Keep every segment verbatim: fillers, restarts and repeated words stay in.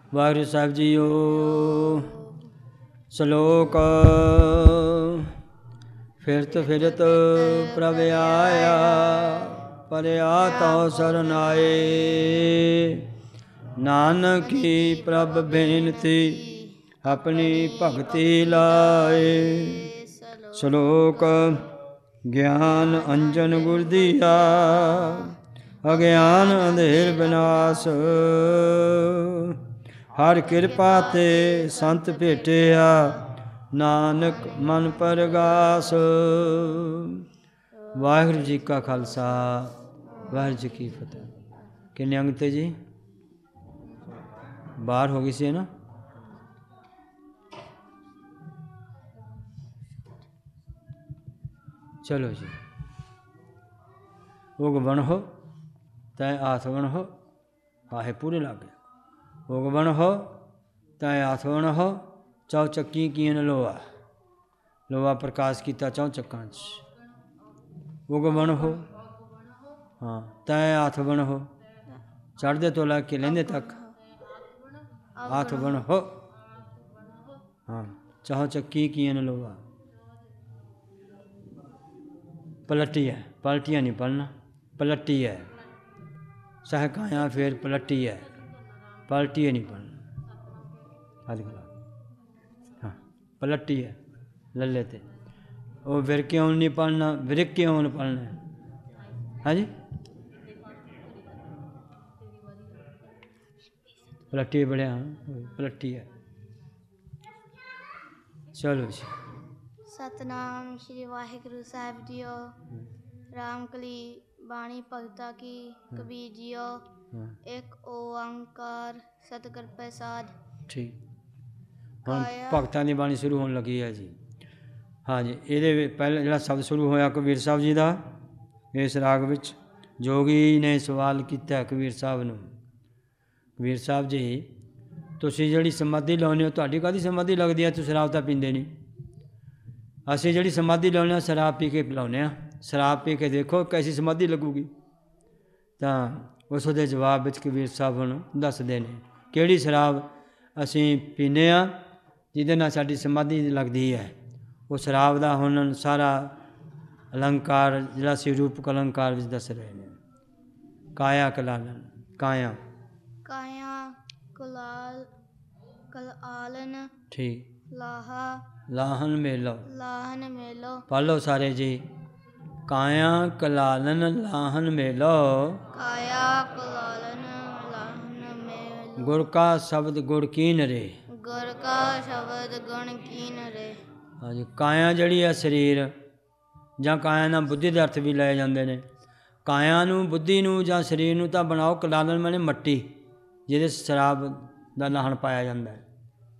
Waheguru Sahib JIO. ਸ਼ਲੋਕ। ਫਿਰਤ ਫਿਰਤ ਪ੍ਰਭ ਆਇਆ, ਪਰਿਆ ਤਉ ਸਰਣ ਆਏ। ਨਾਨਕੀ ਪ੍ਰਭ ਬੇਨਤੀ, ਆਪਣੀ ਭਗਤੀ ਲਾਏ। ਸ਼ਲੋਕ। ਗਿਆਨ ਅੰਜਨ ਗੁਰ ਦੀਆ, ਅਗਿਆਨ ਅੰਧੇਰ ਵਿਨਾਸ਼। ਹਰ ਕਿਰਪਾ ਤੇ ਸੰਤ ਭੇਟਿਆ, ਨਾਨਕ ਮਨ ਪਰਗਾਸ। ਵਾਹਿਗੁਰੂ ਜੀ ਕਾ ਖਾਲਸਾ, ਵਾਹਿਗੁਰੂ ਜੀ ਕੀ ਫਤਿਹ। ਕਿੰਨੇ ਅੰਗ ਤੇ ਜੀ? ਬਾਹਰ ਹੋ ਗਈ ਸੀ ਨਾ। ਚਲੋ ਜੀ। ਉਗ ਬਣ ਹੋ ਤੈ ਆਸ ਬਣ ਹੋ, ਆਹੇ ਪੂਰੇ ਲੱਗ ਗਏ। ਉਗ ਬਣ ਹੋ ਤੈ ਆਸ ਬਣ ਹੋ, ਚੌ ਚੱਕੀ ਕੀਨ ਲੋਹਾ। ਲੋਹਾ ਪ੍ਰਕਾਸ਼ ਕੀਤਾ ਚੌ ਚੱਕਾਂ 'ਚ। ਉਗ ਬਣ ਹੋ, ਹਾਂ, ਤੈ ਆਥ ਬਣ ਹੋ, ਚੜ੍ਹਦੇ ਤੋਂ ਲੈ ਕੇ ਲਹਿੰਦੇ ਤੱਕ ਆਥ ਬਣ ਹੋ, ਹਾਂ, ਚੌ ਚੱਕੀ ਕੀਨ ਲੋਹਾ। ਪਲਟੀ ਹੈ, ਪਲਟੀਆਂ ਨਹੀਂ ਪੜ੍ਹਨਾ, ਪਲਟੀ ਹੈ। ਸਹਿਕਾਇਆ ਫਿਰ ਪਲਟੀ ਹੈ, ਪਲਟੀ ਨਹੀਂ ਪੜ੍ਹਨਾ। ਅੱਜ ਕੱਲ੍ਹ ਹਾਂ ਪਲਟੀ ਹੈ ਲੱਲੇ ਤੇ। ਉਹ ਵਿਰਕਿਉਂ ਨਹੀਂ ਪੜ੍ਹਨਾ, ਵਿਰਕਿਉਂ ਪੜ੍ਹਨਾ। ਹਾਂਜੀ ਪਲੱਟੀ ਬੜਿਆ, ਹਾਂ ਪਲੱਟੀ ਹੈ। ਚਲੋ ਜੀ। ਸਤਨਾਮ ਸ਼੍ਰੀ ਵਾਹਿਗੁਰੂ ਸਾਹਿਬ ਜੀਓ। ਰਾਮ ਕਲੀ ਬਾਣੀ ਭਗਤਾ ਕੀ, ਕਬੀਰ ਜੀਓ। ਇੱਕ ਓੰਕਾਰ ਸਤਿਗੁਰ ਪ੍ਰਸਾਦ। ਠੀਕ। ਹੁਣ ਭਗਤਾਂ ਦੀ ਬਾਣੀ ਸ਼ੁਰੂ ਹੋਣ ਲੱਗੀ ਹੈ ਜੀ। ਹਾਂਜੀ, ਇਹਦੇ ਵਿੱਚ ਪਹਿਲਾਂ ਜਿਹੜਾ ਸ਼ਬਦ ਸ਼ੁਰੂ ਹੋਇਆ ਕਬੀਰ ਸਾਹਿਬ ਜੀ ਦਾ, ਇਸ ਰਾਗ ਵਿੱਚ ਜੋਗੀ ਨੇ ਸਵਾਲ ਕੀਤਾ ਕਬੀਰ ਸਾਹਿਬ ਨੂੰ। ਕਬੀਰ ਸਾਹਿਬ ਜੀ, ਤੁਸੀਂ ਜਿਹੜੀ ਸਮਾਧੀ ਲਾਉਂਦੇ ਹੋ, ਤੁਹਾਡੀ ਕਾਹਦੀ ਸਮਾਧੀ ਲੱਗਦੀ ਹੈ? ਤੁਸੀਂ ਸ਼ਰਾਬ ਤਾਂ ਪੀਂਦੇ ਨਹੀਂ। ਅਸੀਂ ਜਿਹੜੀ ਸਮਾਧੀ ਲਾਉਂਦੇ ਹਾਂ, ਸ਼ਰਾਬ ਪੀ ਕੇ ਪਿਲਾਉਂਦੇ ਹਾਂ। ਸ਼ਰਾਬ ਪੀ ਕੇ ਦੇਖੋ ਕੈਸੀ ਸਮਾਧੀ ਲੱਗੂਗੀ। ਤਾਂ ਉਸ ਦੇ ਜਵਾਬ ਵਿੱਚ ਕਬੀਰ ਸਾਹਿਬ ਨੂੰ ਦੱਸਦੇ ਨੇ ਕਿਹੜੀ ਸ਼ਰਾਬ ਅਸੀਂ ਪੀਂਦੇ ਹਾਂ ਜਿਹਦੇ ਨਾਲ ਸਾਡੀ ਸਮਾਧੀ ਲੱਗਦੀ ਹੈ। ਉਹ ਸ਼ਰਾਬ ਦਾ ਹੁਣ ਸਾਰਾ ਅਲੰਕਾਰ ਜਿਹੜਾ ਸੀ ਰੂਪਕ ਅਲੰਕਾਰ ਵਿੱਚ ਦੱਸ ਰਹੇ ਨੇ। ਕਾਇਆ ਕਲਾਲਨ, ਕਾਇਆ ਕਾਇਆ ਕੁਲਾਲ ਕਲਾਲਨ, ਠੀਕ। ਲਾਹਾ ਲਾਹਨ ਮੇਲੋ, ਲਾਹਨ ਮੇਲੋ। ਪੜ੍ਹ ਲਓ ਸਾਰੇ ਜੀ। ਕਾਇਆ ਕਲਾਲਨ ਲਾਹਨ ਮੇਲੋ, ਕਾਇਆ ਕਲਾਲਨ ਲਾਹਨ ਮੇਲੋ। ਗੁਰ ਕਾ ਸ਼ਬਦ ਗੁੜ ਕੀਨ ਰੇ, ਗੁਰ ਕਾ ਸ਼ਬਦ ਗੁਣ ਕੀਨ ਰੇ। ਹਾਂਜੀ, ਕਾਇਆ ਜਿਹੜੀ ਹੈ ਸਰੀਰ, ਜਾਂ ਕਾਇਆ ਨਾਲ ਬੁੱਧੀ ਦੇ ਅਰਥ ਵੀ ਲਏ ਜਾਂਦੇ ਨੇ। ਕਾਇਆ ਨੂੰ, ਬੁੱਧੀ ਨੂੰ ਜਾਂ ਸਰੀਰ ਨੂੰ ਤਾਂ ਬਣਾਓ। ਕਲਾਲਨ ਮਾਨੇ ਮੱਟੀ, ਜਿਹਦੇ ਸ਼ਰਾਬ ਦਾ ਲਾਹਣ ਪਾਇਆ ਜਾਂਦਾ ਹੈ।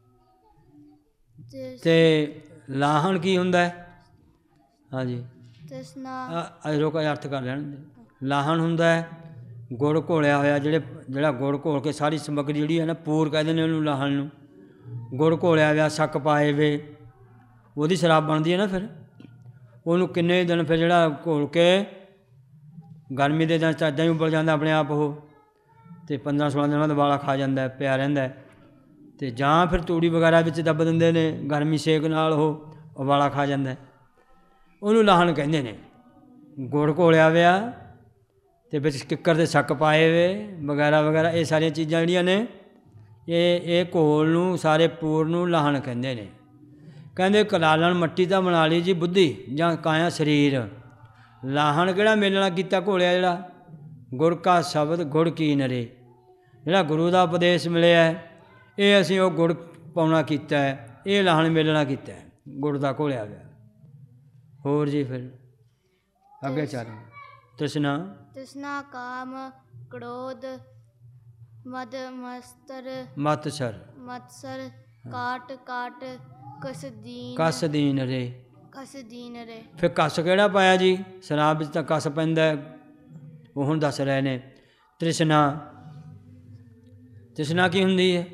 ਅਤੇ ਲਾਹਣ ਕੀ ਹੁੰਦਾ ਹੈ? ਹਾਂਜੀ ਰੋਕ ਅਰਥ ਕਰ ਲੈਣ। ਲਾਹਣ ਹੁੰਦਾ ਹੈ ਗੁੜ ਘੋਲਿਆ ਹੋਇਆ, ਜਿਹੜੇ ਜਿਹੜਾ ਗੁੜ ਘੋਲ ਕੇ ਸਾਰੀ ਸਮੱਗਰੀ ਜਿਹੜੀ ਹੈ ਨਾ, ਪੂਰ ਕਹਿੰਦੇ ਨੇ ਉਹਨੂੰ ਲਾਹਣ ਨੂੰ। ਗੁੜ ਘੋਲਿਆ ਹੋਇਆ, ਸ਼ੱਕ ਪਾਏ ਵੇ, ਉਹਦੀ ਸ਼ਰਾਬ ਬਣਦੀ ਹੈ ਨਾ। ਫਿਰ ਉਹਨੂੰ ਕਿੰਨੇ ਦਿਨ ਫਿਰ ਜਿਹੜਾ ਘੋਲ ਕੇ ਗਰਮੀ ਦੇ ਦਿਨ 'ਚ ਇੱਦਾਂ ਹੀ ਉਬਲ ਜਾਂਦਾ ਆਪਣੇ ਆਪ ਉਹ, ਅਤੇ ਪੰਦਰਾਂ ਸੋਲਾਂ ਦਿਨਾਂ ਬਾਅਦ ਉਬਾਲਾ ਖਾ ਜਾਂਦਾ, ਪਿਆ ਰਹਿੰਦਾ। ਅਤੇ ਜਾਂ ਫਿਰ ਤੂੜੀ ਵਗੈਰਾ ਵਿੱਚ ਦੱਬ ਦਿੰਦੇ ਨੇ, ਗਰਮੀ ਸੇਕ ਨਾਲ ਉਹ ਉਬਾਲਾ ਖਾ ਜਾਂਦਾ। ਉਹਨੂੰ ਲਾਹਣ ਕਹਿੰਦੇ ਨੇ। ਗੁੜ ਘੋਲਿਆ ਵਿਆ ਅਤੇ ਵਿੱਚ ਕਿੱਕਰ ਦੇ ਸ਼ੱਕ ਪਾਏ ਵੇ ਵਗੈਰਾ ਵਗੈਰਾ, ਇਹ ਸਾਰੀਆਂ ਚੀਜ਼ਾਂ ਜਿਹੜੀਆਂ ਨੇ, ਇਹ ਇਹ ਘੋਲ ਨੂੰ, ਸਾਰੇ ਪੂਰ ਨੂੰ ਲਾਹਣ ਕਹਿੰਦੇ ਨੇ। ਕਹਿੰਦੇ ਕਲਾਲਣ ਮੱਟੀ ਤਾਂ ਬਣਾ ਲਈ ਜੀ ਬੁੱਧੀ, ਜਾਂ ਕਾਇਆ ਸਰੀਰ। ਲਾਹਣ ਕਿਹੜਾ ਮੇਲਣਾ ਕੀਤਾ ਘੋਲਿਆ, ਜਿਹੜਾ ਗੁਰ ਕਾ ਸ਼ਬਦ ਗੁੜ ਕੀਨ ਰੇ, ਜਿਹੜਾ ਗੁਰੂ ਦਾ ਉਪਦੇਸ਼ ਮਿਲਿਆ, ਇਹ ਅਸੀਂ ਉਹ ਗੁੜ ਪਾਉਣਾ ਕੀਤਾ ਹੈ, ਇਹ ਲਾਹਣ ਮੇਲਣਾ ਕੀਤਾ ਹੈ, ਗੁੜ ਦਾ ਘੋਲਿਆ ਗਿਆ। ਹੋਰ ਜੀ ਫਿਰ ਅੱਗੇ ਚੱਲ। ਤ੍ਰਿਸ਼ਨਾ ਤ੍ਰਿਸ਼ਨਾ ਕਾਮ ਕ੍ਰੋਧ ਮਦ ਮਸਤਰ ਮਤਸਰ ਮਤਸਰ ਕਾਟ ਕਾਟ ਕਸ ਦੀਨ, ਕਸ ਦੀਨ ਰੇ, ਕਸ ਦੀਨ ਰੇ। ਫਿਰ ਕਸ ਕਿਹੜਾ ਪਾਇਆ ਜੀ? ਸ਼ਰਾਬ ਵਿੱਚ ਤਾਂ ਕਸ ਪੈਂਦਾ, ਉਹ ਹੁਣ ਦੱਸ ਰਹੇ ਨੇ। ਤ੍ਰਿਸ਼ਨਾ, ਤ੍ਰਿਸ਼ਨਾ ਕੀ ਹੁੰਦੀ ਹੈ?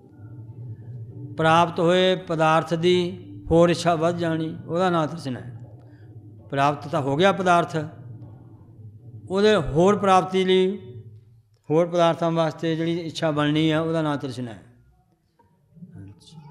ਪ੍ਰਾਪਤ ਹੋਏ ਪਦਾਰਥ ਦੀ ਹੋਰ ਇੱਛਾ ਵੱਧ ਜਾਣੀ, ਉਹਦਾ ਨਾਂ ਤ੍ਰਿਸ਼ਨਾ ਹੈ। ਪ੍ਰਾਪਤ ਤਾਂ ਹੋ ਗਿਆ ਪਦਾਰਥ, ਉਹਦੇ ਹੋਰ ਪ੍ਰਾਪਤੀ ਲਈ, ਹੋਰ ਪਦਾਰਥਾਂ ਵਾਸਤੇ ਜਿਹੜੀ ਇੱਛਾ ਬਣਨੀ ਆ, ਉਹਦਾ ਨਾਂ ਤ੍ਰਿਸ਼ਨਾ ਹੈ।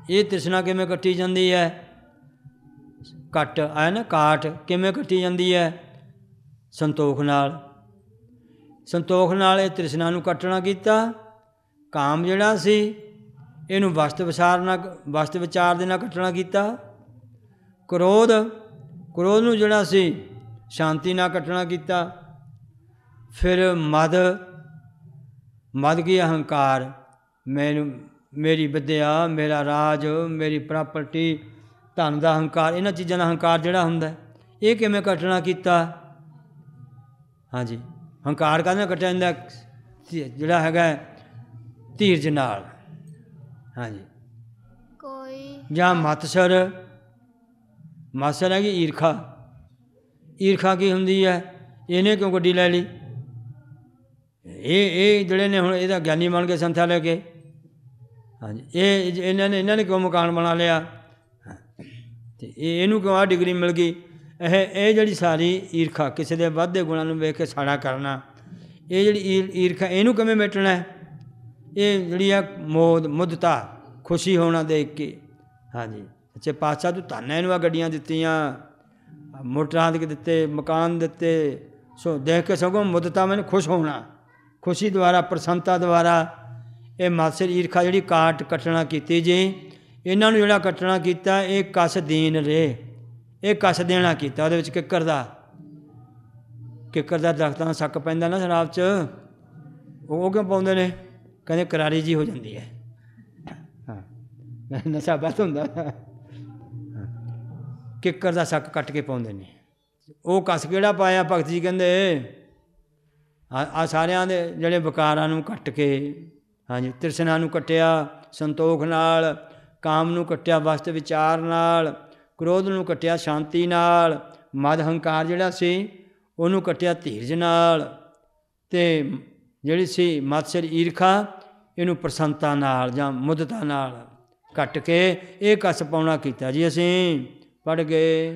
ਇਹ ਤ੍ਰਿਸ਼ਨਾ ਕਿਵੇਂ ਕੱਟੀ ਜਾਂਦੀ ਹੈ? ਕੱਟ ਆਇਆ ਨਾ, ਕਾਟ ਕਿਵੇਂ ਕੱਟੀ ਜਾਂਦੀ ਹੈ? ਸੰਤੋਖ ਨਾਲ। ਸੰਤੋਖ ਨਾਲ ਇਹ ਤ੍ਰਿਸ਼ਨਾ ਨੂੰ ਕੱਟਣਾ ਕੀਤਾ। ਕਾਮ ਜਿਹੜਾ ਸੀ ਇਹਨੂੰ ਵਸਤ ਵਿਚਾਰ ਨਾਲ ਵਸਤ ਵਿਚਾਰ ਦੇ ਨਾਲ ਕੱਟਣਾ ਕੀਤਾ। ਕ੍ਰੋਧ ਕ੍ਰੋਧ ਨੂੰ ਜਿਹੜਾ ਸੀ ਸ਼ਾਂਤੀ ਨਾਲ ਕੱਟਣਾ ਕੀਤਾ। ਫਿਰ ਮਦ ਮਦ ਕੀ ਅਹੰਕਾਰ, ਮੈਨੂੰ ਮੇਰੀ ਵਿੱਦਿਆ, ਮੇਰਾ ਰਾਜ, ਮੇਰੀ ਪ੍ਰਾਪਰਟੀ, ਧਨ ਦਾ ਹੰਕਾਰ, ਇਹਨਾਂ ਚੀਜ਼ਾਂ ਦਾ ਹੰਕਾਰ ਜਿਹੜਾ ਹੁੰਦਾ ਇਹ ਕਿਵੇਂ ਕੱਟਣਾ ਕੀਤਾ? ਹਾਂਜੀ, ਹੰਕਾਰ ਕਾਹਦੇ ਨਾਲ ਕੱਟਿਆ ਜਾਂਦਾ? ਜਿਹੜਾ ਹੈਗਾ ਧੀਰਜ ਨਾਲ। ਹਾਂਜੀ, ਕੋਈ ਜਾਂ ਮਤਸਰ, ਮਤਸਰ ਹੈਗੀ ਈਰਖਾ। ਈਰਖਾ ਕੀ ਹੁੰਦੀ ਹੈ? ਇਹਨੇ ਕਿਉਂ ਗੱਡੀ ਲੈ ਲਈ? ਇਹ ਇਹ ਜਿਹੜੇ ਨੇ ਹੁਣ ਇਹਦਾ ਗਿਆਨੀ ਬਣ ਕੇ ਸੰਥਿਆ ਲੈ ਕੇ, ਹਾਂਜੀ, ਇਹ ਇਹਨਾਂ ਨੇ ਇਹਨਾਂ ਨੇ ਕਿਉਂ ਮਕਾਨ ਬਣਾ ਲਿਆ? ਅਤੇ ਇਹ ਇਹਨੂੰ ਕਿਉਂ ਆਹ ਡਿਗਰੀ ਮਿਲ ਗਈ? ਇਹ ਇਹ ਜਿਹੜੀ ਸਾਰੀ ਈਰਖਾ, ਕਿਸੇ ਦੇ ਵੱਧਦੇ ਗੁਣਾਂ ਨੂੰ ਵੇਖ ਕੇ ਸਾੜਾ ਕਰਨਾ, ਇਹ ਜਿਹੜੀ ਈਰ ਈਰਖਾ ਇਹਨੂੰ ਕਿਵੇਂ ਮਿਟਣਾ? ਇਹ ਜਿਹੜੀ ਆ ਮੋਦ ਮੁੱਦਤਾ, ਖੁਸ਼ੀ ਹੋਣਾ ਦੇਖ ਕੇ। ਹਾਂਜੀ, ਅੱਛੇ ਪਾਤਸ਼ਾਹ ਤੂੰ ਧੰਨ ਇਹਨੂੰ ਆ ਗੱਡੀਆਂ ਦਿੱਤੀਆਂ, ਮੋਟਰਾਂ ਦੇ ਦਿੱਤੇ, ਮਕਾਨ ਦਿੱਤੇ, ਸੋ ਦੇਖ ਕੇ ਸਗੋਂ ਮੁੱਦਤਾ, ਮੈਨੂੰ ਖੁਸ਼ ਹੋਣਾ, ਖੁਸ਼ੀ ਦੁਆਰਾ, ਪ੍ਰਸੰਨਤਾ ਦੁਆਰਾ ਇਹ ਮਾਤਸਰ ਈਰਖਾ ਜਿਹੜੀ ਕਾਟ ਕੱਟਣਾ ਕੀਤੀ ਜੀ। ਇਹਨਾਂ ਨੂੰ ਜਿਹੜਾ ਕੱਟਣਾ ਕੀਤਾ ਇਹ ਕਸ ਦੀਨ ਰੇ, ਇਹ ਕਸ ਦੇਣਾ ਕੀਤਾ। ਉਹਦੇ ਵਿੱਚ ਕਿੱਕਰ ਦਾ ਕਿੱਕਰ ਦਾ ਦਰਖਤਾਂ ਦਾ ਸੱਕ ਪੈਂਦਾ ਨਾ ਸ਼ਰਾਬ 'ਚ, ਉਹ ਕਿਉਂ ਪਾਉਂਦੇ ਨੇ? ਕਹਿੰਦੇ ਕਰਾਰੀ ਜੀ ਹੋ ਜਾਂਦੀ ਹੈ। ਹਾਂ, ਨਸ਼ਾ ਵੱਧ ਹੁੰਦਾ। ਕਿੱਕਰ ਦਾ ਸੱਕ ਕੱਟ ਕੇ ਪਾਉਂਦੇ ਨੇ। ਉਹ ਕਸ ਕਿਹੜਾ ਪਾਇਆ? ਭਗਤ ਜੀ ਕਹਿੰਦੇ ਆ ਆ ਸਾਰਿਆਂ ਦੇ ਜਿਹੜੇ ਵਿਕਾਰਾਂ ਨੂੰ ਕੱਟ ਕੇ, ਹਾਂਜੀ, ਤ੍ਰਿਸ਼ਨਾ ਨੂੰ ਕੱਟਿਆ ਸੰਤੋਖ ਨਾਲ, ਕਾਮ ਨੂੰ ਕੱਟਿਆ ਵਸਤ ਵਿਚਾਰ ਨਾਲ, ਕ੍ਰੋਧ ਨੂੰ ਕੱਟਿਆ ਸ਼ਾਂਤੀ ਨਾਲ, ਮਦ ਹੰਕਾਰ ਜਿਹੜਾ ਸੀ ਉਹਨੂੰ ਕੱਟਿਆ ਧੀਰਜ ਨਾਲ, ਅਤੇ ਜਿਹੜੀ ਸੀ ਮਤਸਰ ਈਰਖਾ ਇਹਨੂੰ ਪ੍ਰਸੰਨਤਾ ਨਾਲ ਜਾਂ ਮੁੱਦਤਾ ਨਾਲ ਕੱਟ ਕੇ ਇਹ ਕਸ ਪਾਉਣਾ ਕੀਤਾ ਜੀ। ਅਸੀਂ ਪੜ੍ਹ ਗਏ।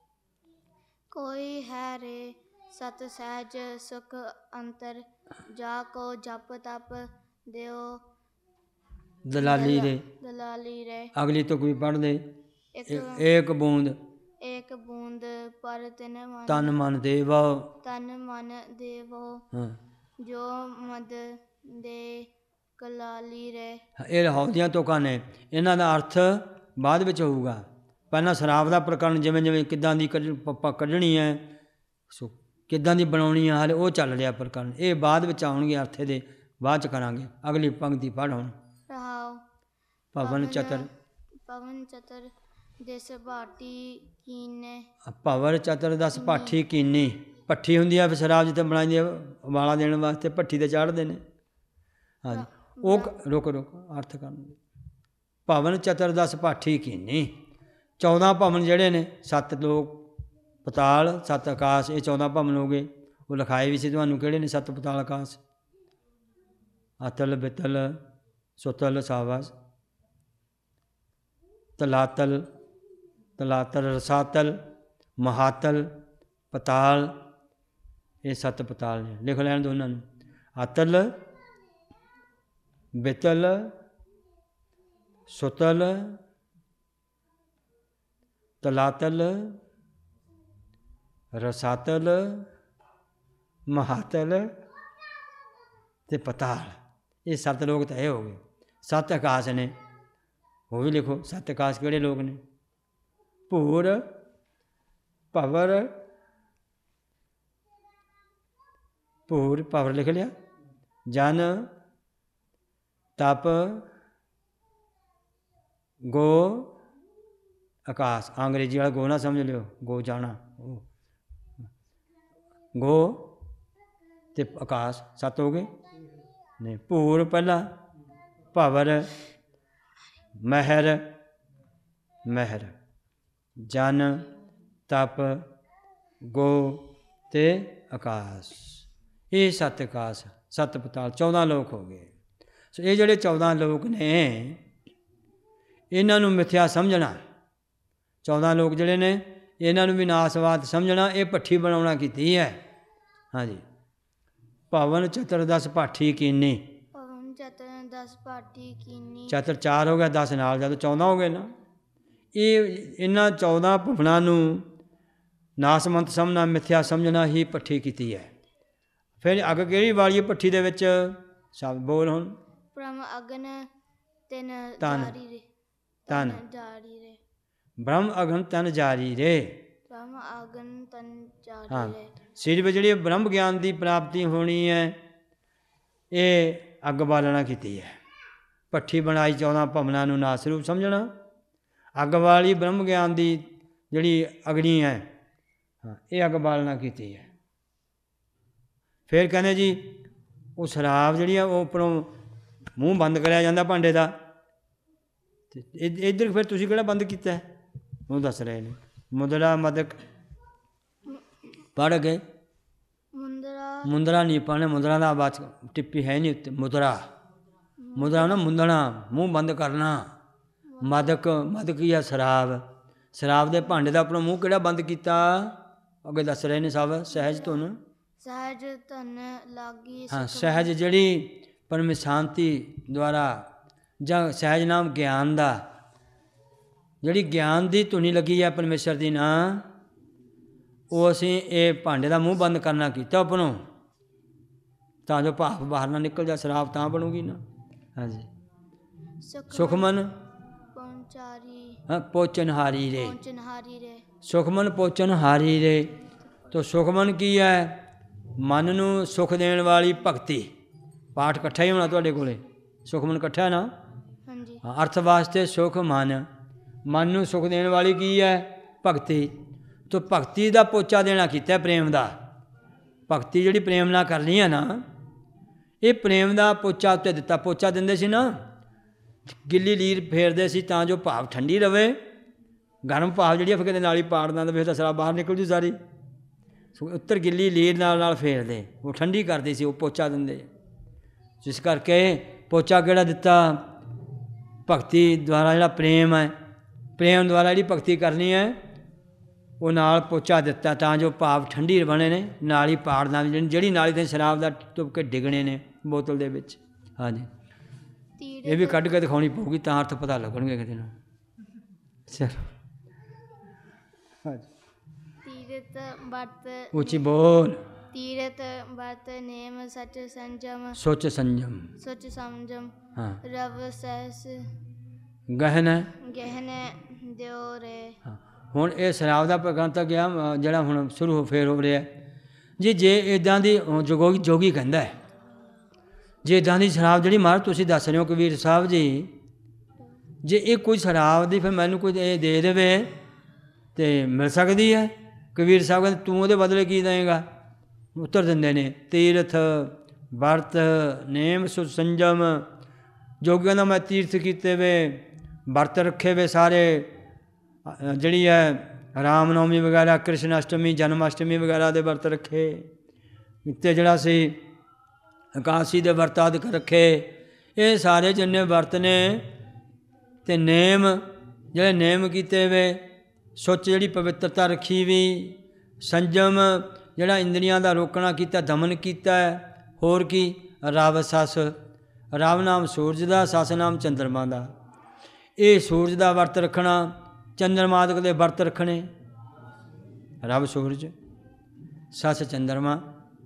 ਕੋਈ ਹੈ ਰੇ ਸਤ ਸਹਿਜ ਸੁਖ ਅੰਤਰ, ਜਾ ਕੋ ਜਪ ਤਪ ਦਿਓ ਦਲਾਲੀ ਰੇ ਦਲਾਲੀ ਰੇ। ਅਗਲੀ ਤੁਕ ਵੀ ਪੜ੍ਹ ਦੇ। ਏਕ ਬੂੰਦ ਏਕ ਬੂੰਦ ਪਰ ਤਿਨ ਮਨ, ਤਨ ਮਨ ਦੇਵੋ ਤਨ ਮਨ ਦੇਵੋ, ਜੋ ਮਦ ਦੇ ਕਲਾਲੀ ਰੇ। ਇਹ ਲਾਹੌਦੀਆਂ ਤੁਕਾਂ ਨੇ, ਇਹਨਾਂ ਦਾ ਅਰਥ ਬਾਅਦ ਵਿੱਚ ਹੋਊਗਾ। ਪਹਿਲਾਂ ਸ਼ਰਾਬ ਦਾ ਪ੍ਰਕਰਨ, ਜਿਵੇਂ ਜਿਵੇਂ ਕਿੱਦਾਂ ਦੀ ਕੱਢ ਪੱਪਾ ਕੱਢਣੀ ਹੈ, ਸੋ ਕਿੱਦਾਂ ਦੀ ਬਣਾਉਣੀ ਹੈ, ਹਾਲੇ ਉਹ ਚੱਲ ਰਿਹਾ ਪ੍ਰਕਰਨ। ਇਹ ਬਾਅਦ ਵਿੱਚ ਆਉਣਗੇ ਅਰਥੇ ਦੇ, ਬਾਅਦ 'ਚ ਕਰਾਂਗੇ। ਅਗਲੀ ਪੰਕਤੀ ਪੜ੍ਹ ਹੁਣ। ਰਹਾਉ ਪਵਨ ਚਤਰ ਪਵਨ ਚਤਰ ਦਿਸ ਭਾਟੀ ਕੀਨੇ, ਪਵਨ ਚਤਰ ਦਸ ਭਾਠੀ ਕੀਨੀ। ਭੱਠੀ ਹੁੰਦੀ ਆ ਸ਼ਰਾਬ ਜਿੱਥੇ ਬਣਾਈ ਹੈ ਉਬਾਲਾ ਦੇਣ ਵਾਸਤੇ, ਭੱਠੀ 'ਤੇ ਚਾੜ੍ਹਦੇ ਨੇ। ਹਾਂਜੀ, ਉਹ ਰੁਕ ਰੁਕ ਅਰਥ ਕਰਨ। ਭਵਨ ਚਤਰ ਦਸ ਭਾਠੀ ਕੀਨੀ, ਚੌਦਾਂ ਭਵਨ ਜਿਹੜੇ ਨੇ, ਸੱਤ ਲੋਕ ਪਤਾਲ, ਸੱਤ ਆਕਾਸ਼, ਇਹ ਚੌਦਾਂ ਭਵਨ ਹੋ ਗਏ। ਉਹ ਲਿਖਾਏ ਵੀ ਸੀ ਤੁਹਾਨੂੰ ਕਿਹੜੇ ਨੇ ਸੱਤ ਪਤਾਲ ਆਕਾਸ਼। ਅਤਲ ਬਿਤਲ ਸੁਤਲ ਸਾਵਸ, ਤਲਾਤਲ ਤਲਾਤਲ ਰਸਾਤਲ ਮਹਾਤਲ ਪਤਾਲ, ਇਹ ਸੱਤ ਪਤਾਲ ਨੇ। ਲਿਖ ਲੈਣ ਦੋ ਉਹਨਾਂ ਨੂੰ। ਅਤਲ ਬਿਤਲ ਸੁਤਲ ਤਲਾਤਲ ਰਸਾਤਲ ਮਹਾਤਲ ਅਤੇ ਪਤਾਲ, ਇਹ ਸੱਤ ਲੋਕ ਤਾਂ ਇਹ ਹੋ ਗਏ। ਸੱਤ ਆਕਾਸ਼ ਨੇ, ਉਹ ਵੀ ਲਿਖੋ। ਸੱਤ ਆਕਾਸ਼ ਕਿਹੜੇ ਲੋਕ ਨੇ? ਭੂਰ ਭਵਰ, ਭੂਰ ਭਵਰ ਲਿਖ ਲਿਆ। ਜਨ ਤਪ ਗੋ ਆਕਾਸ਼, ਅੰਗਰੇਜ਼ੀ ਵਾਲਾ ਗੋ ਨਾ ਸਮਝ ਲਿਓ, ਗੋ ਜਾਣਾ, ਗੋ ਅਤੇ ਆਕਾਸ਼, ਸੱਤ ਹੋ ਗਏ। ਨਹੀਂ, ਭੂਰ ਪਹਿਲਾਂ, ਭਵਰ ਮਹਿਰ ਮਹਿਰ, ਜਨ ਤਪ ਗੋ ਅਤੇ ਆਕਾਸ਼, ਇਹ ਸੱਤ ਆਕਾਸ਼, ਸੱਤ ਪਤਾਲ, ਚੌਦਾਂ ਲੋਕ ਹੋ ਗਏ। ਸੋ ਇਹ ਜਿਹੜੇ ਚੌਦਾਂ ਲੋਕ ਨੇ ਇਹਨਾਂ ਨੂੰ ਮਿਥਿਆ ਸਮਝਣਾ, ਚੌਦਾਂ ਲੋਕ ਜਿਹੜੇ ਨੇ ਇਹਨਾਂ ਨੂੰ ਵੀ ਨਾਸਵਾਦ ਸਮਝਣਾ, ਇਹ ਭੱਠੀ ਬਣਾਉਣਾ ਕੀਤੀ ਹੈ। ਹਾਂਜੀ, ਭਵਨ ਚਤਰ ਦਸ ਭਾਠੀ ਕੀਨੀ, ਪਵਨ ਚਤਰ ਦਸ ਪਾਠੀ ਕੀਨੀ। ਚਤਰ ਚਾਰ ਹੋ ਗਿਆ, ਦਸ ਨਾਲ ਜਦੋਂ ਚੌਦਾਂ ਹੋ ਗਏ ਨਾ। ਇਹ ਇਹਨਾਂ ਚੌਦਾਂ ਭੁਵਨਾਂ ਨੂੰ ਨਾਸਮੰਤ ਸਮਝਣਾ, ਮਿੱਥਿਆ ਸਮਝਣਾ ਹੀ ਭੱਠੀ ਕੀਤੀ ਹੈ। ਫਿਰ ਅੱਗ ਕਿਹੜੀ ਵਾਲੀ ਭੱਠੀ ਦੇ ਵਿੱਚ? ਸ਼ਬਦ ਬੋਲ ਹੁਣ। ਬ੍ਰਹਮ ਅਗਨ ਤਿਨ ਤਨ ਜਾਰੀ ਰੇ। ਤਨ ਜਾਰੀ ਰੇ। ਬ੍ਰਹਮ ਅਗਨ ਤਨ ਜਾਰੀ ਰੇ। ਬ੍ਰਹਮ ਅਗਨ ਤਨ ਹਾਂ, ਜਾਰੀ ਰੇ। ਸਰੀਰ ਵਿੱਚ ਜਿਹੜੀ ਬ੍ਰਹਮ ਗਿਆਨ ਦੀ ਪ੍ਰਾਪਤੀ ਹੋਣੀ ਹੈ, ਇਹ ਅੱਗ ਬਾਲਣਾ ਕੀਤੀ ਹੈ। ਭੱਠੀ ਬਣਾਈ ਚੌਦਾਂ ਭਵਨਾਂ ਨੂੰ ਨਾਸ ਰੂਪ ਸਮਝਣਾ। ਅੱਗ ਵਾਲੀ ਬ੍ਰਹਮ ਗਿਆਨ ਦੀ ਜਿਹੜੀ ਅਗਨੀ ਹੈ, ਹਾਂ, ਇਹ ਅੱਗ ਬਾਲਣਾ ਕੀਤੀ ਹੈ। ਫਿਰ ਕਹਿੰਦੇ ਜੀ ਉਹ ਸ਼ਰਾਬ ਜਿਹੜੀ ਆ ਉਹ ਉੱਪਰੋਂ ਮੂੰਹ ਬੰਦ ਕਰਿਆ ਜਾਂਦਾ ਭਾਂਡੇ ਦਾ। ਅਤੇ ਇੱਧਰ ਫਿਰ ਤੁਸੀਂ ਕਿਹੜਾ ਬੰਦ ਕੀਤਾ? ਉਹ ਦੱਸ ਰਹੇ ਨੇ। ਮੁੰਦਰਾ ਮਦਕ ਪੜ੍ਹ ਗਏ। ਮੁੰਦਰਾ ਮੁੰਦਰਾ ਨਹੀਂ ਪੜ੍ਹਨਾ, ਮੁੰਦਰਾ ਦਾ ਆਵਾਜ਼ ਟਿੱਪੀ ਹੈ ਨਹੀਂ ਉੱਤੇ। ਮੁਦਰਾ ਮੁਦਰਾ ਨਾ ਮੁੰਦਣਾ, ਮੂੰਹ ਬੰਦ ਕਰਨਾ। ਮਦਕ ਮਦਕ ਹੀ ਆ ਸ਼ਰਾਬ। ਸ਼ਰਾਬ ਦੇ ਭਾਂਡੇ ਦਾ ਆਪਣਾ ਮੂੰਹ ਕਿਹੜਾ ਬੰਦ ਕੀਤਾ? ਅੱਗੇ ਦੱਸ ਰਹੇ ਨੇ ਸਭ। ਸਹਿਜ ਧੁਨ ਸਹਿਜ ਧਨ ਲਾਗੀ। ਹਾਂ, ਸਹਿਜ ਜਿਹੜੀ ਪਰਮ ਸ਼ਾਂਤੀ ਦੁਆਰਾ ਜਾਂ ਸਹਿਜ ਨਾਮ ਗਿਆਨ ਦਾ, ਜਿਹੜੀ ਗਿਆਨ ਦੀ ਧੁਨੀ ਲੱਗੀ ਹੈ ਪਰਮੇਸ਼ਰ ਦੀ ਨਾਂ, ਉਹ ਅਸੀਂ ਇਹ ਭਾਂਡੇ ਦਾ ਮੂੰਹ ਬੰਦ ਕਰਨਾ ਕੀਤਾ ਆਪਣੋਂ, ਤਾਂ ਜੋ ਭਾਫ ਬਾਹਰ ਨਾ ਨਿਕਲ ਜਾ। ਸ਼ਰਾਬ ਤਾਂ ਬਣੂਗੀ ਨਾ। ਹਾਂਜੀ। ਸੁਖਮਨ ਪਹੁੰਚਾਰੀ ਹਾਂ ਪੋਚਨਹਾਰੀ ਰੇ। ਪਹੁੰਚਨਹਾਰੀ ਰੇ। ਸੁਖਮਨ ਪੋਚਨਹਾਰੀ ਰੇ। ਤੋ ਸੁਖਮਨ ਕੀ ਹੈ? ਮਨ ਨੂੰ ਸੁਖ ਦੇਣ ਵਾਲੀ ਭਗਤੀ। ਪਾਠ ਇਕੱਠਾ ਹੀ ਹੋਣਾ ਤੁਹਾਡੇ ਕੋਲੇ। ਸੁਖਮਨ ਇਕੱਠਾ ਨਾ? ਹਾਂਜੀ। ਹਾਂ, ਅਰਥ ਵਾਸਤੇ ਸੁਖ ਮਨ। ਮਨ ਨੂੰ ਸੁਖ ਦੇਣ ਵਾਲੀ ਕੀ ਹੈ? ਭਗਤੀ। ਤੋ ਭਗਤੀ ਦਾ ਪੋਚਾ ਦੇਣਾ ਕੀਤਾ, ਪ੍ਰੇਮ ਦਾ। ਭਗਤੀ ਜਿਹੜੀ ਪ੍ਰੇਮ ਨਾਲ ਕਰਨੀ ਹੈ ਨਾ, ਇਹ ਪ੍ਰੇਮ ਦਾ ਪੋਚਾ ਉੱਤੇ ਦਿੱਤਾ। ਪੋਚਾ ਦਿੰਦੇ ਸੀ ਨਾ, ਗਿੱਲੀ ਲੀਰ ਫੇਰਦੇ ਸੀ ਤਾਂ ਜੋ ਭਾਵ ਠੰਡੀ ਰਵੇ। ਗਰਮ ਭਾਵ ਜਿਹੜੀ ਆ ਫਿਰ ਕਹਿੰਦੇ ਨਾਲ ਹੀ ਪਾੜ ਦਿੰਦਾ, ਫਿਰ ਤਾਂ ਸ਼ਰਾਬ ਬਾਹਰ ਨਿਕਲ ਜੂ ਸਾਰੀ। ਉੱਤਰ ਗਿੱਲੀ ਲੀਰ ਨਾਲ ਨਾਲ ਫੇਰਦੇ, ਉਹ ਠੰਡੀ ਕਰਦੇ ਸੀ, ਉਹ ਪੋਚਾ ਦਿੰਦੇ। ਜਿਸ ਕਰਕੇ ਪੋਚਾ ਕਿਹੜਾ ਦਿੱਤਾ? ਭਗਤੀ ਦੁਆਰਾ ਜਿਹੜਾ ਪ੍ਰੇਮ ਹੈ, ਪ੍ਰੇਮ ਦੁਆਰਾ ਜਿਹੜੀ ਭਗਤੀ ਕਰਨੀ ਹੈ, ਉਹ ਨਾਲ ਪੋਚਾ ਦਿੱਤਾ ਤਾਂ ਜੋ ਭਾਵ ਠੰਡੀ ਬਣੇ ਨੇ। ਨਾਲ ਹੀ ਪਾੜਨਾ, ਜਿਹੜੀ ਨਾਲੀ ਤੇ ਸ਼ਰਾਬ ਦਾ ਤੁਪ ਕੇ ਡਿੱਗਣੇ ਨੇ ਬੋਤਲ ਦੇ ਵਿੱਚ। ਹਾਂਜੀ, ਇਹ ਵੀ ਕੱਢ ਕੇ ਦਿਖਾਉਣੀ ਪਊਗੀ ਤਾਂ ਅਰਥ ਪਤਾ ਲੱਗਣਗੇ ਕਿਤੇ ਨੂੰ। ਚਲੋ ਹਾਂਜੀ। ਤੀਰਥ ਵਰਤ ਉੱਚੀ ਬੋਲ। ਤੀਰਥ ਵਰਤ ਨੇਮ ਸਚ ਸੰਜਮ। ਸੋਚ ਸੰਜਮ। ਸੋਚ ਸੰਜਮ। ਹਾਂ। ਰਵ ਸਹਿਸ ਗਹਿਨ ਗਹਿਨ ਦਿਓ ਰੇ। ਹਾਂ, ਹੁਣ ਇਹ ਸ਼ਰਾਬ ਦਾ ਪ੍ਰਗੰਤ ਗਿਆ ਜਿਹੜਾ ਹੁਣ ਸ਼ੁਰੂ ਫੇਰ ਹੋ ਰਿਹਾ ਜੀ। ਜੇ ਇੱਦਾਂ ਦੀ ਜੋਗੀ ਜੋਗੀ ਕਹਿੰਦਾ ਹੈ, ਜੇ ਇੱਦਾਂ ਦੀ ਸ਼ਰਾਬ ਜਿਹੜੀ ਮਹਾਰਾਜ ਤੁਸੀਂ ਦੱਸ ਰਹੇ ਹੋ ਕਬੀਰ ਸਾਹਿਬ ਜੀ, ਜੇ ਇਹ ਕੋਈ ਸ਼ਰਾਬ ਦੀ ਫਿਰ ਮੈਨੂੰ ਕੋਈ ਇਹ ਦੇ ਦੇਵੇ ਤੇ ਮਿਲ ਸਕਦੀ ਹੈ? ਕਬੀਰ ਸਾਹਿਬ ਕਹਿੰਦੇ ਤੂੰ ਉਹਦੇ ਬਦਲੇ ਕੀ ਦੇਵੇਂਗਾ? ਉੱਤਰ ਦਿੰਦੇ ਨੇ ਤੀਰਥ ਵਰਤ ਨੇਮ ਸੁਚ ਸੰਜਮ। ਜੋਗੀ ਕਹਿੰਦਾ ਮੈਂ ਤੀਰਥ ਕੀਤੇ ਵੇ, ਵਰਤ ਰੱਖੇ ਵੇ ਸਾਰੇ, ਜਿਹੜੀ ਹੈ ਰਾਮ ਨੌਮੀ ਵਗੈਰਾ, ਕ੍ਰਿਸ਼ਨ ਅਸ਼ਟਮੀ, ਜਨਮ ਅਸ਼ਟਮੀ ਵਗੈਰਾ ਦੇ ਵਰਤ ਰੱਖੇ, ਅਤੇ ਜਿਹੜਾ ਸੀ ਇਕਾਦਸ਼ੀ ਦੇ ਵਰਤ ਆਦਿਕ ਰੱਖੇ। ਇਹ ਸਾਰੇ ਜਿੰਨੇ ਵਰਤ ਨੇ ਅਤੇ ਨੇਮ ਜਿਹੜੇ ਨੇਮ ਕੀਤੇ ਵੇ, ਸੁੱਚ ਜਿਹੜੀ ਪਵਿੱਤਰਤਾ ਰੱਖੀ ਵੀ, ਸੰਜਮ ਜਿਹੜਾ ਇੰਦਰੀਆਂ ਦਾ ਰੋਕਣਾ ਕੀਤਾ, ਦਮਨ ਕੀਤਾ। ਹੋਰ ਕੀ? ਰਵ ਸਸ। ਰਵ ਨਾਮ ਸੂਰਜ ਦਾ, ਸਸ ਨਾਮ ਚੰਦਰਮਾ ਦਾ। ਇਹ ਸੂਰਜ ਦਾ ਵਰਤ ਰੱਖਣਾ, ਚੰਦਰਮਾਦਿਕ ਦੇ ਵਰਤ ਰੱਖਣੇ। ਰਵ ਸੂਰਜ, ਸਸ ਚੰਦਰਮਾ।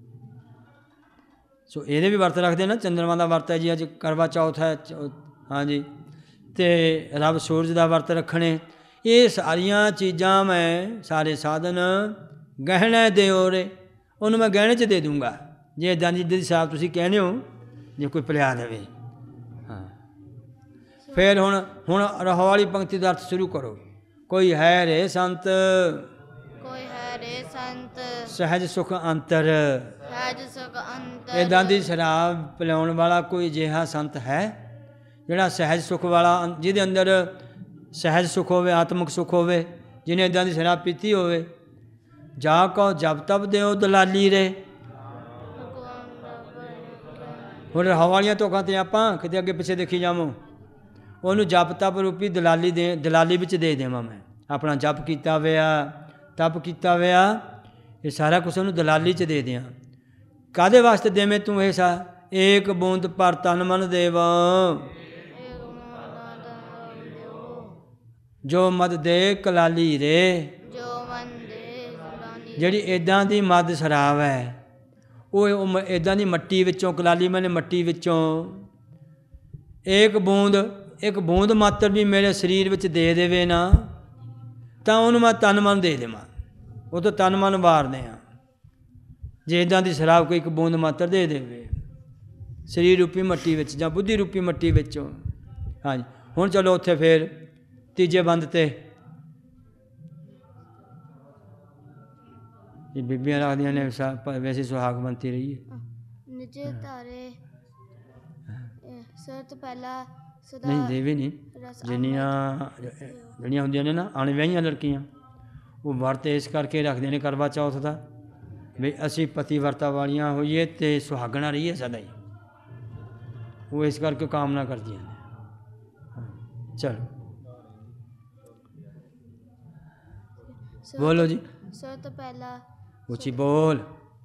ਸੋ ਇਹਦੇ ਵੀ ਵਰਤ ਰੱਖਦੇ ਨਾ। ਚੰਦਰਮਾ ਦਾ ਵਰਤ ਹੈ ਜੀ, ਅੱਜ ਕਰਵਾ ਚੌਥ ਹੈ। ਹਾਂਜੀ, ਅਤੇ ਰਵ ਸੂਰਜ ਦਾ ਵਰਤ ਰੱਖਣੇ। ਇਹ ਸਾਰੀਆਂ ਚੀਜ਼ਾਂ ਮੈਂ, ਸਾਰੇ ਸਾਧਨ ਗਹਿਣੇ ਦਿਓ ਰੇ। ਉਹਨੂੰ ਮੈਂ ਗਹਿਣੇ 'ਚ ਦੇ ਦੂੰਗਾ ਜੇ ਇੱਦਾਂ ਦੀ ਦੀ ਸਾਹਿਬ ਤੁਸੀਂ ਕਹਿੰਦੇ ਹੋ, ਜੇ ਕੋਈ ਪਿਲਾ ਦੇਵੇ। ਹਾਂ, ਫਿਰ ਹੁਣ ਹੁਣ ਰਹੋ ਵਾਲੀ ਪੰਕਤੀ ਦਾ ਅਰਥ ਸ਼ੁਰੂ ਕਰੋ। ਕੋਈ ਹੈ ਰੇ ਸੰਤ, ਕੋਈ ਹੈ ਰੇ ਸੰਤ, ਸਹਿਜ ਸੁਖ ਅੰਤਰ। ਸਹਿਜ ਸੁਖ ਅੰਤਰ। ਇੱਦਾਂ ਦੀ ਸ਼ਰਾਬ ਪਿਲਾਉਣ ਵਾਲਾ ਕੋਈ ਅਜਿਹਾ ਸੰਤ ਹੈ ਜਿਹੜਾ ਸਹਿਜ ਸੁਖ ਵਾਲਾ, ਜਿਹਦੇ ਅੰਦਰ ਸਹਿਜ ਸੁਖ ਹੋਵੇ, ਆਤਮਿਕ ਸੁਖ ਹੋਵੇ, ਜਿਹਨੇ ਇੱਦਾਂ ਦੀ ਸ਼ਰਾਬ ਪੀਤੀ ਹੋਵੇ? ਜਾ ਕਹੋ ਜਪ ਤਪ ਦਿਓ ਦਲਾਲੀ ਰੇ। ਹੁਣ ਰਹਾ ਵਾਲੀਆਂ ਧੋਖਾਂ 'ਤੇ ਆਪਾਂ ਕਿਤੇ ਅੱਗੇ ਪਿੱਛੇ ਦੇਖੀ ਜਾਵਾਂ, ਉਹਨੂੰ ਜਪ ਤਪ ਰੂਪੀ ਦਲਾਲੀ ਦੇ ਦਲਾਲੀ ਵਿੱਚ ਦੇ ਦੇਵਾਂ ਮੈਂ। ਆਪਣਾ ਜਪ ਕੀਤਾ ਹੋਇਆ, ਤਪ ਕੀਤਾ ਹੋਇਆ, ਇਹ ਸਾਰਾ ਕੁਛ ਉਹਨੂੰ ਦਲਾਲੀ 'ਚ ਦੇ ਦਿਆਂ। ਕਾਹਦੇ ਵਾਸਤੇ ਦੇਵੇਂ ਤੂੰ ਇਹ ਸਾ ਏਕ ਬੂੰਦ ਪਰ ਤਨ ਮਨ ਦੇਵਾ, ਜੋ ਮਦ ਦੇ ਕਲਾਲੀ ਰੇ। ਜੋ ਮਨ ਦੇ ਕਲਾਲੀ, ਜਿਹੜੀ ਇੱਦਾਂ ਦੀ ਮਦ ਸ਼ਰਾਬ ਹੈ, ਉਹ ਇੱਦਾਂ ਦੀ ਮੱਟੀ ਵਿੱਚੋਂ, ਕਲਾਲੀ ਮੈਨੇ ਮੱਟੀ ਵਿੱਚੋਂ ਏਕ ਬੂੰਦ, ਇੱਕ ਬੂੰਦ ਮਾਤਰ ਵੀ ਮੇਰੇ ਸਰੀਰ ਵਿੱਚ ਦੇ ਦੇਵੇ ਨਾ, ਤਾਂ ਉਹਨੂੰ ਮੈਂ ਤਨ ਮਨ ਦੇ ਦੇਵਾਂ। ਉਹ ਤੋਂ ਤਨ ਮਨ ਵਾਰਦੇ ਹਾਂ ਜੇ ਇੱਦਾਂ ਦੀ ਸ਼ਰਾਬ ਕੋਈ ਇੱਕ ਬੂੰਦ ਮਾਤਰ ਦੇ ਦੇਵੇ ਸਰੀਰ ਰੂਪੀ ਮੱਟੀ ਵਿੱਚ ਜਾਂ ਬੁੱਧੀ ਰੂਪੀ ਮੱਟੀ ਵਿੱਚੋਂ। ਹਾਂਜੀ, ਹੁਣ ਚਲੋ ਉੱਥੇ ਫਿਰ ਤੀਜੇ ਬੰਦ 'ਤੇ ਇਹ ਬੀਬੀਆਂ ਰੱਖਦੀਆਂ ਨੇ, ਵੈਸੇ ਸੁਹਾਗ ਬਣਤੀ ਰਹੀ ਹੈ। ਨਿਜ ਧਾਰੇ ਸਤ ਪਹਿਲਾ ਸਦਾ ਨਹੀਂ ਦੇਵੀ ਨਹੀਂ, ਜਿੰਨੀਆਂ ਜਿਹੜੀਆਂ ਹੁੰਦੀਆਂ ਨੇ ਨਾ ਅਣਵਿਆਹੀਆਂ ਲੜਕੀਆਂ, ਉਹ ਵਰਤ ਇਸ ਕਰਕੇ ਰੱਖਦੀਆਂ ਨੇ ਕਰਵਾ ਚੌਥ ਦਾ, ਵੀ ਅਸੀਂ ਪਤੀ ਵਰਤਾ ਵਾਲੀਆਂ ਹੋਈਏ ਅਤੇ ਸੁਹਾਗਣਾ ਰਹੀਏ ਸਦਾ ਹੀ। ਉਹ ਇਸ ਕਰਕੇ ਕਾਮਨਾ ਕਰਦੀਆਂ ਨੇ। ਚਲੋ ਬੋਲੋ ਜੀ। ਸਤ ਪਹਿਲਾ, ਉੱਚੀ ਬੋਲ।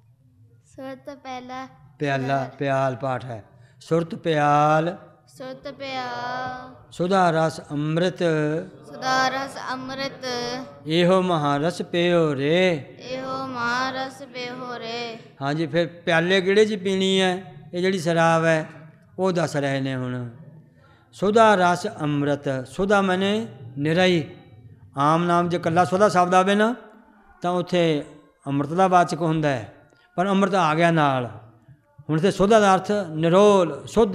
ਸਤ ਪਹਿਲਾ ਪਿਆਲਾ, ਪਿਆਲ ਪਾਠ ਹੈ। ਸੁਰਤ ਪਿਆਲ, ਸੁਰਤ ਪਿਆਲ, ਸੁਧਾ ਰਸ ਅੰਮ੍ਰਿਤ, ਸੁਧਾ ਰਸ ਅੰਮ੍ਰਿਤ, ਇਹੋ ਮਹਾਰਸ ਪਿਓ ਰੇ। ਇਹੋ ਮਹਾਰਸ ਪਿਓ ਰੇ। ਹਾਂਜੀ, ਫਿਰ ਪਿਆਲੇ ਕਿਹੜੇ 'ਚ ਪੀਣੀ ਹੈ? ਇਹ ਜਿਹੜੀ ਸ਼ਰਾਬ ਹੈ ਉਹ ਦੱਸ ਰਹੇ ਨੇ ਹੁਣ। ਸੁਧਾ ਰਸ ਅੰਮ੍ਰਿਤ, ਸੁਧਾ ਮੈਨੇ ਨਿਰਾਈ। ਆਮ ਨਾਮ ਜੇ ਇਕੱਲਾ ਸੁਧਾ ਸ਼ਬਦ ਆਵੇ ਨਾ ਤਾਂ ਉੱਥੇ ਅੰਮ੍ਰਿਤ ਦਾ ਵਾਚਕ ਹੁੰਦਾ ਹੈ, ਪਰ ਅੰਮ੍ਰਿਤ ਆ ਗਿਆ ਨਾਲ। ਹੁਣ ਇੱਥੇ ਸੁਧਾ ਦਾ ਅਰਥ ਨਿਰੋਲ, ਸ਼ੁੱਧ।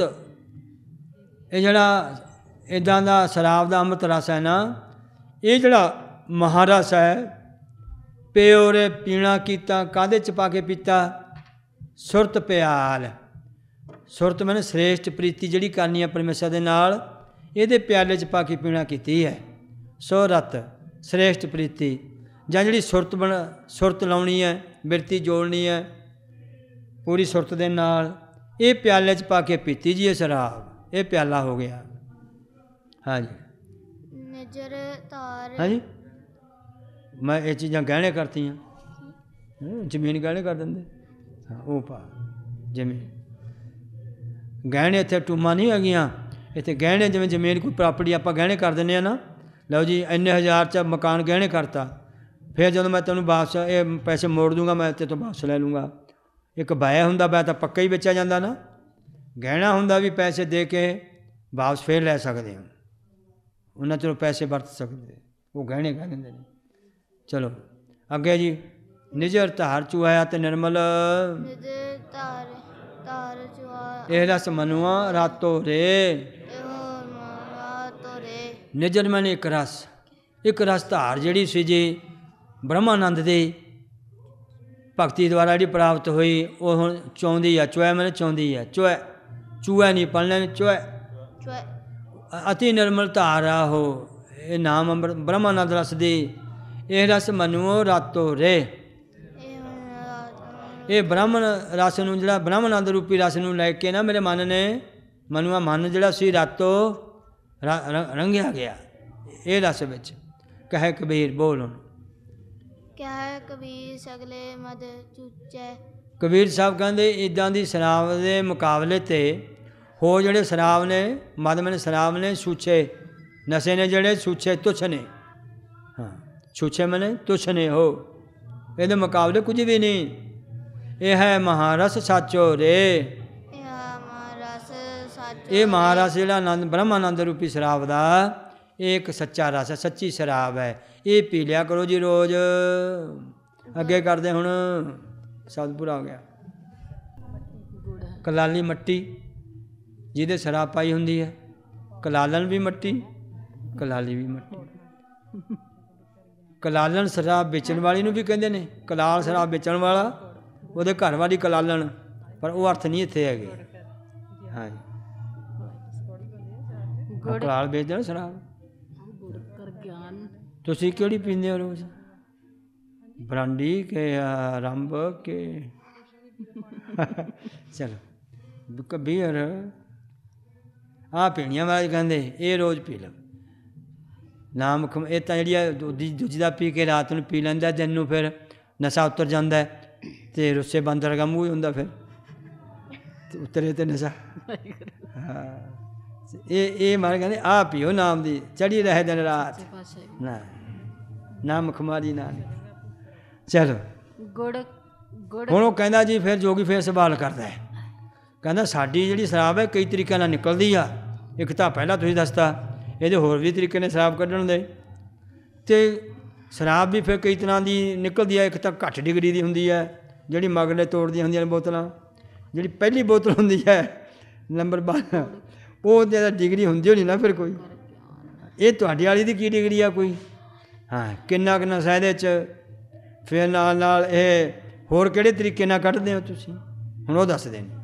ਇਹ ਜਿਹੜਾ ਇੱਦਾਂ ਦਾ ਸ਼ਰਾਬ ਦਾ ਅੰਮ੍ਰਿਤ ਰਸ ਹੈ ਨਾ, ਇਹ ਜਿਹੜਾ ਮਹਾਰਸ ਹੈ, ਪਿਓ ਰੇ ਪੀਣਾ ਕੀਤਾ, ਕਾਹਦੇ 'ਚ ਪਾ ਕੇ ਪੀਤਾ? ਸੁਰਤ ਪਿਆਲ। ਸੁਰਤ ਮੈਨੇ ਸ੍ਰੇਸ਼ਟ ਪ੍ਰੀਤੀ ਜਿਹੜੀ ਕਰਨੀ ਹੈ ਪਰਮੇਸ਼ਰ ਦੇ ਨਾਲ, ਇਹਦੇ ਪਿਆਲੇ 'ਚ ਪਾ ਕੇ ਪੀਣਾ ਕੀਤੀ ਹੈ। ਸੁਰਤ ਸ੍ਰੇਸ਼ਟ ਪ੍ਰੀਤੀ, ਜਾਂ ਜਿਹੜੀ ਸੁਰਤ ਬਣ ਸੁਰਤ ਲਾਉਣੀ ਹੈ, ਬਿਰਤੀ ਜੋੜਨੀ ਹੈ ਪੂਰੀ ਸੁਰਤ ਦੇ ਨਾਲ, ਇਹ ਪਿਆਲੇ 'ਚ ਪਾ ਕੇ ਪੀਤੀ ਜੀ ਇਹ ਸ਼ਰਾਬ। ਇਹ ਪਿਆਲਾ ਹੋ ਗਿਆ। ਹਾਂਜੀ, ਨਿਜਰ ਧਾਰ। ਹਾਂਜੀ, ਮੈਂ ਇਹ ਚੀਜ਼ਾਂ ਗਹਿਣੇ ਕਰਤੀਆਂ। ਜ਼ਮੀਨ ਗਹਿਣੇ ਕਰ ਦਿੰਦੇ, ਉਹ ਪਾ ਜ਼ਮੀਨ ਗਹਿਣੇ। ਇੱਥੇ ਟੂਮਾਂ ਨਹੀਂ ਹੈਗੀਆਂ, ਇੱਥੇ ਗਹਿਣੇ ਜਿਵੇਂ ਜ਼ਮੀਨ ਕੋਈ ਪ੍ਰਾਪਰਟੀ ਆਪਾਂ ਗਹਿਣੇ ਕਰ ਦਿੰਦੇ ਹਾਂ ਨਾ, ਲਓ ਜੀ ਇੰਨੇ ਹਜ਼ਾਰ 'ਚ ਮਕਾਨ ਗਹਿਣੇ ਕਰਤਾ, ਫਿਰ ਜਦੋਂ ਮੈਂ ਤੈਨੂੰ ਵਾਪਸ ਇਹ ਪੈਸੇ ਮੋੜ ਦੂੰਗਾ, ਮੈਂ ਤੇਰੇ ਤੋਂ ਵਾਪਸ ਲੈ ਲੂੰਗਾ। ਇੱਕ ਬਾਇਆ ਹੁੰਦਾ, ਬਾਇਆ ਤਾਂ ਪੱਕਾ ਹੀ ਵੇਚਿਆ ਜਾਂਦਾ ਨਾ। ਗਹਿਣਾ ਹੁੰਦਾ ਵੀ ਪੈਸੇ ਦੇ ਕੇ ਵਾਪਸ ਫਿਰ ਲੈ ਸਕਦੇ ਹਾਂ, ਉਹਨਾਂ ਚੋਂ ਪੈਸੇ ਵਰਤ ਸਕਦੇ, ਉਹ ਗਹਿਣੇ ਕਹਿ ਦਿੰਦੇ ਨੇ। ਚਲੋ ਅੱਗੇ ਜੀ। ਨਿਜਰ ਧਾਰ ਚੁਆਇਆ ਤੇ ਨਿਰਮਲ, ਨਿਜਰ ਧਾਰ ਧਾਰ ਚੁਆ, ਇਹ ਰਸ ਮਨੁਆ ਰਾਤੋ ਰੇ। ਇਹੋ ਰਾਤੋ ਰੇ। ਨਿਜਰ ਮੈਨੇ ਇੱਕ ਰਸ, ਇੱਕ ਰਸ ਧਾਰ ਜਿਹੜੀ ਸੀ ਜੀ ਬ੍ਰਹਮਾਨੰਦ ਦੀ ਭਗਤੀ ਦੁਆਰਾ ਜਿਹੜੀ ਪ੍ਰਾਪਤ ਹੋਈ, ਉਹ ਹੁਣ ਚਾਹੁੰਦੀ ਆ। ਚੁਆ ਮੈਨੇ ਚਾਹੁੰਦੀ ਹੈ, ਚੁਆ ਚੂਆ ਨਹੀਂ ਪੜ੍ਹਨਾ, ਚੁਆ ਅਤੀ ਨਿਰਮਲ ਧਾਰ ਆ ਉਹ। ਇਹ ਨਾਮ ਅੰਮ੍ਰਿਤ ਬ੍ਰਹਮਾਨੰਦ ਰਸ ਦੀ। ਇਹ ਰਸ ਮਨੁਓ ਰਾਤੋ ਰੇ। ਇਹ ਬ੍ਰਾਹਮਣ ਰਸ ਨੂੰ, ਜਿਹੜਾ ਬ੍ਰਹਮਾਨੰਦ ਰੂਪੀ ਰਸ ਨੂੰ ਲੈ ਕੇ ਨਾ ਮੇਰੇ ਮਨ ਨੇ, ਮਨੁਆ ਮਨ ਜਿਹੜਾ ਸੀ ਰਾਤੋ ਰੰਗਿਆ ਗਿਆ ਇਹ ਰਸ ਵਿੱਚ। ਕਹੇ ਕਬੀਰ, ਬੋਲ ਹੁਣ। ਕਹੇ ਕਬੀਰ ਸਗਲੇ ਮਦ ਚੂਚੈ। ਕਬੀਰ ਸਾਹਿਬ ਕਹਿੰਦੇ ਇੱਦਾਂ ਦੀ ਸ਼ਰਾਬ ਦੇ ਮੁਕਾਬਲੇ 'ਤੇ ਹੋਰ ਜਿਹੜੇ ਸ਼ਰਾਬ ਨੇ, ਮਦ ਮੈਨੇ ਸ਼ਰਾਬ ਨੇ, ਛੂਛੇ ਨਸ਼ੇ ਨੇ ਜਿਹੜੇ, ਛੂਛੇ ਤੁੱਛ ਨੇ। ਹਾਂ, ਛੂਛੇ ਮੈਨੇ ਤੁੱਛ ਨੇ, ਹੋ ਇਹਦੇ ਮੁਕਾਬਲੇ ਕੁਝ ਵੀ ਨਹੀਂ। ਇਹ ਹੈ ਮਹਾਰਸ ਸਾਚੋ ਰੇ। ਇਹ ਮਹਾਰਸ ਸਾਚੋ। ਇਹ ਮਹਾਰਸ ਜਿਹੜਾ ਆਨੰਦ ਬ੍ਰਹਮਾਨੰਦ ਰੂਪੀ ਸ਼ਰਾਬ ਦਾ, ਇਹ ਇੱਕ ਸੱਚਾ ਰਸ ਹੈ, ਸੱਚੀ ਸ਼ਰਾਬ ਹੈ। ਇਹ ਪੀ ਲਿਆ ਕਰੋ ਜੀ ਰੋਜ਼। ਅੱਗੇ ਕਰਦੇ ਹੁਣ ਸ਼ਬਦ ਪੂਰਾ ਹੋ ਗਿਆ। ਕਲਾਲੀ ਮੱਟੀ ਜਿਹਦੇ ਸ਼ਰਾਬ ਪਾਈ ਹੁੰਦੀ ਹੈ, ਕਲਾਲਨ ਵੀ ਮੱਟੀ, ਕਲਾਲੀ ਵੀ ਮੱਟੀ। ਕਲਾਲਨ ਸ਼ਰਾਬ ਵੇਚਣ ਵਾਲੀ ਨੂੰ ਵੀ ਕਹਿੰਦੇ ਨੇ, ਕਲਾਲ ਸ਼ਰਾਬ ਵੇਚਣ ਵਾਲਾ, ਉਹਦੇ ਘਰ ਵਾਲੀ ਕਲਾਲਨ, ਪਰ ਉਹ ਅਰਥ ਨਹੀਂ ਇੱਥੇ ਹੈਗੇ। ਹਾਂਜੀ, ਕਲਾਲ ਵੇਚਦੇ ਨੇ ਸ਼ਰਾਬ। ਤੁਸੀਂ ਕਿਹੜੀ ਪੀਂਦੇ ਹੋ ਰੋਜ਼? ਬਰਾਂਡੀ ਕੇ ਰੰਬ ਕੇ? ਚਲੋ ਕਬੀਰ ਆਹ ਪੀਣੀਆਂ ਵਾਲੇ ਕਹਿੰਦੇ ਇਹ ਰੋਜ਼ ਪੀ ਲਓ। ਨਾਮ ਇਹ ਤਾਂ ਜਿਹੜੀ ਆ ਦੂਜੀ ਦੂਜੀ ਦਾ ਪੀ ਕੇ ਰਾਤ ਨੂੰ ਪੀ ਲੈਂਦਾ, ਦਿਨ ਨੂੰ ਫਿਰ ਨਸ਼ਾ ਉਤਰ ਜਾਂਦਾ ਅਤੇ ਰੁੱਸੇ ਬਾਂਦਰ ਵਰਗਾ ਮੂੰਹ ਹੀ ਹੁੰਦਾ ਫਿਰ। ਉਤਰੇ ਤੇ ਨਸ਼ਾ। ਹਾਂ ਇਹ ਇਹ ਮਾਰ ਕਹਿੰਦੇ ਆ ਪੀਓ ਨਾਮ ਦੀ ਚੜੀ ਰਹੇ ਦਿਨ ਰਾਤ ਨਾ ਨਾਮ ਖੁਮਾਰੀ ਨਾ। ਚਲੋ ਗੁੜ ਗੁੜ ਹੁਣ ਉਹ ਕਹਿੰਦਾ ਜੀ ਫਿਰ ਜੋਗੀ ਫਿਰ ਸਵਾਲ ਕਰਦਾ ਹੈ, ਕਹਿੰਦਾ ਸਾਡੀ ਜਿਹੜੀ ਸ਼ਰਾਬ ਹੈ ਕਈ ਤਰੀਕਿਆਂ ਨਾਲ ਨਿਕਲਦੀ ਆ। ਇੱਕ ਤਾਂ ਪਹਿਲਾਂ ਤੁਸੀਂ ਦੱਸਤਾ, ਇਹਦੇ ਹੋਰ ਵੀ ਤਰੀਕੇ ਨੇ ਸ਼ਰਾਬ ਕੱਢਣ ਦੇ। ਅਤੇ ਸ਼ਰਾਬ ਵੀ ਫਿਰ ਕਈ ਤਰ੍ਹਾਂ ਦੀ ਨਿਕਲਦੀ ਹੈ। ਇੱਕ ਤਾਂ ਘੱਟ ਡਿਗਰੀ ਦੀ ਹੁੰਦੀ ਹੈ ਜਿਹੜੀ ਮਗਲੇ ਤੋੜਦੀਆਂ ਹੁੰਦੀਆਂ ਨੇ ਬੋਤਲਾਂ। ਜਿਹੜੀ ਪਹਿਲੀ ਬੋਤਲ ਹੁੰਦੀ ਹੈ ਨੰਬਰ ਬਾਰਾਂ, ਉਹ ਤਾਂ ਡਿਗਰੀ ਹੁੰਦੀ ਹੋਣੀ ਨਾ ਫਿਰ ਕੋਈ। ਇਹ ਤੁਹਾਡੀ ਵਾਲੀ ਦੀ ਕੀ ਡਿਗਰੀ ਆ ਕੋਈ? ਹਾਂ ਕਿੰਨਾ ਕੁ ਨਸ਼ਾ ਇਹਦੇ 'ਚ। ਫਿਰ ਨਾਲ ਨਾਲ ਇਹ ਹੋਰ ਕਿਹੜੇ ਤਰੀਕੇ ਨਾਲ ਕੱਢਦੇ ਹੋ ਤੁਸੀਂ? ਹੁਣ ਉਹ ਦੱਸਦੇ ਨੇ।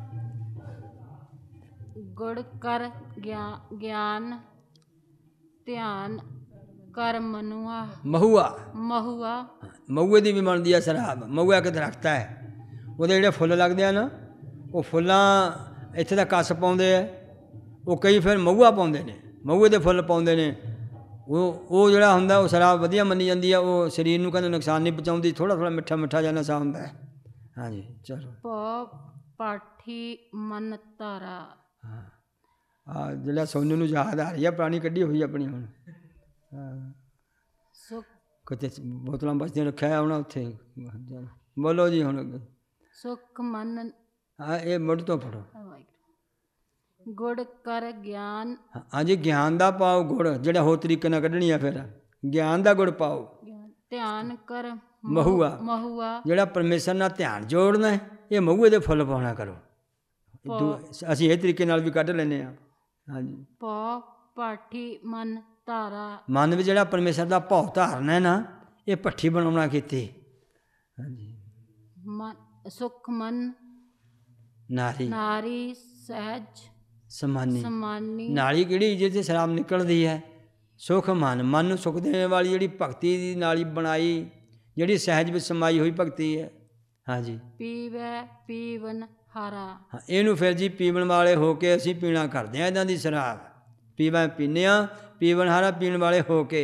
ਗੁੜ ਕਰ ਗਿਆ ਗਿਆਨ ਧਿਆਨ ਕਰ ਮਨੁਆ ਮਹੂਆ ਮਹੁਆ। ਮਹੂਏ ਦੀ ਵੀ ਬਣਦੀ ਆ ਸ਼ਰਾਬ। ਮਹੂਆ ਇੱਕ ਦਰਖਤ ਹੈ, ਉਹਦੇ ਜਿਹੜੇ ਫੁੱਲ ਲੱਗਦੇ ਆ ਨਾ, ਉਹ ਫੁੱਲਾਂ ਇੱਥੇ ਦਾ ਕੱਸ ਪਾਉਂਦੇ ਆ। ਉਹ ਕਈ ਫਿਰ ਮਹੂਆ ਪਾਉਂਦੇ ਨੇ, ਮਹੂਏ ਦੇ ਫੁੱਲ ਪਾਉਂਦੇ ਨੇ। ਉਹ ਉਹ ਜਿਹੜਾ ਹੁੰਦਾ ਉਹ ਸ਼ਰਾਬ ਵਧੀਆ ਮੰਨੀ ਜਾਂਦੀ ਆ। ਉਹ ਸਰੀਰ ਨੂੰ ਕਹਿੰਦੇ ਨੁਕਸਾਨ ਨਹੀਂ ਪਹੁੰਚਾਉਂਦੀ। ਥੋੜ੍ਹਾ ਥੋੜ੍ਹਾ ਮਿੱਠਾ ਮਿੱਠਾ ਜਿਹਾ ਨਸ਼ਾ ਹੁੰਦਾ ਹੈ। ਹਾਂਜੀ ਚਲੋ। ਪੋ ਪਾਠੀ ਮਨ ਧਾਰਾ। ਹਾਂ ਆ ਜਿਹੜਾ ਸੋਨੂੰ ਨੂੰ ਯਾਦ ਆ ਰਹੀ ਆ ਪੁਰਾਣੀ ਕੱਢੀ ਹੋਈ ਆਪਣੀ ਹੁਣ। ਹਾਂ ਸੁਖ ਕਿਤੇ ਬੋਤਲਾਂ ਬਚਦੀਆਂ ਰੱਖਿਆ ਹੋਣਾ ਉੱਥੇ। ਬੋਲੋ ਜੀ ਹੁਣ ਅੱਗੇ। ਸੁਖ ਮਨ। ਹਾਂ ਇਹ ਮੁੱਢ ਤੋਂ ਪੜੋ। ਗੁੜ ਕਰ ਗਿਆਨ। ਹਾਂਜੀ ਗਿਆਨ ਦਾ ਪਾਓ ਗੁੜ, ਜਿਹੜਾ ਹੋਰ ਤਰੀਕੇ ਨਾਲ ਕੱਢਣੀ ਆ। ਫਿਰ ਗਿਆਨ ਦਾ ਗੁੜ ਪਾਓ। ਧਿਆਨ ਕਰ ਮਹੂਆ ਮਹੁਆ। ਜਿਹੜਾ ਪਰਮੇਸ਼ਰ ਨਾਲ ਧਿਆਨ ਜੋੜਨਾ, ਇਹ ਮਹੂਏ ਦੇ ਫੁੱਲ ਪਾਉਣਾ ਕਰੋ। ਅਸੀਂ ਇਹ ਤਰੀਕੇ ਨਾਲ ਵੀ ਕੱਢ ਲੈਂਦੇ ਹਾਂ। ਹਾਂਜੀ ਪੋ ਪਾਠੀ ਮਨ ਧਾਰਾ। ਮਨ ਵਿੱਚ ਜਿਹੜਾ ਪਰਮੇਸ਼ਰ ਦਾ ਭਾਵ ਧਾਰਨਾ ਹੈ ਨਾ, ਇਹ ਭੱਠੀ ਬਣਾਉਣਾ ਕੀਤੀ। ਹਾਂਜੀ ਮਨ ਸੁਖ ਮਨ ਨਾਰੀ ਨਾਰੀ ਸਹਿਜ ਸਮਾਨੀ। ਸਮਾਨੀ ਨਾਲੀ ਕਿਹੜੀ ਜਿਹਦੇ ਸ਼ਰਾਬ ਨਿਕਲਦੀ ਹੈ? ਸੁਖ ਮਨ, ਮਨ ਨੂੰ ਸੁਖ ਦੇਣ ਵਾਲੀ ਜਿਹੜੀ ਭਗਤੀ ਦੀ ਨਾਲੀ ਬਣਾਈ, ਜਿਹੜੀ ਸਹਿਜ ਵਿੱਚ ਸਮਾਈ ਹੋਈ ਭਗਤੀ ਹੈ। ਹਾਂਜੀ ਪੀਵੈ ਪੀਵਨ ਹਾਰਾ। ਹਾਂ ਇਹਨੂੰ ਫਿਰ ਜੀ ਪੀਵਣ ਵਾਲੇ ਹੋ ਕੇ ਅਸੀਂ ਪੀਣਾ ਕਰਦੇ ਹਾਂ ਇੱਦਾਂ ਦੀ ਸ਼ਰਾਬ। ਪੀਵਾ ਪੀਂਦੇ ਹਾਂ, ਪੀਵਨ ਹਾਰਾ ਪੀਣ ਵਾਲੇ ਹੋ ਕੇ।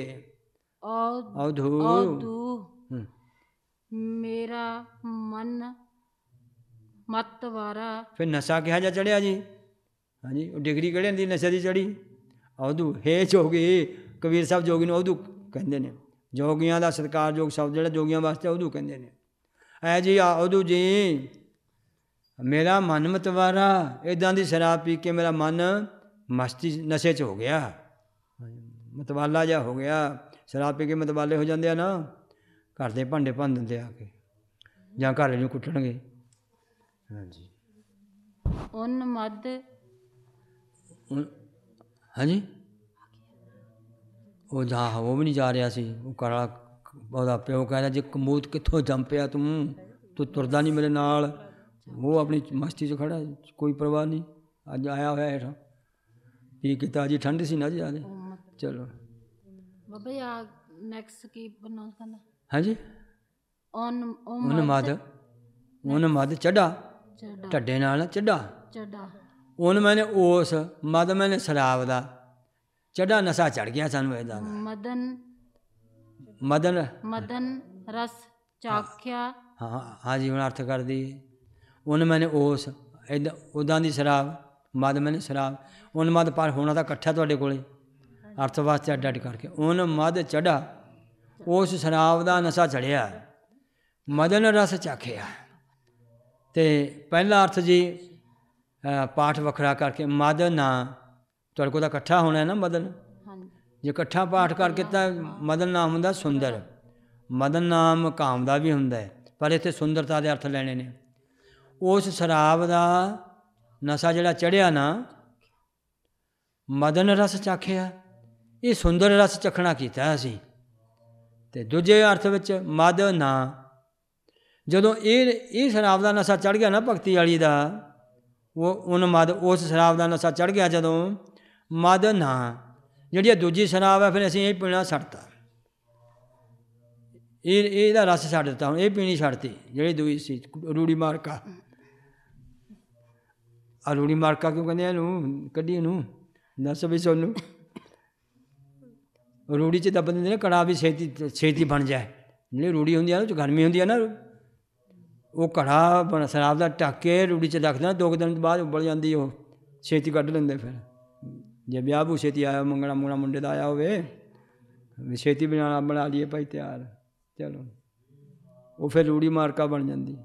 ਔਧੂ ਮੇਰਾ ਮਨ ਮਤ ਵਾਰਾ। ਫਿਰ ਨਸ਼ਾ ਕਿਹਾ ਜਾ ਚੜਿਆ ਜੀ? ਹਾਂਜੀ ਉਹ ਡਿਗਰੀ ਕਿਹੜੇ ਦੀ ਨਸ਼ੇ ਦੀ ਚੜੀ? ਔਧੂ ਹੇ ਜੋਗੀ। ਕਬੀਰ ਸਾਹਿਬ ਜੋਗੀ ਨੂੰ ਔਧੂ ਕਹਿੰਦੇ ਨੇ। ਜੋਗੀਆਂ ਦਾ ਸਤਿਕਾਰਯੋਗ ਸ਼ਬਦ ਜਿਹੜਾ ਜੋਗੀਆਂ ਵਾਸਤੇ ਔਧੂ ਕਹਿੰਦੇ ਨੇ। ਐ ਜੀ ਆ ਔਧੂ ਜੀ ਮੇਰਾ ਮਨ ਮਤਵਾਰਾ। ਇੱਦਾਂ ਦੀ ਸ਼ਰਾਬ ਪੀ ਕੇ ਮੇਰਾ ਮਨ ਮਸਤੀ ਨਸ਼ੇ 'ਚ ਹੋ ਗਿਆ, ਮਤਵਾਲਾ ਜਿਹਾ ਹੋ ਗਿਆ। ਸ਼ਰਾਬ ਪੀ ਕੇ ਮਤਵਾਲੇ ਹੋ ਜਾਂਦੇ ਆ ਨਾ, ਘਰ ਦੇ ਭਾਂਡੇ ਭੰਨ ਦਿੰਦੇ ਆ ਕੇ, ਜਾਂ ਘਰ ਨੂੰ ਕੁੱਟਣਗੇ। ਹਾਂਜੀ ਉਨਮਦ। ਹਾਂਜੀ ਉਹ ਜਾ ਉਹ ਵੀ ਨਹੀਂ ਜਾ ਰਿਹਾ ਸੀ। ਉਹ ਕਾਲਾ ਉਹਦਾ ਪਿਓ ਕਹਿੰਦਾ ਜੇ ਕਮੂਤ ਕਿੱਥੋਂ ਜੰਮ ਪਿਆ ਤੂੰ ਤੂੰ ਤੁਰਦਾ ਨਹੀਂ ਮੇਰੇ ਨਾਲ। ਉਹ ਆਪਣੀ ਮਸਤੀ 'ਚ ਖੜਾ, ਕੋਈ ਪਰਵਾਹ ਨਹੀਂ। ਅੱਜ ਆਇਆ ਹੋਇਆ ਹੇਠਾਂ ਪੀ ਕੇ। ਤਾਜ਼ੀ ਠੰਡ ਸੀ ਨਾ ਜ਼ਿਆਦਾ। ਚਲੋ ਬਾਬਾ ਜੀ ਆ ਨੈਕਸਟ ਕੀ ਬਣਾਉਣਾ ਕਹਿੰਦਾ? ਹਾਂਜੀ ਉਨਮਦ। ਉਨਮਦ ਚੱਡਾ, ਢੱਡੇ ਨਾਲ ਚੱਡਾ। ਚੱਡਾ ਉਨ ਮੈਨੇ ਉਸ, ਮਦ ਮੈਨੇ ਸ਼ਰਾਬ ਦਾ, ਚੱਡਾ ਨਸ਼ਾ ਚੜ੍ਹ ਗਿਆ ਸਾਨੂੰ ਇਹਦਾ। ਮਦਨ ਮਦਨ ਮਦਨ ਰਸ ਚਾਖਿਆ। ਹਾਂ ਹਾਂਜੀ ਹੁਣ ਅਰਥ ਕਰਦੀ। ਉਨ ਮੈਨੇ ਉਸ ਇੱਦਾਂ ਉੱਦਾਂ ਦੀ ਸ਼ਰਾਬ, ਮਦ ਮੈਨੇ ਸ਼ਰਾਬ। ਉਨ ਮਦ ਪਰ ਹੋਣਾ ਤਾਂ ਇਕੱਠਾ ਤੁਹਾਡੇ ਕੋਲੇ ਅਰਥ ਵਾਸਤੇ ਅੱਡ ਅੱਡ ਕਰਕੇ। ਉਨ ਮਦ ਚੜਾ, ਉਸ ਸ਼ਰਾਬ ਦਾ ਨਸ਼ਾ ਚੜ੍ਹਿਆ। ਮਦਨ ਰਸ ਚਾਖਿਆ। ਅਤੇ ਪਹਿਲਾ ਅਰਥ ਜੀ ਪਾਠ ਵੱਖਰਾ ਕਰਕੇ ਮਦ ਨਾ, ਤੁਹਾਡੇ ਕੋਲ ਤਾਂ ਇਕੱਠਾ ਹੋਣਾ ਨਾ ਮਦਨ। ਜੇ ਇਕੱਠਾ ਪਾਠ ਕਰਕੇ ਤਾਂ ਮਦਨ ਨਾਮ ਹੁੰਦਾ ਸੁੰਦਰ। ਮਦਨ ਨਾਮ ਕਾਮ ਦਾ ਵੀ ਹੁੰਦਾ ਹੈ, ਪਰ ਇੱਥੇ ਸੁੰਦਰਤਾ ਦੇ ਅਰਥ ਲੈਣੇ ਨੇ। ਉਸ ਸ਼ਰਾਬ ਦਾ ਨਸ਼ਾ ਜਿਹੜਾ ਚੜ੍ਹਿਆ ਨਾ, ਮਦਨ ਰਸ ਚਾਖਿਆ, ਇਹ ਸੁੰਦਰ ਰਸ ਚਖਣਾ ਕੀਤਾ ਅਸੀਂ। ਅਤੇ ਦੂਜੇ ਅਰਥ ਵਿੱਚ ਮਦ ਨਾ, ਜਦੋਂ ਇਹ ਇਹ ਸ਼ਰਾਬ ਦਾ ਨਸ਼ਾ ਚੜ੍ਹ ਗਿਆ ਨਾ ਭਗਤੀ ਵਾਲੀ ਦਾ, ਉਹ ਉਹਨ ਮਦ ਉਸ ਸ਼ਰਾਬ ਦਾ ਨਸ਼ਾ ਚੜ੍ਹ ਗਿਆ ਜਦੋਂ, ਮਦ ਨਾ ਜਿਹੜੀ ਇਹ ਦੂਜੀ ਸ਼ਰਾਬ ਹੈ ਫਿਰ ਅਸੀਂ ਇਹ ਪੀਣਾ ਛੱਡਤਾ। ਇਹ ਇਹਦਾ ਰਸ ਛੱਡ ਦਿੱਤਾ। ਹੁਣ ਇਹ ਪੀਣੀ ਛੱਡਤੀ ਜਿਹੜੀ ਦੂਈ ਸੀ ਰੂੜੀ ਮਾਰਕਾ। ਆ ਰੂੜੀ ਮਾਰਕਾ ਕਿਉਂ ਕਹਿੰਦੇ ਇਹਨੂੰ? ਕੱਢੀ ਇਹਨੂੰ ਦੱਸ ਵੀ ਸਾਨੂੰ। ਰੂੜੀ 'ਚ ਦੱਬ ਦਿੰਦੇ ਨੇ ਕੜਾ ਵੀ ਛੇਤੀ ਛੇਤੀ ਬਣ ਜਾਏ। ਜਿਹੜੀ ਰੂੜੀ ਹੁੰਦੀ ਆ ਉਹ 'ਚ ਗਰਮੀ ਹੁੰਦੀ ਆ ਨਾ, ਉਹ ਘੜਾ ਬਣ ਸ਼ਰਾਬ ਦਾ ਢੱਕ ਕੇ ਰੂੜੀ 'ਚ ਰੱਖਦਾ, ਦੋ ਕੁ ਦਿਨ ਬਾਅਦ ਉਬਲ ਜਾਂਦੀ, ਉਹ ਛੇਤੀ ਕੱਢ ਲੈਂਦੇ। ਫਿਰ ਜੇ ਵਿਆਹ ਬੂ ਛੇਤੀ ਆਇਆ, ਮੰਗਣਾ ਮੁੰਗਣਾ ਮੁੰਡੇ ਦਾ ਆਇਆ ਹੋਵੇ, ਵੀ ਛੇਤੀ ਬਣਾ ਬਣਾ ਲਈਏ ਭਾਈ ਤਿਆਰ, ਚਲੋ ਉਹ ਫਿਰ ਰੂੜੀ ਮਾਰਕਾ ਬਣ ਜਾਂਦੀ।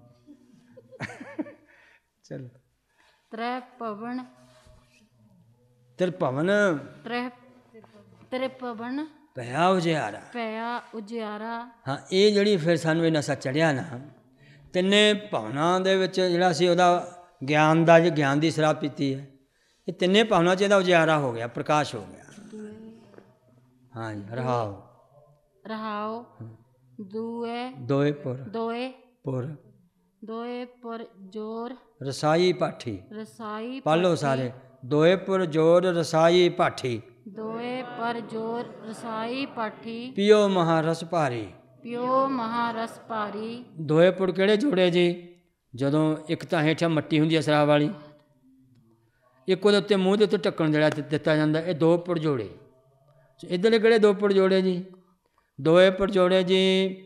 ਚਲੋ ਤ੍ਰੈ ਪਵਨ ਤ੍ਰਿਭਵਨ ਤ੍ਰੈ ਤ੍ਰੈ ਪਵਨ ਪਿਆ ਉਜਿਆਰਾ ਪਿਆ ਉਜਿਆਰਾ। ਹਾਂ, ਇਹ ਜਿਹੜੀ ਫਿਰ ਸਾਨੂੰ ਇਹ ਨਸ਼ਾ ਚੜਿਆ ਨਾ, ਤਿੰਨੇ ਭਾਵਨਾ ਦੇ ਵਿੱਚ ਜਿਹੜਾ ਸੀ ਉਹਦਾ ਗਿਆਨ ਦਾ, ਜੇ ਗਿਆਨ ਦੀ ਸ਼ਰਾਬ ਪੀਤੀ ਹੈ, ਇਹ ਤਿੰਨੇ ਭਾਵਨਾ 'ਚ ਇਹਦਾ ਉਜਿਆਰਾ ਹੋ ਗਿਆ, ਪ੍ਰਕਾਸ਼ ਹੋ ਗਿਆ। ਹਾਂਜੀ, ਰਹਾਓ ਰਹਾਓ ਦੂਏ ਦੋਏ ਪੁਰ ਦੋਏ ਪੁਰ ਦੋਏ ਪੁਰ ਜੋਰ ਰਸਾਈ ਪਾਠੀ, ਰਸਾਈ ਪਾਲੋ ਸਾਰੇ, ਦੋਏ ਪੁਰ ਜੋਰ ਰਸਾਈ ਪਾਠੀ, ਦੋਏ ਪਰ ਜੋਰ ਰਸਾਈ ਪਾਠੀ, ਪੀਓ ਮਹਾਰਸ ਭਾਰੀ। ਪਿਓ ਮਹਾਰਸ ਭਾਰੀ। ਦੋਏ ਪੁਰ ਕਿਹੜੇ ਜੋੜੇ ਜੀ? ਜਦੋਂ ਇੱਕ ਤਾਂ ਹੇਠਾਂ ਮੱਟੀ ਹੁੰਦੀ ਹੈ ਸ਼ਰਾਬ ਵਾਲੀ, ਇੱਕ ਉਹਦੇ ਉੱਤੇ ਮੂੰਹ ਦੇ ਉੱਤੇ ਢੱਕਣ ਜਿਹੜਾ ਦਿੱਤਾ ਜਾਂਦਾ, ਇਹ ਦੋ ਪੁਰ ਜੋੜੇ। ਇੱਧਰਲੇ ਕਿਹੜੇ ਦੋ ਪੁਰ ਜੋੜੇ ਜੀ? ਦੋਏ ਪੁਰ ਜੋੜੇ ਜੀ,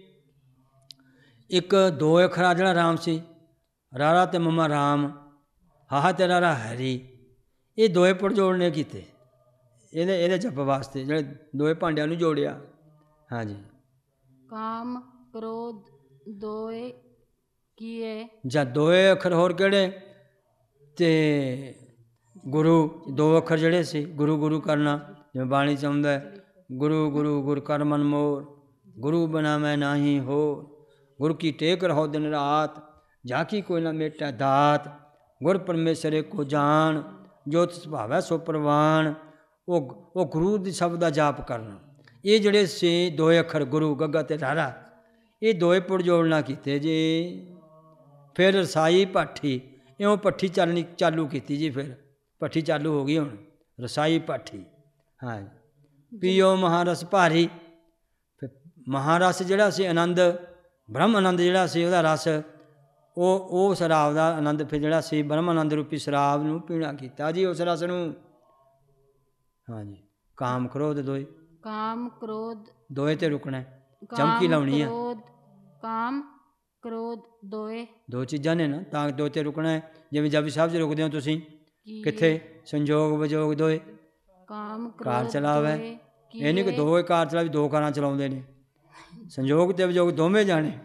ਇੱਕ ਦੋ ਅੱਖਰਾਂ ਜਿਹੜਾ ਰਾਮ ਸੀ, ਰਾਰਾ ਤੇ ਮਮਾ ਰਾਮ, ਹਾਹਾ ਤੇ ਰਾਰਾ ਹਰੀ, ਇਹ ਦੋਏ ਪੁਰ ਜੋੜਨੇ ਕੀਤੇ ਇਹਦੇ ਇਹਦੇ ਜਪ ਵਾਸਤੇ, ਜਿਹੜੇ ਦੋਏ ਭਾਂਡਿਆਂ ਨੂੰ ਜੋੜਿਆ। ਹਾਂਜੀ, ਕਾਮ ਕ੍ਰੋਧ ਦੋਏ ਕੀਏ। ਜਾਂ ਦੋਏ ਅੱਖਰ ਹੋਰ ਕਿਹੜੇ? ਤੇ ਗੁਰੂ, ਦੋ ਅੱਖਰ ਜਿਹੜੇ ਸੀ, ਗੁਰੂ ਗੁਰੂ ਕਰਨਾ, ਜਿਵੇਂ ਬਾਣੀ 'ਚ ਆਉਂਦਾ, ਗੁਰੂ ਗੁਰੂ ਗੁਰ ਕਰ ਮਨ ਮੋਰ, ਗੁਰੂ ਬਣਾ ਮੈਂ ਨਾਹੀ ਹੋਰ, ਗੁਰ ਕੀ ਟੇਕ ਰਹੋ ਦਿਨ ਰਾਤ, ਜਾ ਕੀ ਕੋਈ ਨਾ ਮੇਟਾ ਦਾਤ, ਗੁਰ ਪਰਮੇਸ਼ਰ ਕੋ ਜਾਣ, ਜੋ ਤਿਸ ਭਾਵੈ ਸੋ ਪ੍ਰਵਾਨ। ਉਹ ਉਹ ਗੁਰੂ ਦੀ ਸ਼ਬਦ ਦਾ ਜਾਪ ਕਰਨਾ। ਇਹ ਜਿਹੜੇ ਸੀ ਦੋਏ ਅੱਖਰ ਗੁਰੂ, ਗੱਗਾ ਤੇ ਰਾਰਾ, ਇਹ ਦੋਏ ਪੁਰ ਜੋੜਨਾ ਕੀਤੇ ਜੀ। ਫਿਰ ਰਸਾਈ ਪਾਠੀ, ਇਉਂ ਪੱਠੀ ਚੱਲਣੀ ਚਾਲੂ ਕੀਤੀ ਜੀ। ਫਿਰ ਪੱਠੀ ਚਾਲੂ ਹੋ ਗਈ ਹੁਣ, ਰਸਾਈ ਪਾਠੀ। ਹਾਂ, ਪੀਓ ਮਹਾਰਸ ਭਾਰੀ। ਫਿਰ ਮਹਾਰਸ ਜਿਹੜਾ ਸੀ ਆਨੰਦ, ਬ੍ਰਹਮ ਆਨੰਦ ਜਿਹੜਾ ਸੀ, ਉਹਦਾ ਰਸ, ਉਹ ਉਹ ਸ਼ਰਾਬ ਦਾ ਆਨੰਦ ਫਿਰ ਜਿਹੜਾ ਸੀ ਬ੍ਰਹਮ ਆਨੰਦ ਰੂਪੀ ਸ਼ਰਾਬ ਨੂੰ ਪੀਣਾ ਕੀਤਾ ਜੀ, ਉਸ ਰਸ ਨੂੰ। ਹਾਂਜੀ, ਕਾਮ ਕ੍ਰੋਧ ਦੋਏ, ਕਾਮ ਕ੍ਰੋਧ ਦੋਏ ਤੇ ਰੁਕਣਾ, ਚਮਕੀ ਲਾਉਣੀ ਆ। ਕਾਮ ਕ੍ਰੋਧ ਦੋਏ, ਦੋ ਚੀਜ਼ਾਂ ਨੇ ਨਾ, ਤਾਂ ਦੋ ਤੇ ਰੁਕਣਾ ਹੈ। ਜਿਵੇਂ ਜਪਜੀ ਸਾਹਿਬ 'ਚ ਰੁਕਦੇ ਹੋ ਤੁਸੀਂ, ਕਿੱਥੇ? ਸੰਜੋਗ ਵਿਜੋਗ ਦੋਏ, ਕਾਮ ਕਾਰ ਚਲਾਵੇ। ਇਹ ਨਹੀਂ ਕਿ ਦੋ ਕਾਰ ਚਲਾ ਵੀ ਦੋ ਕਾਰਾਂ ਚਲਾਉਂਦੇ ਨੇ, ਸੰਜੋਗ ਤੇ ਵਿਜੋਗ ਦੋਵੇਂ ਜਾਣੇ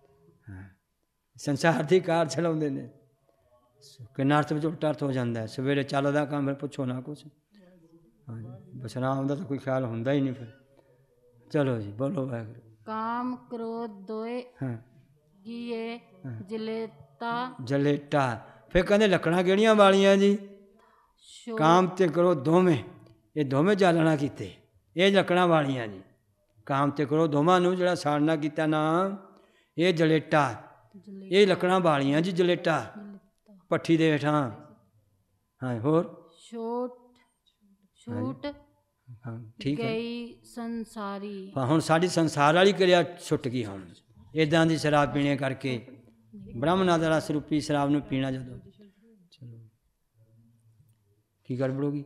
ਸੰਸਾਰ ਦੀ ਕਾਰ ਚਲਾਉਂਦੇ ਨੇ। ਕਿੰਨਾ ਅਰਥ ਵਿੱਚ ਉਲਟਾ ਅਰਥ ਹੋ ਜਾਂਦਾ ਹੈ। ਸਵੇਰੇ ਚੱਲਦਾ ਕੰਮ, ਫਿਰ ਪੁੱਛੋ ਨਾ ਕੁਛ। ਹਾਂਜੀ, ਵਿਸ਼ਰਾਮ ਦਾ ਤਾਂ ਕੋਈ ਖਿਆਲ ਹੁੰਦਾ ਹੀ ਨਹੀਂ ਫਿਰ। ਚਲੋ ਜੀ, ਬੋਲੋ ਵਾਹਿਗੁਰੂ। ਕਾਮ ਕ੍ਰੋਧ ਦੋਏ ਹਾਂ ਕੀਏ ਜਲੇਤਾ। ਜਲੇਟਾ, ਫਿਰ ਕਹਿੰਦੇ ਲੱਕੜਾਂ ਕਿਹੜੀਆਂ ਵਾਲੀਆਂ ਜੀ? ਕਾਮ ਤੇ ਕ੍ਰੋਧ ਦੋਵੇਂ, ਇਹ ਦੋਵੇਂ ਜਾਲਣਾ ਕੀਤੇ, ਇਹ ਲੱਕੜਾਂ ਵਾਲੀਆਂ ਜੀ। ਕਾਮ ਤੇ ਕ੍ਰੋਧ ਦੋਵਾਂ ਨੂੰ ਜਿਹੜਾ ਸਾੜਨਾ ਕੀਤਾ ਨਾ, ਇਹ ਜਲੇਟਾ, ਇਹ ਲੱਕੜਾਂ ਵਾਲੀਆਂ ਜੀ। ਜਲੇਟਾ ਪੱਠੀ ਦੇ ਹੇਠਾਂ। ਹਾਂ, ਹੋਰ? ਛੋਟ ਛੂਟ ਹਾਂ, ਠੀਕ ਹੈ। ਗਈ ਸੰਸਾਰੀ। ਹਾਂ, ਹੁਣ ਸਾਡੀ ਸੰਸਾਰ ਵਾਲੀ ਕਿਰਿਆ ਛੁੱਟ ਗਈ। ਹੁਣ ਇੱਦਾਂ ਦੀ ਸ਼ਰਾਬ ਪੀਣੇ ਕਰਕੇ, ਬ੍ਰਹਮਨਾ ਦਾ ਰਸ ਰੂਪੀ ਸ਼ਰਾਬ ਨੂੰ ਪੀਣਾ ਜਦੋਂ, ਚਲੋ ਕੀ ਗੜਬੜ ਹੋ ਗਈ?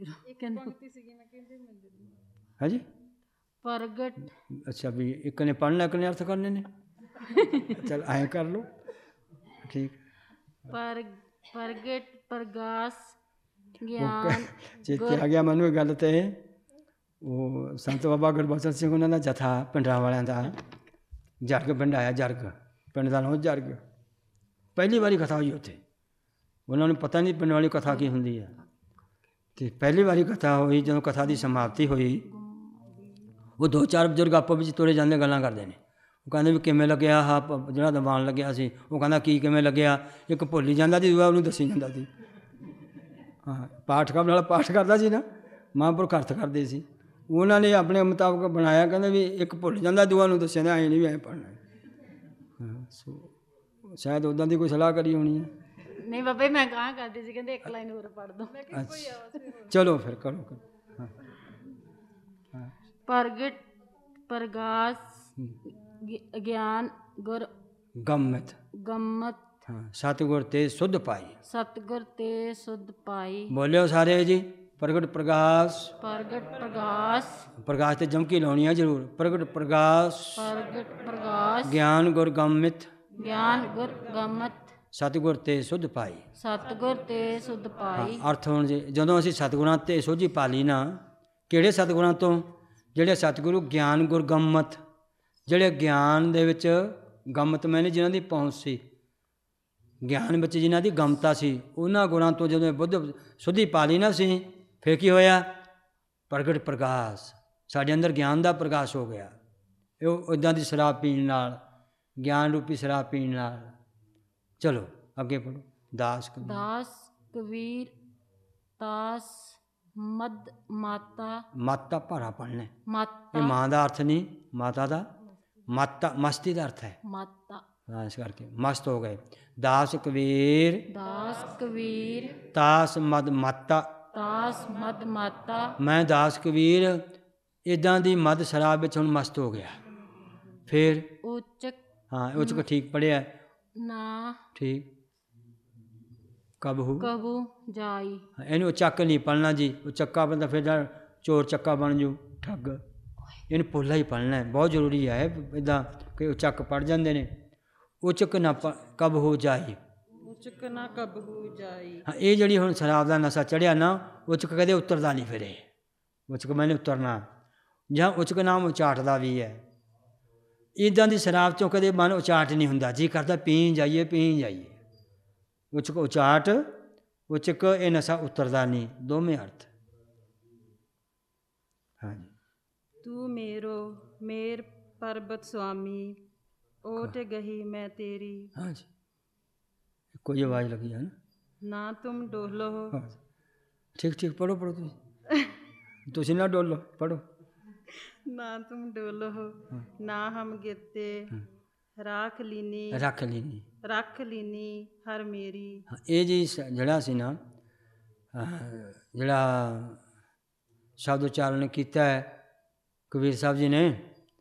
ਹਾਂਜੀ, ਪ੍ਰਗਟ। ਅੱਛਾ, ਵੀ ਇੱਕ ਨੇ ਪੜ੍ਹਨਾ, ਇੱਕ ਨੇ ਅਰਥ ਕਰਨੇ ਨੇ। ਚਲ ਐਂ ਕਰ ਲਓ, ਠੀਕ। ਪਰ ਪ੍ਰਗਟ ਪ੍ਰਗਾਸ ਗਿਆਨ। ਚੇਤੇ ਆ ਗਿਆ ਮੈਨੂੰ ਇਹ ਗੱਲ ਤੇ। ਉਹ ਸੰਤ ਬਾਬਾ ਗੁਰਬਚਨ ਸਿੰਘ, ਉਹਨਾਂ ਦਾ ਜਥਾ ਪਿੰਡਾਂ ਵਾਲਿਆਂ ਦਾ, ਜਰਗ ਪਿੰਡ ਆਇਆ। ਜਰਗ ਪਿੰਡ ਦਾ ਨਾਮ ਜਰਗ। ਪਹਿਲੀ ਵਾਰੀ ਕਥਾ ਹੋਈ ਉੱਥੇ, ਉਹਨਾਂ ਨੂੰ ਪਤਾ ਨਹੀਂ ਪਿੰਡ ਵਾਲੀ ਕਥਾ ਕੀ ਹੁੰਦੀ ਹੈ। ਅਤੇ ਪਹਿਲੀ ਵਾਰੀ ਕਥਾ ਹੋਈ, ਜਦੋਂ ਕਥਾ ਦੀ ਸਮਾਪਤੀ ਹੋਈ, ਉਹ ਦੋ ਚਾਰ ਬਜ਼ੁਰਗ ਆਪੋ ਵਿੱਚ ਤੁਰੇ ਜਾਂਦੇ ਗੱਲਾਂ ਕਰਦੇ ਨੇ। ਉਹ ਕਹਿੰਦੇ ਵੀ ਕਿਵੇਂ ਲੱਗਿਆ ਆਹ ਜਿਹੜਾ ਦੀਵਾਨ ਲੱਗਿਆ ਸੀ? ਉਹ ਕਹਿੰਦਾ ਕੀ ਕਿਵੇਂ ਲੱਗਿਆ? ਇੱਕ ਭੁੱਲੀ ਜਾਂਦਾ ਸੀ, ਦੂਆ ਉਹਨੂੰ ਦੱਸੀ ਜਾਂਦਾ ਸੀ। ਹਾਂ, ਪਾਠ ਕਰਨ ਵਾਲਾ ਪਾਠ ਕਰਦਾ ਸੀ ਨਾ, ਮਹਾਂਪੁਰਖ ਅਰਥ ਕਰਦੇ ਸੀ। ਉਹਨਾਂ ਨੇ ਆਪਣੇ ਮੁਤਾਬਕ ਬਣਾਇਆ, ਕਹਿੰਦੇ ਵੀ ਇੱਕ ਭੁੱਲ ਜਾਂਦਾ, ਦੂਆ ਨੂੰ ਦੱਸਿਆ ਜਾਂਦਾ, ਐਂ ਨਹੀਂ ਵੀ ਐਂ ਪੜ੍ਹਨਾ। ਹਾਂ, ਸੋ ਸ਼ਾਇਦ ਉੱਦਾਂ ਦੀ ਕੋਈ ਸਲਾਹ ਕਰੀ ਹੋਣੀ ਹੈ। ਨਹੀਂ ਬਾਬਾ, ਮੈਂ ਕਹਾਂ ਕਰਦੀ ਸੀ, ਕਹਿੰਦੇ ਇੱਕ ਲਾਈਨ ਹੋਰ ਪੜ੍ਹ ਦੋ। ਚਲੋ ਫਿਰ ਕਰੋ। ਹਾਂ, ਪ੍ਰਗਟ ਪ੍ਰਗਾਸ ਗਿਆਨ ਗੁਰ ਗੰਮਤ ਗੰਮਤ। ਹਾਂ, ਸਤਿਗੁਰ ਤੇ ਸੁਧ ਪਾਈ। ਸਤਿਗੁਰ ਤੇ ਸੁਧ ਪਾਈ। ਬੋਲਿਓ ਸਾਰੇ ਜੀ। ਪ੍ਰਗਟ ਪ੍ਰਗਾਸ। ਪ੍ਰਗਟ ਪ੍ਰਗਾਸ। ਪ੍ਰਗਾਸ ਤੇ ਜਮਕੀ ਲਾਉਣੀ ਆ ਜ਼ਰੂਰ। ਪ੍ਰਗਟ ਪ੍ਰਗਾਸ। ਪ੍ਰਗਟ ਪ੍ਰਗਾਸ। ਗਿਆਨ ਗੁਰ ਗੰਮਿਤ। ਗਿਆਨ ਗੁਰ ਗਮਤ ਸਤਿਗੁਰ ਤੇ ਸੁਧ ਪਾਈ। ਸਤਿਗੁਰ ਤੇ ਸੁਧ ਹਾਂ, ਪਾਈ। ਅਰਥ ਹੁਣ ਜੇ ਜਦੋਂ ਅਸੀਂ ਸਤਿਗੁਰਾਂ ਤੇ ਸੋਝੀ ਪਾ ਲਈ ਨਾ, ਕਿਹੜੇ ਸਤਿਗੁਰਾਂ ਤੋਂ? ਜਿਹੜੇ ਸਤਿਗੁਰੂ ਗਿਆਨ ਗੁਰ ਗੰਮਤ, ਜਿਹੜੇ ਗਿਆਨ ਦੇ ਵਿੱਚ ਗੰਮਤ ਮੈਨੇ ਜਿਨ੍ਹਾਂ ਦੀ ਪਹੁੰਚ ਸੀ, ਗਿਆਨ ਵਿੱਚ ਜਿਨ੍ਹਾਂ ਦੀ ਗਮਤਾ ਸੀ, ਉਹਨਾਂ ਗੁਰਾਂ ਤੋਂ ਜਦੋਂ ਬੁੱਧ ਸੁਧੀ ਪਾ ਲਈ ਨਾ ਸੀ, ਫਿਰ ਕੀ ਹੋਇਆ? ਪ੍ਰਗਟ ਪ੍ਰਕਾਸ਼, ਸਾਡੇ ਅੰਦਰ ਗਿਆਨ ਦਾ ਪ੍ਰਕਾਸ਼ ਹੋ ਗਿਆ। ਉਹ ਇੱਦਾਂ ਦੀ ਸ਼ਰਾਬ ਪੀਣ ਨਾਲ, ਗਿਆਨ ਰੂਪੀ ਸ਼ਰਾਬ ਪੀਣ ਨਾਲ। ਚਲੋ ਅੱਗੇ ਪੜ੍ਹੋ। ਦਾਸ ਕਬੀਰ ਦਾਸ ਕਬੀਰ ਤਾਸ ਮਦ ਮਾਤਾ। ਮਾਤਾ ਭਾਰਾ ਪੜ੍ਹਨਾ। ਇਹ ਮਾਤਾ ਮਾਂ ਦਾ ਅਰਥ ਨਹੀਂ, ਮਾਤਾ ਦਾ ਮਾਤਾ ਮਸਤੀ ਦਾ ਅਰਥ ਹੈ। ਮਾਤਾ ਹਾਂ, ਇਸ ਕਰਕੇ ਮਸਤ ਹੋ ਗਏ। ਦਾਸ ਕਬੀਰ ਦਾਸ ਕਬੀਰ ਤਾਸ ਮਦ ਮਾਤਾ। ਤਾਸ ਮਦ ਮਾਤਾ। ਮੈਂ ਦਾਸ ਕਬੀਰ ਇੱਦਾਂ ਦੀ ਮਦ ਸ਼ਰਾਬ ਵਿੱਚ ਹੁਣ ਮਸਤ ਹੋ ਗਿਆ। ਫਿਰ ਉਚਕ ਹਾਂ, ਉਚਕ ਠੀਕ ਪੜ੍ਹਿਆ, ਨਾ ਠੀਕ। ਕਬਹੂ ਕਬੂ ਜਾਈ। ਇਹਨੂੰ ਚੱਕ ਨਹੀਂ ਪੜ੍ਹਨਾ ਜੀ, ਉਹ ਚੱਕਾ ਬੰਦਾ ਫਿਰ ਜਾ ਚੋਰ ਚੱਕਾ ਬਣ ਜੂ, ਠੱਗ। ਇਹਨੂੰ ਪੋਲਾ ਹੀ ਪੜ੍ਹਨਾ ਹੈ, ਬਹੁਤ ਜ਼ਰੂਰੀ ਹੈ। ਇੱਦਾਂ ਕਿ ਉਹ ਚੱਕ ਪੜ੍ਹ ਜਾਂਦੇ ਨੇ। ਉਚਕ ਨਾ ਪ ਕਬ ਹੋ ਜਾਈ। ਉਚਕ ਨਾ ਕਬੂ ਜਾਈ। ਹਾਂ, ਇਹ ਜਿਹੜੀ ਹੁਣ ਸ਼ਰਾਬ ਦਾ ਨਸ਼ਾ ਚੜ੍ਹਿਆ ਨਾ, ਉਚਕ ਕਦੇ ਉਤਰਦਾ ਨਹੀਂ। ਫਿਰ ਇਹ ਉਚਕ ਮੈਨੇ ਉਤਰਨਾ, ਜਾਂ ਉਚਕ ਨਾਮ ਉਚਾਟਦਾ ਵੀ ਹੈ। ਇੱਦਾਂ ਦੀ ਸ਼ਰਾਬ 'ਚੋਂ ਕਦੇ ਮਨ ਉਚਾਟ ਨਹੀਂ ਹੁੰਦਾ, ਜੀ ਕਰਦਾ ਪੀਂ ਜਾਈਏ ਪੀਂ ਜਾਈਏ। ਉਚਕ ਉਚਾਟ, ਉਚਕ ਇਹ ਨਸ਼ਾ ਉਤਰਦਾ ਨਹੀਂ, ਦੋਵੇਂ ਅਰਥ। ਹਾਂਜੀ। ਤੂੰ ਮੇਰੋ ਮੇਰ ਪਰਬਤ ਸੁਆਮੀ, ਓਟ ਗਹੀ ਮੈਂ ਤੇਰੀ। ਹਾਂਜੀ, ਕੋਈ ਆਵਾਜ਼ ਲੱਗੀ ਹੈ ਨਾ। ਨਾ ਤੁਮ ਡੋਲੋ। ਹਾਂ, ਠੀਕ ਠੀਕ ਪੜ੍ਹੋ ਪੜ੍ਹੋ ਤੁਸੀਂ ਤੁਸੀਂ ਨਾ ਡੋਲੋ, ਪੜ੍ਹੋ। ਨਾ ਤੁਮ ਡੋਲੋ ਨਾ ਹਮ ਗਿਰਤੇ, ਰਾਖ ਲੀਨੀ ਰੱਖ ਲੈਣੀ। ਰੱਖ ਲੀਨੀ ਹਰ ਮੇਰੀ। ਹਾਂ, ਇਹ ਜੀ ਸ- ਜਿਹੜਾ ਸੀ ਨਾ, ਅਹ, ਜਿਹੜਾ ਸ਼ਬਦ ਉਚਾਰਨ ਕੀਤਾ ਹੈ ਕਬੀਰ ਸਾਹਿਬ ਜੀ ਨੇ,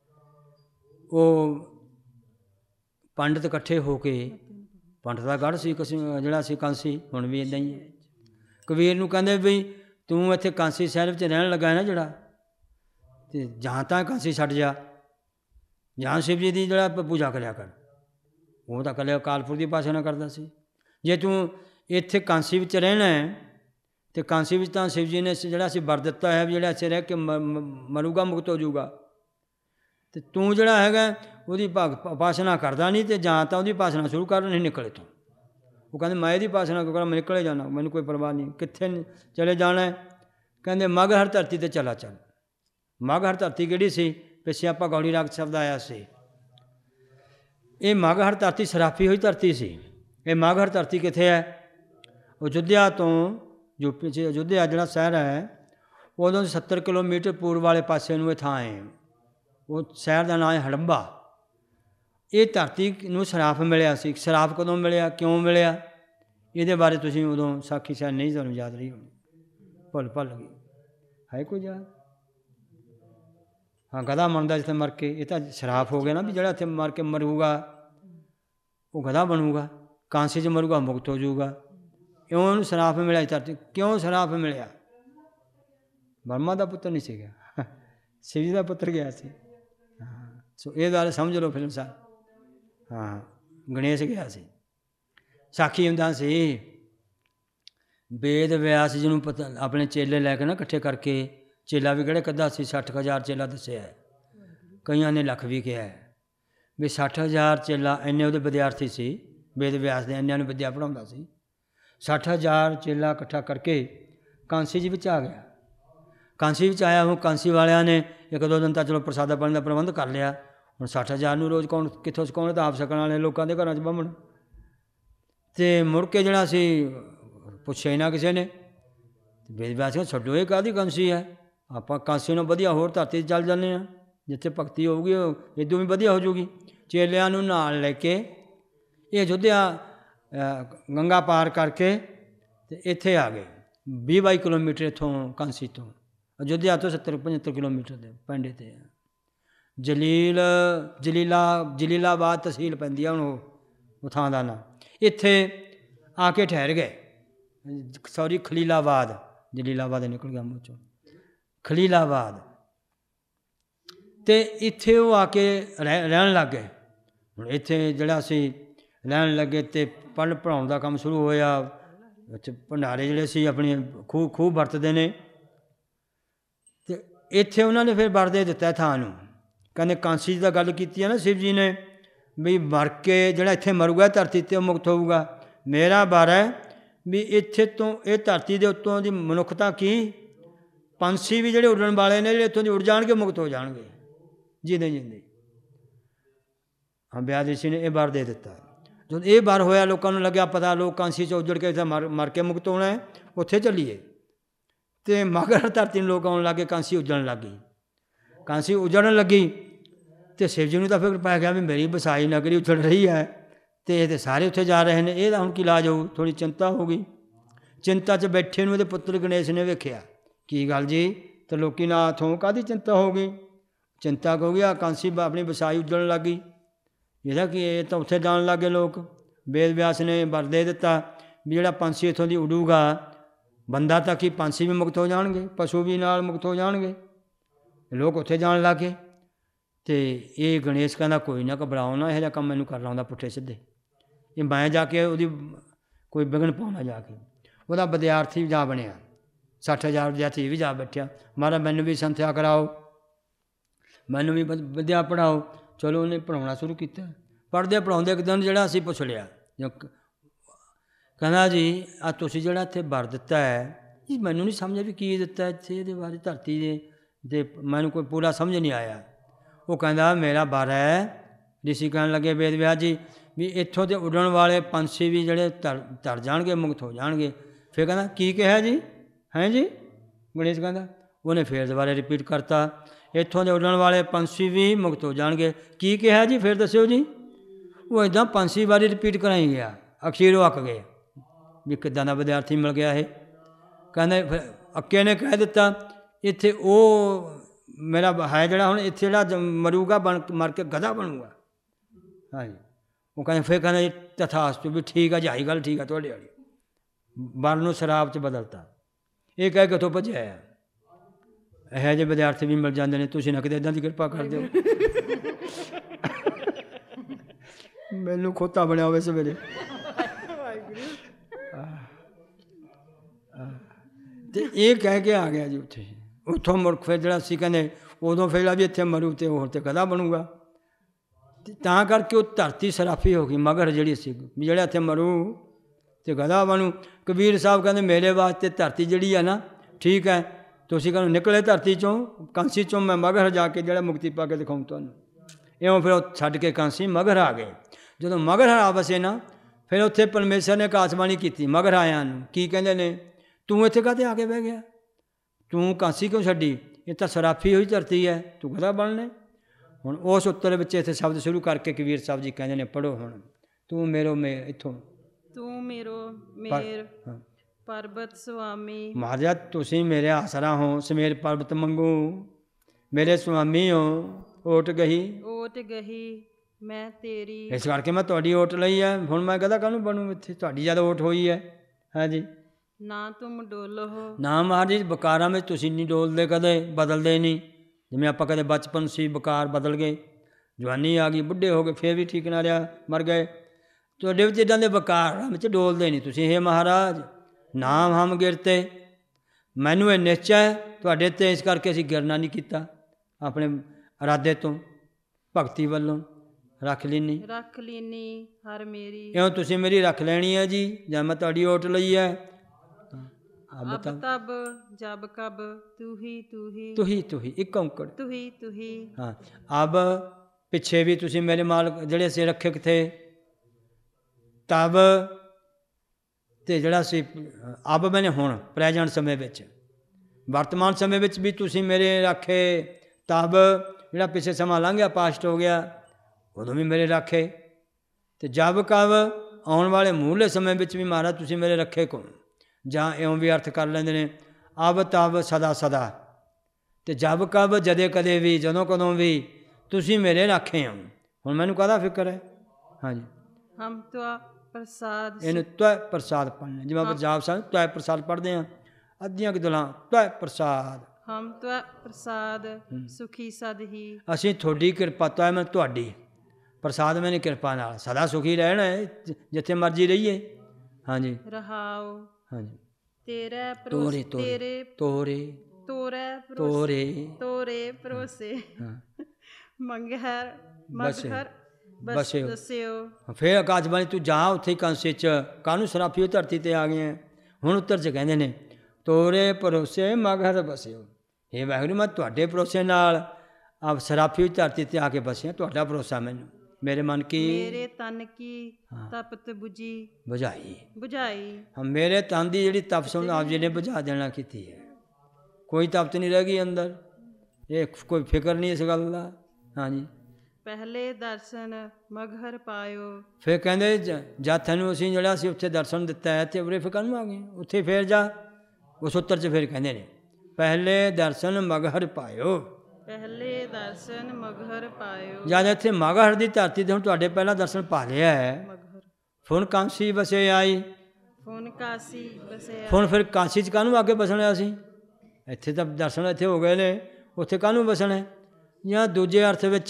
ਉਹ ਪੰਡਤ ਇਕੱਠੇ ਹੋ ਕੇ, ਪੰਡਤ ਦਾ ਗੜ੍ਹ ਸੀ ਕਸ ਜਿਹੜਾ ਸੀ ਕਾਂਸੀ, ਹੁਣ ਵੀ ਇੱਦਾਂ ਹੀ ਹੈ। ਕਬੀਰ ਨੂੰ ਕਹਿੰਦੇ ਵੀ ਤੂੰ ਇੱਥੇ ਕਾਂਸੀ ਸ਼ਹਿਰ ਵਿੱਚ ਰਹਿਣ ਲੱਗਾ ਹੈ ਨਾ ਜਿਹੜਾ, ਅਤੇ ਜਾਂ ਤਾਂ ਕਾਂਸੀ ਛੱਡ ਜਾ, ਜਾਂ ਸ਼ਿਵ ਜੀ ਦੀ ਜਿਹੜਾ ਪੂਜਾ ਕਰਿਆ ਕਰ। ਉਹ ਤਾਂ ਇਕੱਲੇ ਅਕਾਲਪੁਰ ਦੀ ਉਪਾਸਨਾ ਕਰਦਾ ਸੀ। ਜੇ ਤੂੰ ਇੱਥੇ ਕਾਂਸੀ ਵਿੱਚ ਰਹਿਣਾ ਹੈ, ਅਤੇ ਕਾਂਸੀ ਵਿੱਚ ਤਾਂ ਸ਼ਿਵ ਜੀ ਨੇ ਜਿਹੜਾ ਸੀ ਵਰ ਦਿੱਤਾ ਹੈ ਵੀ ਜਿਹੜਾ ਇੱਥੇ ਰਹਿ ਕੇ ਮ ਮਰੂਗਾ, ਮੁਕਤ ਹੋ ਜਾਊਗਾ। ਅਤੇ ਤੂੰ ਜਿਹੜਾ ਹੈਗਾ ਉਹਦੀ ਭਗਤ ਉਪਾਸਨਾ ਕਰਦਾ ਨਹੀਂ, ਅਤੇ ਜਾਂ ਤਾਂ ਉਹਦੀ ਉਪਾਸਨਾ ਸ਼ੁਰੂ ਕਰ, ਨਹੀਂ ਨਿਕਲੇ ਤੂੰ। ਉਹ ਕਹਿੰਦੇ ਮੈਂ ਇਹਦੀ ਉਪਾਸਨਾ ਕਿਉਂ ਕਰਾਂ, ਮੈਂ ਨਿਕਲੇ ਜਾਣਾ, ਮੈਨੂੰ ਕੋਈ ਪਰਵਾਹ ਨਹੀਂ। ਕਿੱਥੇ ਚਲੇ ਜਾਣਾ ਹੈ? ਕਹਿੰਦੇ ਮਗਹਰ ਧਰਤੀ 'ਤੇ ਚਲਾ ਚੱਲ। ਮਗਹਰ ਧਰਤੀ ਕਿਹੜੀ ਸੀ? ਪਿੱਛੇ ਆਪਾਂ ਗੌੜੀ ਰਾਗ ਸ਼ਬਦ ਆਇਆ ਸੀ। ਇਹ ਮਗਹਰ ਧਰਤੀ ਸਰਾਫੀ ਹੋਈ ਧਰਤੀ ਸੀ। ਇਹ ਮਗਹਰ ਧਰਤੀ ਕਿੱਥੇ ਹੈ? ਅਯੁੱਧਿਆ ਤੋਂ, ਯੂਪੀ 'ਚ ਅਯੁੱਧਿਆ ਜਿਹੜਾ ਸ਼ਹਿਰ ਹੈ, ਉਦੋਂ ਸੱਤਰ ਕਿਲੋਮੀਟਰ ਪੂਰਬ ਵਾਲੇ ਪਾਸੇ ਨੂੰ ਇਹ ਥਾਂ ਹੈ। ਉਹ ਸ਼ਹਿਰ ਦਾ ਨਾਂ ਹੈ ਹੜੰਬਾ। ਇਹ ਧਰਤੀ ਨੂੰ ਸ਼ਰਾਫ ਮਿਲਿਆ ਸੀ। ਸ਼ਰਾਫ ਕਦੋਂ ਮਿਲਿਆ, ਕਿਉਂ ਮਿਲਿਆ, ਇਹਦੇ ਬਾਰੇ ਤੁਸੀਂ ਉਦੋਂ ਸਾਖੀ ਸ਼ਾਇਦ ਨਹੀਂ ਤੁਹਾਨੂੰ ਯਾਦ ਰਹੀ ਹੋਣੀ, ਭੁੱਲ ਭੁੱਲ ਗਈ ਹੈ ਕੋਈ ਯਾਦ? ਹਾਂ, ਗਧਾ ਮੰਨਦਾ ਜਿੱਥੇ ਮਰ ਕੇ, ਇਹ ਤਾਂ ਸ਼ਰਾਫ ਹੋ ਗਿਆ ਨਾ ਵੀ ਜਿਹੜਾ ਇੱਥੇ ਮਰ ਕੇ ਮਰੂਗਾ ਉਹ ਗਧਾ ਬਣੂਗਾ, ਕਾਂਸੀ 'ਚ ਮਰੂਗਾ ਮੁਕਤ ਹੋ ਜਾਊਗਾ। ਇਉਂ ਉਹਨੂੰ ਸ਼ਰਾਫ ਮਿਲਿਆ ਧਰਤੀ। ਕਿਉਂ ਸ਼ਰਾਫ ਮਿਲਿਆ? ਬਰਮਾ ਦਾ ਪੁੱਤਰ ਨਹੀਂ ਸੀ ਗਿਆ, ਸ਼ਿਵ ਜੀ ਦਾ ਪੁੱਤਰ ਗਿਆ ਸੀ। ਹਾਂ, ਸੋ ਇਹ ਗੱਲ ਸਮਝ ਲਓ ਫਿਲਮ ਸਾਹਿਬ। ਹਾਂ, ਗਣੇਸ਼ ਗਿਆ ਸੀ। ਸਾਖੀ ਹੁੰਦਾ ਸੀ, ਵੇਦ ਵਿਆਸ ਜੀ ਨੂੰ ਪਤਾ, ਆਪਣੇ ਚੇਲੇ ਲੈ ਕੇ ਨਾ ਇਕੱਠੇ ਕਰਕੇ, ਚੇਲਾ ਵੀ ਕਿਹੜੇ ਕੱਢਾ ਸੀ, ਸੱਠ ਕੁ ਹਜ਼ਾਰ ਚੇਲਾ ਦੱਸਿਆ ਹੈ, ਕਈਆਂ ਨੇ ਲੱਖ ਵੀ ਕਿਹਾ ਹੈ ਵੀ ਸੱਠ ਹਜ਼ਾਰ ਚੇਲਾ, ਇੰਨੇ ਉਹਦੇ ਵਿਦਿਆਰਥੀ ਸੀ ਵੇਦ ਵਿਆਸ ਦੇ, ਇੰਨਿਆਂ ਨੂੰ ਵਿੱਦਿਆ ਪੜ੍ਹਾਉਂਦਾ ਸੀ। ਸੱਠ ਹਜ਼ਾਰ ਚੇਲਾ ਇਕੱਠਾ ਕਰਕੇ ਕਾਂਸੀ ਜੀ ਵਿੱਚ ਆ ਗਿਆ। ਕਾਂਸੀ ਵਿੱਚ ਆਇਆ, ਹੁਣ ਕਾਂਸੀ ਵਾਲਿਆਂ ਨੇ ਇੱਕ ਦੋ ਦਿਨ ਤਾਂ ਚਲੋ ਪ੍ਰਸਾਦਾ ਪਾਣੀ ਦਾ ਪ੍ਰਬੰਧ ਕਰ ਲਿਆ। ਹੁਣ ਸੱਠ ਹਜ਼ਾਰ ਨੂੰ ਰੋਜ਼ ਕੌਣ ਕਿੱਥੋਂ ਸਿਕਾਉਣੇ, ਤਾਂ ਆਪ ਸਕਣ ਵਾਲੇ ਲੋਕਾਂ ਦੇ ਘਰਾਂ 'ਚ ਬਾਹਮਣ। ਅਤੇ ਮੁੜ ਕੇ ਜਿਹੜਾ ਸੀ ਪੁੱਛਿਆ ਹੀ ਨਾ ਕਿਸੇ ਨੇ। ਵੇਦ ਵਿਆਸ ਕਹਿੰਦੇ ਛੱਡੋ, ਇਹ ਕਾਹਦੀ ਕਾਂਸੀ ਹੈ, ਆਪਾਂ ਕਾਂਸੀ ਨੂੰ ਵਧੀਆ ਹੋਰ ਧਰਤੀ 'ਚ ਚੱਲ ਜਾਂਦੇ ਹਾਂ, ਜਿੱਥੇ ਭਗਤੀ ਹੋਊਗੀ ਉਹ ਇੱਦੋਂ ਵੀ ਵਧੀਆ ਹੋ ਜਾਊਗੀ। ਚੇਲਿਆਂ ਨੂੰ ਨਾਲ ਲੈ ਕੇ ਇਹ ਅਯੁੱਧਿਆ ਗੰਗਾ ਪਾਰ ਕਰਕੇ ਅਤੇ ਇੱਥੇ ਆ ਗਏ। ਵੀਹ ਬਾਈ ਕਿਲੋਮੀਟਰ ਇੱਥੋਂ ਕਾਂਸੀ ਤੋਂ, ਅਯੁੱਧਿਆ ਤੋਂ ਸੱਤਰ ਪਝੱਤਰ ਕਿਲੋਮੀਟਰ ਦੇ ਪੈਂਡੇ 'ਤੇ ਆ। ਜਲੀਲ ਜਲੀਲਾ ਜਲੀਲਾਬਾਦ ਤਹਿਸੀਲ ਪੈਂਦੀ ਆ ਹੁਣ ਉਹ ਉਹ ਥਾਂ ਦਾ ਨਾਂ। ਇੱਥੇ ਆ ਕੇ ਠਹਿਰ ਗਏ, ਸੌਰੀ ਖਲੀਲਾਬਾਦ, ਜਲੀਲਾਬਾਦ ਨਿਕਲ ਗਿਆ ਮੂੰਹ 'ਚੋਂ, ਖਲੀਲਾਬਾਦ। ਅਤੇ ਇੱਥੇ ਉਹ ਆ ਕੇ ਰਹਿ ਰਹਿਣ ਲੱਗ ਗਏ। ਹੁਣ ਇੱਥੇ ਜਿਹੜਾ ਸੀ ਲੈਣ ਲੱਗੇ ਅਤੇ ਪੜ੍ਹਨ ਪੜ੍ਹਾਉਣ ਦਾ ਕੰਮ ਸ਼ੁਰੂ ਹੋਇਆ। ਉੱਥੇ ਭੰਡਾਰੇ ਜਿਹੜੇ ਸੀ ਆਪਣੀ ਖੂਹ ਖੂਹ ਵਰਤਦੇ ਨੇ, ਅਤੇ ਇੱਥੇ ਉਹਨਾਂ ਨੇ ਫਿਰ ਵਰ ਦੇ ਦਿੱਤਾ ਥਾਂ ਨੂੰ। ਕਹਿੰਦੇ ਕਾਂਸੀ ਦੀ ਤਾਂ ਗੱਲ ਕੀਤੀ ਹੈ ਨਾ ਸ਼ਿਵ ਜੀ ਨੇ, ਵੀ ਮਰ ਕੇ ਜਿਹੜਾ ਇੱਥੇ ਮਰੂਗਾ ਧਰਤੀ 'ਤੇ ਉਹ ਮੁਕਤ ਹੋਊਗਾ। ਮੇਰਾ ਵਰ ਹੈ ਵੀ ਇੱਥੇ ਤੋਂ ਇਹ ਧਰਤੀ ਦੇ ਉੱਤੋਂ ਦੀ ਮਨੁੱਖਤਾ ਕੀ ਪੰਛੀ ਵੀ ਜਿਹੜੇ ਉੱਡਣ ਵਾਲੇ ਨੇ ਜਿਹੜੇ ਇੱਥੋਂ ਦੀ ਉੱਡ ਜਾਣਗੇ ਮੁਕਤ ਹੋ ਜਾਣਗੇ ਜੀਂਦੇ ਜੀਂਦੇ। ਹਾਂ ਬਿਆਸ ਰਿਸ਼ੀ ਨੇ ਇਹ ਵਰ ਦੇ ਦਿੱਤਾ। ਜਦੋਂ ਇਹ ਵਰ ਹੋਇਆ ਲੋਕਾਂ ਨੂੰ ਲੱਗਿਆ ਪਤਾ ਲੋਕ ਕਾਂਸੀ 'ਚ ਉੱਜੜ ਕੇ ਇੱਥੇ ਮਰ ਮਰ ਕੇ ਮੁਕਤ ਹੋਣਾ ਹੈ, ਉੱਥੇ ਚੱਲੀਏ। ਅਤੇ ਮਗਰ ਧਰਤੀ ਨੂੰ ਲੋਕ ਆਉਣ ਲੱਗੇ, ਕਾਂਸੀ ਉੱਜੜਨ ਲੱਗ ਗਈ। ਕਾਂਸੀ ਉੱਜੜਨ ਲੱਗੀ ਅਤੇ ਸ਼ਿਵ ਜੀ ਨੂੰ ਤਾਂ ਫਿਕਰ ਪੈ ਗਿਆ ਵੀ ਮੇਰੀ ਵਸਾਈ ਨਗਰੀ ਉੱਜੜ ਰਹੀ ਹੈ ਅਤੇ ਇਹ ਤਾਂ ਸਾਰੇ ਉੱਥੇ ਜਾ ਰਹੇ ਨੇ, ਇਹਦਾ ਹੁਣ ਕੀ ਇਲਾਜ ਹੋਊ। ਥੋੜ੍ਹੀ ਚਿੰਤਾ ਹੋ ਗਈ। ਚਿੰਤਾ 'ਚ ਬੈਠੇ ਨੂੰ ਇਹਦੇ ਪੁੱਤਰ ਗਣੇਸ਼ ਨੇ ਵੇਖਿਆ, ਕੀ ਗੱਲ ਜੀ ਤ੍ਰਿਲੋਕੀ ਨਾਥ ਹੋ, ਕਾਹਦੀ ਚਿੰਤਾ ਹੋ ਗਈ। ਚਿੰਤਾ ਹੋ ਗਈ, ਆ ਕਾਂਸੀ ਆਪਣੀ ਵਸਾਈ ਉੱਜੜਨ ਲੱਗ ਗਈ, ਇਹਦਾ ਕੀ, ਇਹ ਤਾਂ ਉੱਥੇ ਜਾਣ ਲੱਗ ਗਏ ਲੋਕ। ਵੇਦ ਵਿਆਸ ਨੇ ਵਰ ਦੇ ਦਿੱਤਾ ਵੀ ਜਿਹੜਾ ਪੰਛੀ ਇੱਥੋਂ ਦੀ ਉੱਡੂਗਾ, ਬੰਦਾ ਤਾਂ ਕੀ ਪੰਛੀ ਵੀ ਮੁਕਤ ਹੋ ਜਾਣਗੇ, ਪਸ਼ੂ ਵੀ ਨਾਲ ਮੁਕਤ ਹੋ ਜਾਣਗੇ। ਲੋਕ ਉੱਥੇ ਜਾਣ ਲੱਗ ਗਏ। ਅਤੇ ਇਹ ਗਣੇਸ਼ ਕਹਿੰਦਾ ਕੋਈ ਨਾ ਘਬਰਾਓ ਨਾ, ਇਹੋ ਜਿਹਾ ਕੰਮ ਮੈਨੂੰ ਕਰਨਾ ਆਉਂਦਾ ਪੁੱਠੇ ਸਿੱਧੇ, ਇਹ ਮੈਂ ਜਾ ਕੇ ਉਹਦੀ ਕੋਈ ਵਿਘਨ ਪਾਉਣਾ ਜਾ ਕੇ। ਉਹਦਾ ਵਿਦਿਆਰਥੀ ਜਾ ਬਣਿਆ, ਸੱਠ ਹਜ਼ਾਰ ਵਿਦਿਆਰਥੀ ਵੀ ਜਾ ਬੈਠਿਆ, ਮਹਾਰਾਜ ਮੈਨੂੰ ਵੀ ਸੰਥਿਆ ਕਰਾਓ, ਮੈਨੂੰ ਵੀ ਵਿਦਿਆ ਪੜ੍ਹਾਓ। ਚਲੋ ਉਹਨੇ ਪੜ੍ਹਾਉਣਾ ਸ਼ੁਰੂ ਕੀਤਾ। ਪੜ੍ਹਦੇ ਪੜ੍ਹਾਉਂਦੇ ਇੱਕ ਦਿਨ ਜਿਹੜਾ ਅਸੀਂ ਪੁੱਛ ਲਿਆ, ਕਹਿੰਦਾ ਜੀ ਆ ਤੁਸੀਂ ਜਿਹੜਾ ਇੱਥੇ ਵਰ ਦਿੱਤਾ ਹੈ, ਇਹ ਮੈਨੂੰ ਨਹੀਂ ਸਮਝ ਵੀ ਕੀ ਦਿੱਤਾ ਇੱਥੇ, ਇਹਦੇ ਬਾਰੇ ਧਰਤੀ ਦੇ ਦੇ ਮੈਨੂੰ ਕੋਈ ਪੂਰਾ ਸਮਝ ਨਹੀਂ ਆਇਆ। ਉਹ ਕਹਿੰਦਾ ਮੇਰਾ ਵਰ ਹੈ, ਰਿਸ਼ੀ ਕਹਿਣ ਲੱਗੇ ਵੇਦ ਵਿਆਸ ਜੀ ਵੀ ਇੱਥੋਂ ਦੇ ਉੱਡਣ ਵਾਲੇ ਪੰਛੀ ਵੀ ਜਿਹੜੇ ਤਰ ਤਰ ਜਾਣਗੇ ਮੁਕਤ ਹੋ ਜਾਣਗੇ। ਫਿਰ ਕਹਿੰਦਾ ਕੀ ਕਿਹਾ ਜੀ, ਹੈਂ ਜੀ ਗਣੇਸ਼ ਕਹਿੰਦਾ। ਉਹਨੇ ਫਿਰ ਦੁਬਾਰਾ ਰਿਪੀਟ ਕਰਤਾ, ਇੱਥੋਂ ਦੇ ਉੱਡਣ ਵਾਲੇ ਪੰਛੀ ਵੀ ਮੁਕਤ ਹੋ ਜਾਣਗੇ। ਕੀ ਕਿਹਾ ਜੀ ਫਿਰ ਦੱਸਿਓ ਜੀ। ਉਹ ਇੱਦਾਂ ਪੰਛੀ ਵਾਰੀ ਰਿਪੀਟ ਕਰਾਈ ਗਿਆ, ਅਖੀਰੋਂ ਅੱਕ ਗਏ ਵੀ ਕਿੱਦਾਂ ਦਾ ਵਿਦਿਆਰਥੀ ਮਿਲ ਗਿਆ ਇਹ। ਕਹਿੰਦੇ ਫਿਰ ਅੱਕੇ ਨੇ ਕਹਿ ਦਿੱਤਾ ਇੱਥੇ ਉਹ ਮੇਰਾ ਹੈ ਜਿਹੜਾ ਹੁਣ ਇੱਥੇ ਜਿਹੜਾ ਮਰੂਗਾ ਬਣ ਮਰ ਕੇ ਗਧਾ ਬਣੂਗਾ। ਹਾਂਜੀ ਉਹ ਕਹਿੰਦੇ ਫਿਰ ਕਹਿੰਦੇ ਤਥਾਸਤੂ ਵੀ ਠੀਕ ਆ ਜੀ, ਆਈ ਗੱਲ ਠੀਕ ਆ ਤੁਹਾਡੇ ਵਾਲੀ। ਵਰ ਨੂੰ ਸ਼ਰਾਬ 'ਚ ਬਦਲਤਾ। ਇਹ ਕਹਿ ਕੇ ਉੱਥੋਂ ਭੱਜਿਆ ਆ। ਇਹੋ ਜਿਹੇ ਵਿਦਿਆਰਥੀ ਵੀ ਮਿਲ ਜਾਂਦੇ ਨੇ, ਤੁਸੀਂ ਨਾ ਕਿਤੇ ਇੱਦਾਂ ਦੀ ਕਿਰਪਾ ਕਰ ਦਿਓ ਮੈਨੂੰ ਖੋਤਾ ਬਣਿਆ ਹੋਵੇ ਸਵੇਰੇ। ਅਤੇ ਇਹ ਕਹਿ ਕੇ ਆ ਗਿਆ ਜੀ ਉੱਥੇ। ਉੱਥੋਂ ਮੁੜ ਫਿਰ ਜਿਹੜਾ ਸੀ ਕਹਿੰਦੇ ਉਦੋਂ ਫਿਰ ਵੀ ਇੱਥੇ ਮਰੂ ਅਤੇ ਹੋਰ ਤਾਂ ਗਧਾ ਬਣੂਗਾ। ਅਤੇ ਤਾਂ ਕਰਕੇ ਉਹ ਧਰਤੀ ਸਰਾਫੀ ਹੋ ਗਈ ਮਗਰ ਜਿਹੜੀ ਸੀ ਵੀ ਜਿਹੜਾ ਇੱਥੇ ਮਰੂ ਅਤੇ ਗਧਾ ਬਣੂ। ਕਬੀਰ ਸਾਹਿਬ ਕਹਿੰਦੇ ਮੇਰੇ ਵਾਸਤੇ ਧਰਤੀ ਜਿਹੜੀ ਆ ਨਾ ਠੀਕ ਹੈ, ਤੁਸੀਂ ਕਹਿੰਦੇ ਨਿਕਲੇ ਧਰਤੀ 'ਚੋਂ ਕਾਂਸੀ 'ਚੋਂ, ਮੈਂ ਮਗਰ ਜਾ ਕੇ ਜਿਹੜਾ ਮੁਕਤੀ ਪਾ ਕੇ ਦਿਖਾਊਂ ਤੁਹਾਨੂੰ। ਇਉਂ ਫਿਰ ਉਹ ਛੱਡ ਕੇ ਕਾਂਸੀ ਮਗਰ ਆ ਗਏ। ਜਦੋਂ ਮਗਰ ਆ ਵਸੇ ਨਾ ਫਿਰ ਉੱਥੇ ਪਰਮੇਸ਼ਰ ਨੇ ਆਕਾਸ਼ਬਾਣੀ ਕੀਤੀ ਮਗਰ ਆਇਆਂ ਨੂੰ। ਕੀ ਕਹਿੰਦੇ ਨੇ, ਤੂੰ ਇੱਥੇ ਕਾਹਤੇ ਆ ਕੇ ਬਹਿ ਗਿਆ, ਤੂੰ ਕਾਂਸੀ ਕਿਉਂ ਛੱਡੀ, ਇਹ ਤਾਂ ਸਰਾਫੀ ਹੋਈ ਧਰਤੀ ਹੈ, ਤੂੰ ਗਧਾ ਬਣਨਾ। ਹੁਣ ਉਸ ਉੱਤਰ ਵਿੱਚ ਇੱਥੇ ਸ਼ਬਦ ਸ਼ੁਰੂ ਕਰਕੇ ਕਬੀਰ ਸਾਹਿਬ ਜੀ ਕਹਿੰਦੇ ਨੇ ਪੜ੍ਹੋ ਹੁਣ, ਤੂੰ ਮੇਰੋ ਮੇ ਇੱਥੋਂ ਤੂੰ ਮੇਰੋ ਮੇਰ ਪਰਬਤ ਸੁਆਮੀ। ਮਹਾਰਾਜ ਤੁਸੀਂ ਮੇਰੇ ਆਸਰਾ ਹੋ, ਸਮੇਰ ਪਰਬਤ ਮੰਗੂ, ਮੇਰੇ ਸੁਆਮੀ ਹੋ, ਓਟ ਗਹੀ ਓਟ ਗਹੀ ਮੈਂ ਤੇਰੀ। ਇਸ ਕਰਕੇ ਮੈਂ ਤੁਹਾਡੀ ਓਟ ਲਈ ਹੈ। ਹੁਣ ਮੈਂ ਗਧਾ ਕਾਹਨੂੰ ਬਣੂ ਇੱਥੇ, ਤੁਹਾਡੀ ਜਦ ਓਟ ਹੋਈ ਹੈ। ਹਾਂਜੀ ਨਾ ਤੁਮ ਡੋਲੋ ਨਾ ਮਹਾਰਾਜ ਬਕਾਰਾਂ ਵਿੱਚ ਤੁਸੀਂ ਨਹੀਂ ਡੋਲਦੇ, ਕਦੇ ਬਦਲਦੇ ਨਹੀਂ। ਜਿਵੇਂ ਆਪਾਂ ਕਦੇ ਬਚਪਨ ਸੀ ਬਕਾਰ ਬਦਲ ਗਏ, ਜਵਾਨੀ ਆ ਗਈ, ਬੁੱਢੇ ਹੋ ਗਏ, ਫਿਰ ਵੀ ਠੀਕ ਨਾ ਰਿਹਾ, ਮਰ ਗਏ। ਤੁਹਾਡੇ ਵਿੱਚ ਇੱਦਾਂ ਦੇ ਬਕਾਰਾਂ ਵਿੱਚ ਡੋਲਦੇ ਨਹੀਂ ਤੁਸੀਂ। ਹੇ ਮਹਾਰਾਜ ਨਾਮ ਹਮ ਗਿਰਤੇ, ਮੈਨੂੰ ਇਹ ਨਿਸ਼ਚਾ ਹੈ ਤੁਹਾਡੇ 'ਤੇ, ਇਸ ਕਰਕੇ ਅਸੀਂ ਗਿਰਨਾ ਨਹੀਂ ਕੀਤਾ। ਆਪਣੇ ਇਰਾਦੇ ਤੋਂ ਭਗਤੀ ਵੱਲੋਂ ਰੱਖ ਲੈਣੀ ਰੱਖ ਲੈਣੀ ਹਰ ਮੇਰੀ। ਇਉਂ ਤੁਸੀਂ ਮੇਰੀ ਰੱਖ ਲੈਣੀ ਹੈ ਜੀ, ਜਾਂ ਮੈਂ ਤੁਹਾਡੀ ਓਟ ਲਈ ਹੈ। ਅਬ ਤਬ ਜਬ ਕਬ ਤੂ ਹੀ ਤੂ ਹੀ ਤੁਹੀ ਤੁਹੀ ਇੱਕ ਔਂਕੜ ਤੂ ਹੀ ਤੂ ਹੀ। ਹਾਂ ਅਬ ਪਿੱਛੇ ਵੀ ਤੁਸੀਂ ਮੇਰੇ ਮਾਲਕ ਜਿਹੜੇ ਸੀ ਰੱਖੇ ਕਿਥੇ, ਤਬ ਅਤੇ ਜਿਹੜਾ ਸੀ ਅਬ ਮੈਨੇ ਹੁਣ ਪ੍ਰੈਜੈਂਟ ਸਮੇਂ ਵਿੱਚ, ਵਰਤਮਾਨ ਸਮੇਂ ਵਿੱਚ ਵੀ ਤੁਸੀਂ ਮੇਰੇ ਰੱਖੇ। ਤਬ ਜਿਹੜਾ ਪਿੱਛੇ ਸਮਾਂ ਲੰਘ ਗਿਆ, ਪਾਸਟ ਹੋ ਗਿਆ, ਉਦੋਂ ਵੀ ਮੇਰੇ ਰੱਖੇ। ਅਤੇ ਜਬ ਕਬ ਆਉਣ ਵਾਲੇ ਮੂਹਰਲੇ ਸਮੇਂ ਵਿੱਚ ਵੀ ਮਹਾਰਾਜ ਤੁਸੀਂ ਮੇਰੇ ਰੱਖੇ ਕੌਣ। ਜਾਂ ਇਉਂ ਵੀ ਅਰਥ ਕਰ ਲੈਂਦੇ ਨੇ ਅਬ ਤਬ ਸਦਾ ਸਦਾ, ਅਤੇ ਜਬ ਕਬ ਜਦੇ ਕਦੇ ਵੀ, ਜਦੋਂ ਕਦੋਂ ਵੀ ਤੁਸੀਂ ਮੇਰੇ ਰਾਖੇ ਹੋ। ਹੁਣ ਮੈਨੂੰ ਕਾਹਦਾ ਫਿਕਰ ਹੈ। ਹਾਂਜੀ ਹਮ ਤਵਾ ਪ੍ਰਸਾਦ, ਇਹਨੂੰ ਤਵੈ ਪ੍ਰਸਾਦ ਪੜ੍ਹਨਾ, ਜਿਵੇਂ ਆਪਾਂ ਜਾਪ ਸਾਹਿਬ ਤਵੈ ਪ੍ਰਸਾਦ ਪੜ੍ਹਦੇ ਹਾਂ, ਅੱਧੀਆਂ ਕਿ ਦੁਲਾਂ ਤਵੈ ਪ੍ਰਸਾਦ। ਹਮ ਤਵਾ ਪ੍ਰਸਾਦ ਸੁਖੀ ਸਦ ਹੀ, ਅਸੀਂ ਤੁਹਾਡੀ ਕਿਰਪਾ, ਤਵੈ ਮੈਂ ਤੁਹਾਡੀ, ਪ੍ਰਸਾਦ ਮੈਨੇ ਕਿਰਪਾ ਨਾਲ ਸਦਾ ਸੁਖੀ ਰਹਿਣਾ ਹੈ, ਜਿੱਥੇ ਮਰਜ਼ੀ ਰਹੀਏ। ਹਾਂਜੀ ਰਹਾਉ ਹਾਂਜੀ ਤੇਰੇ ਤੋਰੇ ਭਰੋਸੇ ਤੋਰੇ ਤੇਰੇ ਤੋਰੇ ਤੋਰੇ ਭਰੋਸੇ ਤੋਰੇ ਤੋਰੇ ਭਰੋਸੇ ਹਾਂ ਮੰਗਹਰ ਬਸੇ। ਮਗਹਰ ਬਸਿਓ। ਬਸ ਦੱਸਿਓ। ਫਿਰ ਆਕਾਸ਼ਬਾਣੀ ਤੂੰ ਜਾ ਉੱਥੇ ਕੰਸੇ 'ਚ, ਕਾਹਨੂੰ ਸਰਾਫੀ ਧਰਤੀ 'ਤੇ ਆ ਗਏ ਹੈ। ਹੁਣ ਉੱਤਰ 'ਚ ਕਹਿੰਦੇ ਨੇ ਤੋਰੇ ਭਰੋਸੇ ਮਗਹਰ ਬਸਿਓ। ਇਹ ਵਾਹਿਗੁਰੂ ਮੈਂ ਤੁਹਾਡੇ ਭਰੋਸੇ ਨਾਲ ਆਪ ਸਰਾਫੀ ਧਰਤੀ 'ਤੇ ਆ ਕੇ ਬਸਿਆ, ਤੁਹਾਡਾ ਭਰੋਸਾ ਮੈਨੂੰ। ਮੇਰੇ ਮਨ ਕੀ ਮੇਰੇ ਤਨ ਕੀ ਤਪਤ ਬੁਝੀ ਬੁਝਾਈ। ਬੁਝਾਈ ਹਾਂ ਮੇਰੇ ਤਨ ਦੀ ਜਿਹੜੀ ਤਪਸ਼ ਨੂੰ ਆਪ ਜੀ ਨੇ ਬੁਝਾ ਦੇਣਾ ਕੀਤੀ ਹੈ। ਕੋਈ ਤਪਤ ਨਹੀਂ ਰਹਿ ਗਈ ਅੰਦਰ, ਇਹ ਕੋਈ ਫਿਕਰ ਨਹੀਂ ਇਸ ਗੱਲ ਦਾ। ਹਾਂਜੀ ਪਹਿਲੇ ਦਰਸ਼ਨ ਮਗਹਰ ਪਾਇਓ। ਫਿਰ ਕਹਿੰਦੇ ਜ- ਜਦ ਤੈਨੂੰ ਅਸੀਂ ਜਿਹੜਾ ਅਸੀਂ ਉੱਥੇ ਦਰਸ਼ਨ ਦਿੱਤਾ ਹੈ ਤੇ ਉਰੇ ਫਿਰ ਕਾਹਨੂੰ ਆ ਗਏ ਉੱਥੇ? ਫਿਰ ਜਾ ਉਸ ਉੱਤਰ 'ਚ ਫਿਰ ਕਹਿੰਦੇ ਨੇ ਪਹਿਲੇ ਦਰਸ਼ਨ ਮਗਹਰ ਪਾਇਓ। ਪਹਿਲੇ ਦਰਸ਼ਨ ਮਗਹਰ ਪਾਇਓ। ਜਦ ਇੱਥੇ ਮਗਹਰ ਦੀ ਧਰਤੀ 'ਤੇ ਹੁਣ ਤੁਹਾਡੇ ਪਹਿਲਾ ਦਰਸ਼ਨ ਪਾ ਲਿਆ ਹੈ, ਮਗਹਰ ਹੁਣ ਕਾਂਸੀ ਵਸੇ ਆਈ। ਫੋਨ ਕਾਸੀ ਬਸਿਆ। ਹੁਣ ਫਿਰ ਕਾਂਸੀ 'ਚ ਕਾਹਨੂੰ ਆ ਕੇ ਬਸਣਾ ਅਸੀਂ? ਇੱਥੇ ਤਾਂ ਦਰਸ਼ਨ ਇੱਥੇ ਹੋ ਗਏ ਨੇ, ਉੱਥੇ ਕਾਹਨੂੰ ਬਸਣਾ? ਜਾਂ ਦੂਜੇ ਅਰਥ ਵਿੱਚ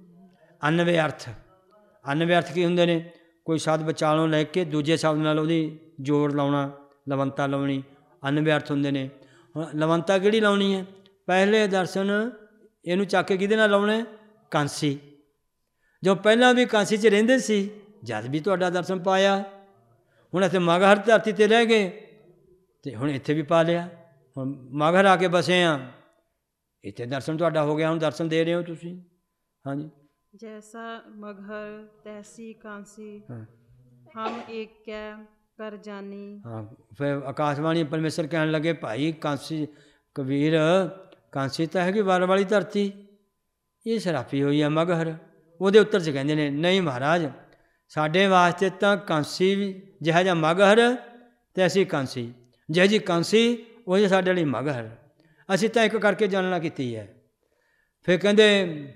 ਅਨਵੇਂ ਅਰਥ। ਅਨਵੇਂ ਅਰਥ ਕੀ ਹੁੰਦੇ ਨੇ? ਕੋਈ ਸ਼ਬਦ ਵਿਚਾਲੋਂ ਲੈ ਕੇ ਦੂਜੇ ਸ਼ਬਦ ਨਾਲ ਉਹਦੀ ਜੋੜ ਲਾਉਣਾ, ਲਵੰਤਾ ਲਾਉਣੀ, ਅਨਵੇਂ ਅਰਥ ਹੁੰਦੇ ਨੇ। ਹੁਣ ਲਵੰਤਾ ਕਿਹੜੀ ਲਾਉਣੀ ਹੈ? ਪਹਿਲੇ ਦਰਸ਼ਨ ਇਹਨੂੰ ਚੱਕ ਕੇ ਕਿਹਦੇ ਨਾਲ ਲਾਉਣੇ? ਕਾਂਸੀ। ਜੋ ਪਹਿਲਾਂ ਵੀ ਕਾਂਸੀ 'ਚ ਰਹਿੰਦੇ ਸੀ, ਜਦ ਵੀ ਤੁਹਾਡਾ ਦਰਸ਼ਨ ਪਾਇਆ। ਹੁਣ ਇੱਥੇ ਮਗਹਰ ਧਰਤੀ 'ਤੇ ਰਹਿ ਗਏ ਅਤੇ ਹੁਣ ਇੱਥੇ ਵੀ ਪਾ ਲਿਆ। ਹੁਣ ਮਗਹਰ ਆ ਕੇ ਬਸੇ ਹਾਂ, ਇੱਥੇ ਦਰਸ਼ਨ ਤੁਹਾਡਾ ਹੋ ਗਿਆ। ਹੁਣ ਦਰਸ਼ਨ ਦੇ ਰਹੇ ਹੋ ਤੁਸੀਂ। ਹਾਂਜੀ ਜੈਸਾ ਮਗਹਰ ਤੈਸੀ ਕਾਂਸੀ ਹਾਂ ਹਮ ਏਕੈ ਕਰ ਜਾਨੀ। ਹਾਂ ਫਿਰ ਆਕਾਸ਼ਬਾਣੀ ਪਰਮੇਸ਼ਰ ਕਹਿਣ ਲੱਗੇ ਭਾਈ ਕਾਂਸੀ ਕਬੀਰ ਕਾਂਸੀ ਤਾਂ ਹੈਗੀ ਵਰ ਵਾਲੀ ਧਰਤੀ, ਇਹ ਸਰਾਫੀ ਹੋਈ ਹੈ ਮਗਹਰ। ਉਹਦੇ ਉੱਤਰ 'ਚ ਕਹਿੰਦੇ ਨੇ ਨਹੀਂ ਮਹਾਰਾਜ ਸਾਡੇ ਵਾਸਤੇ ਤਾਂ ਕਾਂਸੀ ਵੀ ਜਿਹੋ ਜਿਹਾ ਮਗਹਰ ਅਤੇ ਅਸੀਂ ਕਾਂਸੀ, ਜਿਹੋ ਜਿਹੀ ਕਾਂਸੀ ਉਹ ਜਿਹੀ ਸਾਡੇ ਲਈ ਮਗਹਰ। ਅਸੀਂ ਤਾਂ ਇੱਕ ਕਰਕੇ ਜਾਣਨਾ ਕੀਤੀ ਹੈ। ਫਿਰ ਕਹਿੰਦੇ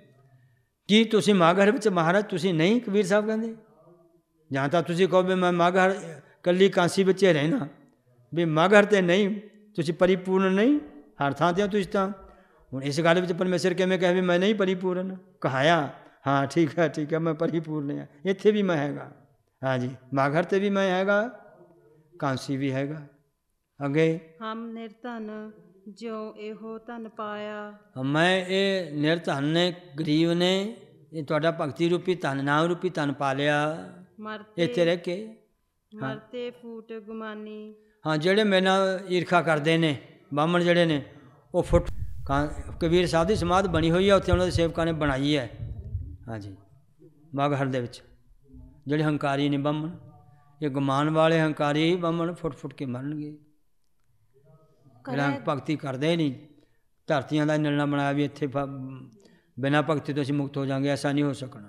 ਕੀ ਤੁਸੀਂ ਮਗਹਰ ਵਿੱਚ ਮਹਾਰਾਜ ਤੁਸੀਂ ਨਹੀਂ? ਕਬੀਰ ਸਾਹਿਬ ਕਹਿੰਦੇ ਜਾਂ ਤਾਂ ਤੁਸੀਂ ਕਹੋ ਵੀ ਮੈਂ ਮਗਹਰ ਇਕੱਲੀ ਕਾਂਸੀ ਵਿੱਚ ਹੀ ਰਹਿਣਾ, ਵੀ ਮਗਹਰ 'ਤੇ ਨਹੀਂ, ਤੁਸੀਂ ਪਰਿਪੂਰਨ ਨਹੀਂ, ਹਰ ਥਾਂ 'ਤੇ ਹੋ ਤੁਸੀਂ ਤਾਂ। ਹੁਣ ਇਸ ਗੱਲ ਵਿੱਚ ਪਰਮੇਸ਼ਰ ਕਿਵੇਂ ਕਹੇ ਵੀ ਮੈਂ ਨਹੀਂ ਪਰਿਪੂਰਨ? ਕਹਾਇਆ ਹਾਂ ਠੀਕ ਹੈ ਠੀਕ ਹੈ ਮੈਂ ਪਰਿਪੂਰਨ ਹਾਂ, ਇੱਥੇ ਵੀ ਮੈਂ ਹੈਗਾ। ਹਾਂਜੀ ਮਗਹਰ 'ਤੇ ਵੀ ਮੈਂ ਹੈਗਾ, ਕਾਂਸੀ ਵੀ ਹੈਗਾ। ਅੱਗੇ ਹਮ ਨਿਰਧਨ ਜਿਉ ਇਹੋ ਧਨ ਪਾਇਆ। ਮੈਂ ਇਹ ਨਿਰਧਨ ਨੇ, ਗਰੀਬ ਨੇ, ਇਹ ਤੁਹਾਡਾ ਭਗਤੀ ਰੂਪੀ ਧਨ, ਨਾਮ ਰੂਪੀ ਧਨ ਪਾ ਲਿਆ ਮਰਤੇ ਇੱਥੇ ਰਹਿ ਕੇ। ਮਰਤੇ ਫੂਟ ਗੁਮਾਨੀ। ਹਾਂ ਜਿਹੜੇ ਮੇਰੇ ਨਾਲ ਈਰਖਾ ਕਰਦੇ ਨੇ ਬਾਹਮਣ ਜਿਹੜੇ ਨੇ ਉਹ ਫੁੱਟ ਕਾਂ ਕਬੀਰ ਸਾਹਿਬ ਦੀ ਸਮਾਧ ਬਣੀ ਹੋਈ ਹੈ, ਉੱਥੇ ਉਹਨਾਂ ਦੇ ਸੇਵਕਾਂ ਨੇ ਬਣਾਈ ਹੈ। ਹਾਂਜੀ ਮਗਹਰ ਦੇ ਵਿੱਚ ਜਿਹੜੇ ਹੰਕਾਰੀ ਨੇ ਬਾਹਮਣ, ਇਹ ਗੁਮਾਨ ਵਾਲੇ ਹੰਕਾਰੀ ਬਾਹਮਣ ਫੁੱਟ ਫੁੱਟ ਕੇ ਮਰਨਗੇ। ਜਿਹੜਾ ਭਗਤੀ ਕਰਦੇ ਨਹੀਂ, ਧਰਤੀਆਂ ਦਾ ਨਿਰਣਾ ਬਣਾਇਆ ਵੀ ਇੱਥੇ ਬਿਨਾਂ ਭਗਤੀ ਤੋਂ ਅਸੀਂ ਮੁਕਤ ਹੋ ਜਾਵਾਂਗੇ, ਐਸਾ ਨਹੀਂ ਹੋ ਸਕਣਾ।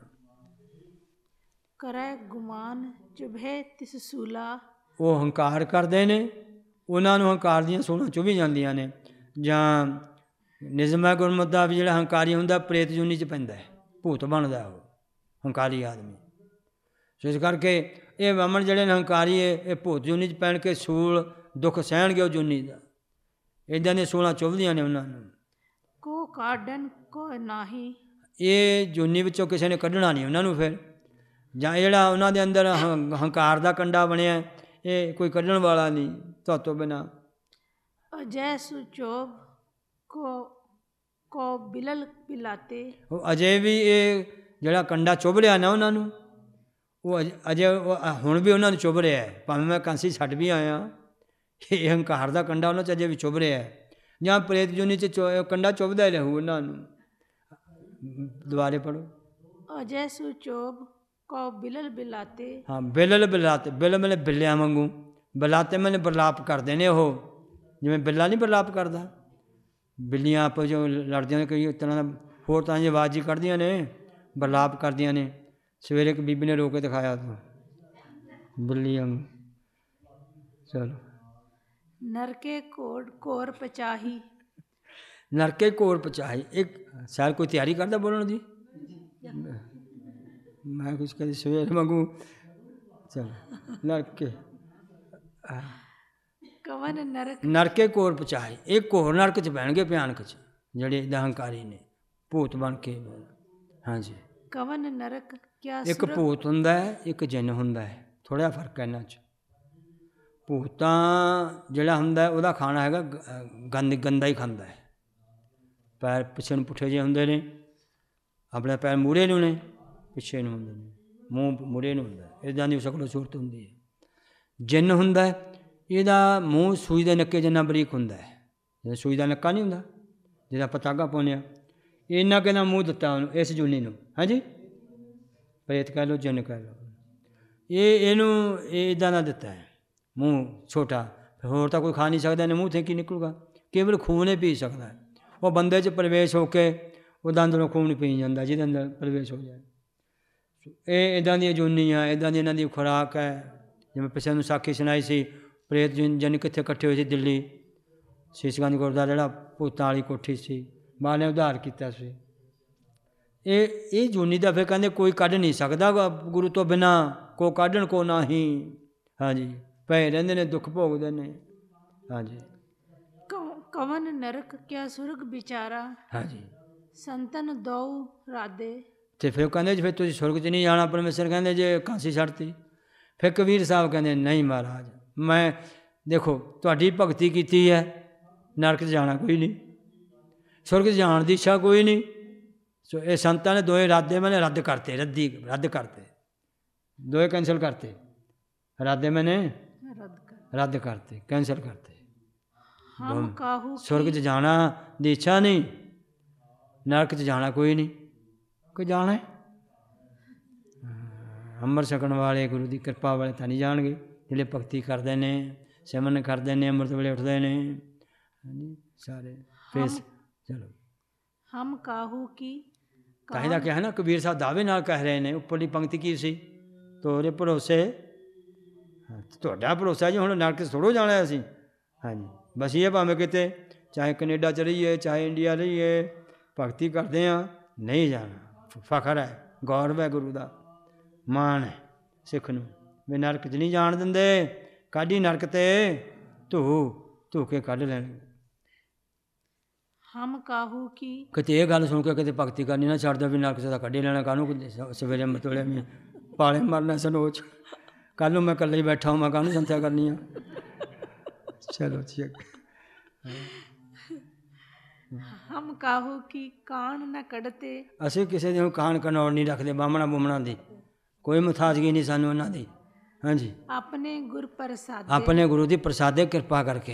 ਕਰੈ ਗੁਮਾਨ ਚੁਭੇ ਤਿਸ ਸੂਲਾ। ਉਹ ਹੰਕਾਰ ਕਰਦੇ ਨੇ, ਉਹਨਾਂ ਨੂੰ ਹੰਕਾਰ ਦੀਆਂ ਸੋਲਾਂ ਚੁਭੀ ਜਾਂਦੀਆਂ ਨੇ। ਜਾਂ ਨਿਜ਼ਮਾ ਗੁਰਮਤਿ ਵੀ ਜਿਹੜਾ ਹੰਕਾਰੀ ਹੁੰਦਾ ਪ੍ਰੇਤ ਜੂਨੀ 'ਚ ਪੈਂਦਾ ਹੈ, ਭੂਤ ਬਣਦਾ ਉਹ ਹੰਕਾਰੀ ਆਦਮੀ। ਸੋ ਇਸ ਕਰਕੇ ਇਹ ਬਾਹਮਣ ਜਿਹੜੇ ਨੇ ਹੰਕਾਰੀ ਇਹ ਭੂਤ ਜੂਨੀ 'ਚ ਪੈਣ ਕੇ ਸੂਲ ਦੁੱਖ ਸਹਿਣਗੇ ਉਹ ਜੂਨੀ ਦਾ। ਇੱਦਾਂ ਦੀਆਂ ਸੋਲਾਂ ਚੁਭਦੀਆਂ ਨੇ ਉਹਨਾਂ ਨੂੰ। ਕੋ ਕਾਢਨ ਕੋ ਨਾਹੀ। ਇਹ ਜੂਨੀ ਵਿੱਚੋਂ ਕਿਸੇ ਨੇ ਕੱਢਣਾ ਨਹੀਂ ਉਹਨਾਂ ਨੂੰ। ਫਿਰ ਜਾਂ ਜਿਹੜਾ ਉਹਨਾਂ ਦੇ ਅੰਦਰ ਹੰ ਹੰਕਾਰ ਦਾ ਕੰਡਾ ਬਣਿਆ ਇਹ ਕੋਈ ਕੱਢਣ ਵਾਲਾ ਨਹੀਂ ਤੁਹਾਤੋਂ ਬਿਨਾਂ। ਅਜੈ ਸੁਚੋਭ ਕੋ ਕੋ ਬਿਲਲ ਬਿਲਾਤੇ। ਉਹ ਅਜੇ ਵੀ ਇਹ ਜਿਹੜਾ ਕੰਡਾ ਚੁੱਭ ਰਿਹਾ ਨਾ ਉਹਨਾਂ ਨੂੰ, ਉਹ ਅਜ ਅਜੇ ਹੁਣ ਵੀ ਉਹਨਾਂ ਨੂੰ ਚੁੱਭ ਰਿਹਾ ਹੈ। ਭਾਵੇਂ ਮੈਂ ਕਾਂਸੀ ਛੱਡ ਵੀ ਆਇਆ, ਇਹ ਹੰਕਾਰ ਦਾ ਕੰਡਾ ਉਹਨਾਂ 'ਚ ਅਜੇ ਵੀ ਚੁੱਭ ਰਿਹਾ ਹੈ। ਜਾਂ ਪ੍ਰੇਤ ਜੂਨੀ 'ਚ ਚੁ ਕੰਡਾ ਚੁੱਭਦਾ ਹੀ ਰਹੂ ਉਹਨਾਂ ਨੂੰ। ਦੁਬਾਰੇ ਪੜ੍ਹੋ। ਅਜੈ ਸੁਚੋਭ ਕੋ ਬਿਲਲ ਬਿਲਾਤੇ। ਹਾਂ ਬਿਲਲ ਬਿਲਾਤੇ, ਬਿਲ ਮੈਨੇ ਬਿੱਲਿਆਂ ਵਾਂਗੂ, ਬਿਲਾਤੇ ਮੈਨੇ ਬਰਲਾਪ ਕਰਦੇ ਨੇ ਉਹ, ਜਿਵੇਂ ਬਿੱਲਾ ਨਹੀਂ ਬਰਲਾਪ ਕਰਦਾ। ਬਿੱਲੀਆਂ ਆਪਸ ਜੋ ਲੜਦੀਆਂ ਨੇ, ਕਈ ਤਰ੍ਹਾਂ ਦਾ ਹੋਰ ਤਰ੍ਹਾਂ ਦੀ ਆਵਾਜ਼ ਹੀ ਕੱਢਦੀਆਂ ਨੇ, ਬਰਲਾਪ ਕਰਦੀਆਂ ਨੇ। ਸਵੇਰੇ ਇੱਕ ਬੀਬੀ ਨੇ ਰੋ ਕੇ ਦਿਖਾਇਆ ਤੂੰ ਬਿੱਲੀ ਵਾਂਗੂ। ਚਲੋ ਨਰਕੇ ਕੋੜ ਕੋਰ ਪਚਾਹੀ। ਨਰਕੇ ਕੋਰ ਪਚਾਹੀ। ਇੱਕ ਸ਼ਾਇਦ ਕੋਈ ਤਿਆਰੀ ਕਰਦਾ ਬੋਲਣ ਦੀ, ਮੈਂ ਕੁਛ ਕਦੇ ਸਵੇਰੇ ਵਾਂਗੂ। ਚਲੋ ਨਰਕੇ ਕਵਨ ਨਰਕ। ਨਰਕੇ ਕੋਰ ਪਚਾਹੀ, ਇਹ ਘੋਰ ਨਰਕ 'ਚ ਪੈਣਗੇ ਭਿਆਨਕ 'ਚ ਜਿਹੜੇ ਇੱਦਾਂ ਹੰਕਾਰੀ ਨੇ ਭੂਤ ਬਣ ਕੇ। ਹਾਂਜੀ ਕਵਨ ਨਰਕ ਕਿਆ ਇੱਕ ਸੁਰਗ ਭੂਤ ਹੁੰਦਾ ਹੈ, ਇੱਕ ਜਿੰਨ ਹੁੰਦਾ ਹੈ, ਥੋੜ੍ਹਾ ਫਰਕ ਹੈ ਇਹਨਾਂ 'ਚ। ਭੂਤ ਤਾਂ ਜਿਹੜਾ ਹੁੰਦਾ ਉਹਦਾ ਖਾਣਾ ਹੈਗਾ ਗੰਦ ਗੰਦਾ ਹੀ ਖਾਂਦਾ ਹੈ, ਪੈਰ ਪਿੱਛੇ ਨੂੰ ਪੁੱਠੇ ਜਿਹੇ ਹੁੰਦੇ ਨੇ, ਆਪਣੇ ਪੈਰ ਮੂਹਰੇ ਨੂੰ ਨੇ, ਪਿੱਛੇ ਨੂੰ ਹੁੰਦੇ ਨੇ, ਮੂੰਹ ਮੂਹਰੇ ਨੂੰ ਹੁੰਦਾ, ਇੱਦਾਂ ਦੀ ਸ਼ਕਲ ਸੂਰਤ ਹੁੰਦੀ ਹੈ। ਜਿੰਨ ਹੁੰਦਾ ਇਹਦਾ ਮੂੰਹ ਸੂਈ ਦੇ ਨੱਕੇ ਜਿੰਨਾ ਬਰੀਕ ਹੁੰਦਾ ਹੈ, ਜਿਵੇਂ ਸੂਈ ਦਾ ਨੱਕਾ ਨਹੀਂ ਹੁੰਦਾ ਜਿਹਦਾ ਆਪਾਂ ਧਾਗਾ ਪਾਉਂਦੇ ਹਾਂ, ਇੰਨਾ ਕਿੰਨਾ ਮੂੰਹ ਦਿੱਤਾ ਉਹਨੂੰ ਇਸ ਜੂਨੀ ਨੂੰ। ਹਾਂਜੀ, ਪ੍ਰੇਤ ਕਹਿ ਲਓ, ਜਿੰਨ ਕਹਿ ਲਓ, ਇਹ ਇਹਨੂੰ ਇਹ ਇੱਦਾਂ ਦਾ ਦਿੱਤਾ ਹੈ, ਮੂੰਹ ਛੋਟਾ, ਹੋਰ ਤਾਂ ਕੋਈ ਖਾ ਨਹੀਂ ਸਕਦਾ, ਇਹਨੇ ਮੂੰਹ ਤੇ ਕੀ ਨਿਕਲੂਗਾ, ਕੇਵਲ ਖੂਨ ਹੀ ਪੀ ਸਕਦਾ। ਉਹ ਬੰਦੇ 'ਚ ਪ੍ਰਵੇਸ਼ ਹੋ ਕੇ ਉਹਦਾ ਅੰਦਰੋਂ ਖੂਨ ਪੀ ਜਾਂਦਾ, ਜਿਹਦੇ ਅੰਦਰ ਪ੍ਰਵੇਸ਼ ਹੋ ਜਾਏ। ਇਹ ਇੱਦਾਂ ਦੀਆਂ ਜੂਨੀਆਂ, ਇੱਦਾਂ ਦੀ ਇਹਨਾਂ ਦੀ ਖੁਰਾਕ ਹੈ। ਜਿਵੇਂ ਪਿਛੇ ਨੂੰ ਸਾਖੀ ਸੁਣਾਈ ਸੀ, ਪ੍ਰੇਤ ਜਨ ਕਿੱਥੇ ਇਕੱਠੇ ਹੋਏ ਸੀ, ਦਿੱਲੀ ਸ਼ੀਸ਼ਗੰਜ ਗੁਰਦੁਆਰਾ ਜਿਹੜਾ ਭੂਤਾਂ ਵਾਲੀ ਕੋਠੀ ਸੀ, ਮਾਂ ਨੇ ਉਧਾਰ ਕੀਤਾ ਸੀ। ਇਹ ਇਹ ਜੂਨੀ ਦਾ ਫਿਰ ਕਹਿੰਦੇ ਕੋਈ ਕੱਢ ਨਹੀਂ ਸਕਦਾ ਗੁਰੂ ਤੋਂ ਬਿਨਾਂ, ਕੋ ਕੱਢਣ ਕੋ ਨਹੀਂ। ਹਾਂਜੀ, ਪਏ ਰਹਿੰਦੇ ਨੇ, ਦੁੱਖ ਭੋਗਦੇ ਨੇ। ਹਾਂਜੀ, ਕਵਨ ਨਰਕ ਕਿਆ ਸੁਰਗ ਵਿਚਾਰਾ। ਹਾਂਜੀ, ਸੰਤਨ ਦੋ ਰਾਦੇ। ਅਤੇ ਫਿਰ ਕਹਿੰਦੇ ਜੀ ਫਿਰ ਤੁਸੀਂ ਸੁਰਗ 'ਚ ਨਹੀਂ ਜਾਣਾ। ਪਰਮੇਸ਼ਰ ਕਹਿੰਦੇ ਜੇ ਕਾਂਸੀ ਛੱਡਤੀ। ਫਿਰ ਕਬੀਰ ਸਾਹਿਬ ਕਹਿੰਦੇ ਨਹੀਂ ਮਹਾਰਾਜ, ਮੈਂ ਦੇਖੋ ਤੁਹਾਡੀ ਭਗਤੀ ਕੀਤੀ ਹੈ, ਨਰਕ 'ਚ ਜਾਣਾ ਕੋਈ ਨਹੀਂ, ਸੁਰਗ 'ਚ ਜਾਣ ਦੀ ਇੱਛਾ ਕੋਈ ਨਹੀਂ। ਸੋ ਇਹ ਸੰਤਾਂ ਨੇ ਦੋਏ ਇਰਾਦੇ ਮੈਨੇ ਰੱਦ ਕਰਤੇ, ਰੱਦੀ ਰੱਦ ਕਰਤੇ, ਦੋਏ ਕੈਂਸਲ ਕਰਤੇ, ਇਰਾਦੇ ਮੈਨੇ ਰੱਦ ਕਰਤੇ, ਕੈਂਸਲ ਕਰਤੇ। ਹਮ ਕਾਹੂ ਸੁਰਗ 'ਚ ਜਾਣਾ ਦੀ ਇੱਛਾ ਨਹੀਂ, ਨਰਕ 'ਚ ਜਾਣਾ ਕੋਈ ਨਹੀਂ। ਕੋਈ ਜਾਣਾ ਅੰਮ੍ਰਿਤ ਛਕਣ ਵਾਲੇ, ਗੁਰੂ ਦੀ ਕਿਰਪਾ ਵਾਲੇ ਤਾਂ ਨਹੀਂ ਜਾਣਗੇ, ਜਿਹੜੇ ਭਗਤੀ ਕਰਦੇ ਨੇ, ਸਿਮਰਨ ਕਰਦੇ ਨੇ, ਅੰਮ੍ਰਿਤ ਵੇਲੇ ਉੱਠਦੇ ਨੇ। ਹਾਂਜੀ, ਸਾਰੇ ਫਿਰ ਚਲੋ ਹਮ ਕਾਹੂ ਕੀ। ਤਾਂ ਹੀ ਤਾਂ ਕਿਹਾ ਨਾ, ਕਬੀਰ ਸਾਹਿਬ ਦਾਅਵੇ ਨਾਲ ਕਹਿ ਰਹੇ ਨੇ। ਉੱਪਰਲੀ ਪੰਕਤੀ ਕੀ ਸੀ, ਤੋਰੇ ਭਰੋਸੇ, ਤੁਹਾਡਾ ਭਰੋਸਾ ਜੀ ਹੁਣ ਨਰਕ 'ਚ ਥੋੜ੍ਹੋ ਜਾਣਾ ਅਸੀਂ। ਹਾਂਜੀ, ਬਸ ਇਹ ਭਾਵੇਂ ਕਿਤੇ ਚਾਹੇ ਕੈਨੇਡਾ 'ਚ ਰਹੀਏ, ਚਾਹੇ ਇੰਡੀਆ ਰਹੀਏ, ਭਗਤੀ ਕਰਦੇ ਹਾਂ, ਨਹੀਂ ਜਾਣਾ। ਫਖਰ ਹੈ, ਗੌਰਵ ਹੈ, ਗੁਰੂ ਦਾ ਮਾਣ ਹੈ ਸਿੱਖ ਨੂੰ, ਵੀ ਨਰਕ 'ਚ ਨਹੀਂ ਜਾਣ ਦਿੰਦੇ। ਕਾਢੀ ਨਰਕ 'ਤੇ ਧੂ ਧੂ ਕੇ ਕੱਢ ਲੈਣਗੇ। ਹਮ ਕਾਹੂ ਕੀ। ਕਿਤੇ ਇਹ ਗੱਲ ਸੁਣ ਕੇ ਕਿਤੇ ਭਗਤੀ ਕਰਨੀ ਨਾ ਛੱਡ ਦਿਓ, ਵੀ ਨਰਕ 'ਚ ਤਾਂ ਕੱਢੀ ਲੈਣਾ, ਕਾਹਨੂੰ ਸਵੇਰੇ ਮਤੋਲੇ ਵੀ ਪਾਲੇ ਮਰਨਾ ਸਨੋਚ, ਕੱਲ੍ਹ ਨੂੰ ਮੈਂ ਇਕੱਲੇ ਹੀ ਬੈਠਾ ਮੈਂ ਕਾਹਨੂੰ ਸੰਥਿਆ ਕਰਨੀ ਆ। ਚਲੋ ਠੀਕ। ਹਮ ਕਾਹੂ ਕੀ ਕਾਣ ਨਾ ਕੱਢਤੇ। ਅਸੀਂ ਕਿਸੇ ਦੀ ਕਾਣ ਕਨੌੜ ਨਹੀਂ ਰੱਖਦੇ, ਬਾਹਮਣਾ ਬੁਹਮਣਾ ਦੀ ਕੋਈ ਮੁਥਾਜਗੀ ਨਹੀਂ ਸਾਨੂੰ ਉਹਨਾਂ ਦੀ। ਹਾਂਜੀ, ਆਪਣੇ ਗੁਰ ਪ੍ਰਸਾਦੇ, ਆਪਣੇ ਗੁਰੂ ਦੀ ਪ੍ਰਸਾਦੇ ਕਿਰਪਾ ਕਰਕੇ।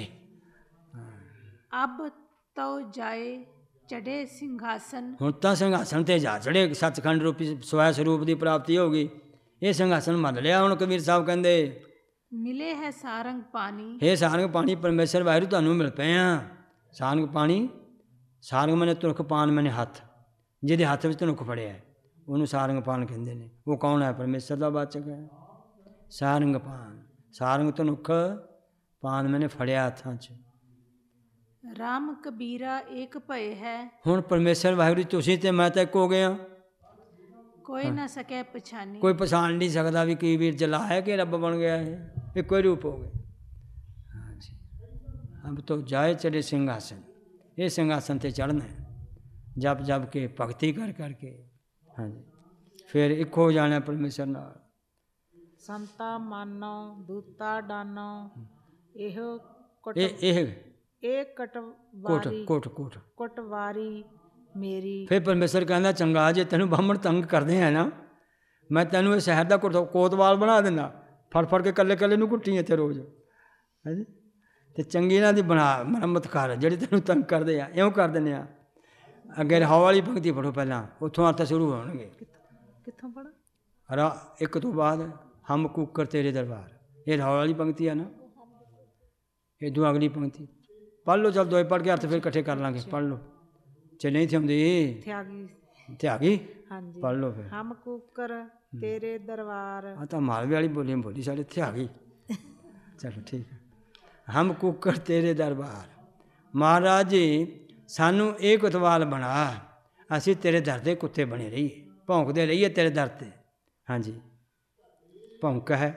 ਅਬ ਤਉ ਜਾਏ ਚੜੇ ਸਿੰਘਾਸਨ। ਹੁਣ ਤਾਂ ਸਿੰਘਾਸਨ 'ਤੇ ਜਾ ਚੜੇ, ਸੱਚਖੰਡ ਰੂਪੀ ਸਵੈ ਸਰੂਪ ਦੀ ਪ੍ਰਾਪਤੀ ਹੋ ਗਈ। ਇਹ ਸਿੰਘਾਸਨ ਮੰਨ ਲਿਆ ਹੁਣ। ਕਬੀਰ ਸਾਹਿਬ ਕਹਿੰਦੇ ਮਿਲੇ ਹੈ ਸਾਰੰਗ ਪਾਣੀ। ਇਹ ਸਾਰੰਗ ਪਾਣੀ ਪਰਮੇਸ਼ਰ ਵਾਹਿਗੁਰੂ ਤੁਹਾਨੂੰ ਮਿਲ ਪਏ ਆ। ਸਾਰੰਗ ਪਾਣੀ, ਸਾਰੰਗ ਮੈਨੇ ਤੁਰਖ, ਪਾਨ ਮੈਨੇ ਹੱਥ, ਜਿਹਦੇ ਹੱਥ ਵਿੱਚ ਧਨੁੱਖ ਫੜਿਆ ਉਹਨੂੰ ਸਾਰੰਗ ਪਾਨ ਕਹਿੰਦੇ ਨੇ। ਉਹ ਕੌਣ ਹੈ? ਪਰਮੇਸ਼ਰ ਦਾ ਵਾਚਕ ਹੈ। ਸਾਰੰਗ ਪਾਨ, ਸਾਰੰਗ ਧਨੁੱਖ, ਪਾਨ ਮੈਨੇ ਫੜਿਆ ਹੱਥਾਂ 'ਚ। ਰਾਮ ਕਬੀਰਾ ਏਕ ਭਏ ਹੈ। ਹੁਣ ਪਰਮੇਸ਼ਰ ਵਾਹਿਗੁਰੂ ਤੁਸੀਂ ਤੇ ਮੈਂ ਤਾਂ ਇੱਕ ਹੋ ਗਏ ਹਾਂ, ਕੋਈ ਨਾ ਸਕੇ ਪਛਾਣੀ। ਕੋਈ ਪਛਾਣ ਨਹੀਂ ਸਕਦਾ ਵੀ ਕੀ ਵੀਰ ਜਲਾ ਹੈ ਕਿ ਰੱਬ ਬਣ ਗਿਆ ਹੈ, ਇੱਕੋ ਹੀ ਰੂਪ ਹੋ ਗਏ। ਹਾਂਜੀ, ਅਬ ਤੋਂ ਜਾਏ ਚੜੇ ਸਿੰਘਾਸਨ। ਇਹ ਸਿੰਘਾਸਨ 'ਤੇ ਚੜ੍ਹਨਾ ਜਪ ਜਪ ਕੇ, ਭਗਤੀ ਕਰ ਕਰਕੇ। ਹਾਂਜੀ, ਫਿਰ ਇੱਕ ਹੋ ਜਾਣਾ ਪਰਮੇਸ਼ਰ ਨਾਲ। ਸੰਤਾ ਮਾਨੋ ਦੂਤਾ ਡਾਨੋ ਇਹੋ ਇਹ ਇਹ ਇਹ ਕੋਟ ਕਟਵਾਰੀ ਕੋਟ ਕੋਟ ਕਟਵਾਰੀ ਮੇਰੀ। ਫਿਰ ਪਰਮੇਸ਼ਰ ਕਹਿੰਦਾ ਚੰਗਾ, ਜੇ ਤੈਨੂੰ ਬਾਹਮਣ ਤੰਗ ਕਰਦੇ ਹੈ ਨਾ, ਮੈਂ ਤੈਨੂੰ ਇਹ ਸ਼ਹਿਰ ਦਾ ਕੋਤਵਾਲ ਬਣਾ ਦਿੰਦਾ, ਫੜ ਫੜ ਕੇ ਇਕੱਲੇ ਇਕੱਲੇ ਨੂੰ ਕੁੱਟੀ ਇੱਥੇ ਰੋਜ਼। ਹਾਂਜੀ, ਅਤੇ ਚੰਗੀ ਇਹਨਾਂ ਦੀ ਬਣਾ ਮੁਰੰਮਤ ਕਰ, ਜਿਹੜੇ ਤੈਨੂੰ ਤੰਗ ਕਰਦੇ ਆ, ਇਉਂ ਕਰ ਦਿੰਦੇ ਆ। ਅੱਗੇ ਰਹਾਉ ਵਾਲੀ ਪੰਕਤੀ ਪੜ੍ਹੋ ਪਹਿਲਾਂ, ਉੱਥੋਂ ਅਰਥ ਸ਼ੁਰੂ ਹੋਣਗੇ। ਕਿੱਥੋਂ ਪੜ੍ਹਾਂ? ਰਾ ਇੱਕ ਤੋਂ ਬਾਅਦ ਹਮ ਕੂਕਰ ਤੇਰੇ ਦਰਬਾਰ, ਇਹ ਰਹਾਉ ਵਾਲੀ ਪੰਕਤੀ ਆ ਨਾ। ਇਦੋਂ ਅਗਲੀ ਪੰਕਤੀ ਪੜ੍ਹ ਲਓ, ਚੱਲ ਦੋਏ ਪੜ੍ਹ ਕੇ ਅਰਥ ਫਿਰ ਇਕੱਠੇ ਕਰ ਲਾਂਗੇ। ਪੜ੍ਹ ਲਓ, ਜੇ ਨਹੀਂ ਥਿਆਉਂਦੀ ਤੇ ਆ ਗਈ, ਪੜ੍ਹ ਲਓ ਫਿਰ। ਹਮ ਕੂਕਰ ਤੇਰੇ ਦਰਬਾਰ, ਆ ਤਾਂ ਮਾਲਵੇ ਵਾਲੀ ਬੋਲੀ ਬੋਲੀ, ਸਾਡੇ ਇੱਥੇ ਆ ਗਈ। ਚਲੋ ਠੀਕ ਹੈ। ਹਮ ਕੂਕਰ ਤੇਰੇ ਦਰਬਾਰ, ਮਹਾਰਾਜ ਜੀ ਸਾਨੂੰ ਇਹ ਕੁਤਵਾਲ ਬਣਾ, ਅਸੀਂ ਤੇਰੇ ਦਰ ਦੇ ਕੁੱਤੇ ਬਣੇ ਰਹੀਏ, ਭੌਂਕਦੇ ਰਹੀਏ ਤੇਰੇ ਦਰ 'ਤੇ। ਹਾਂਜੀ, ਭੌਂਕ ਹੈ,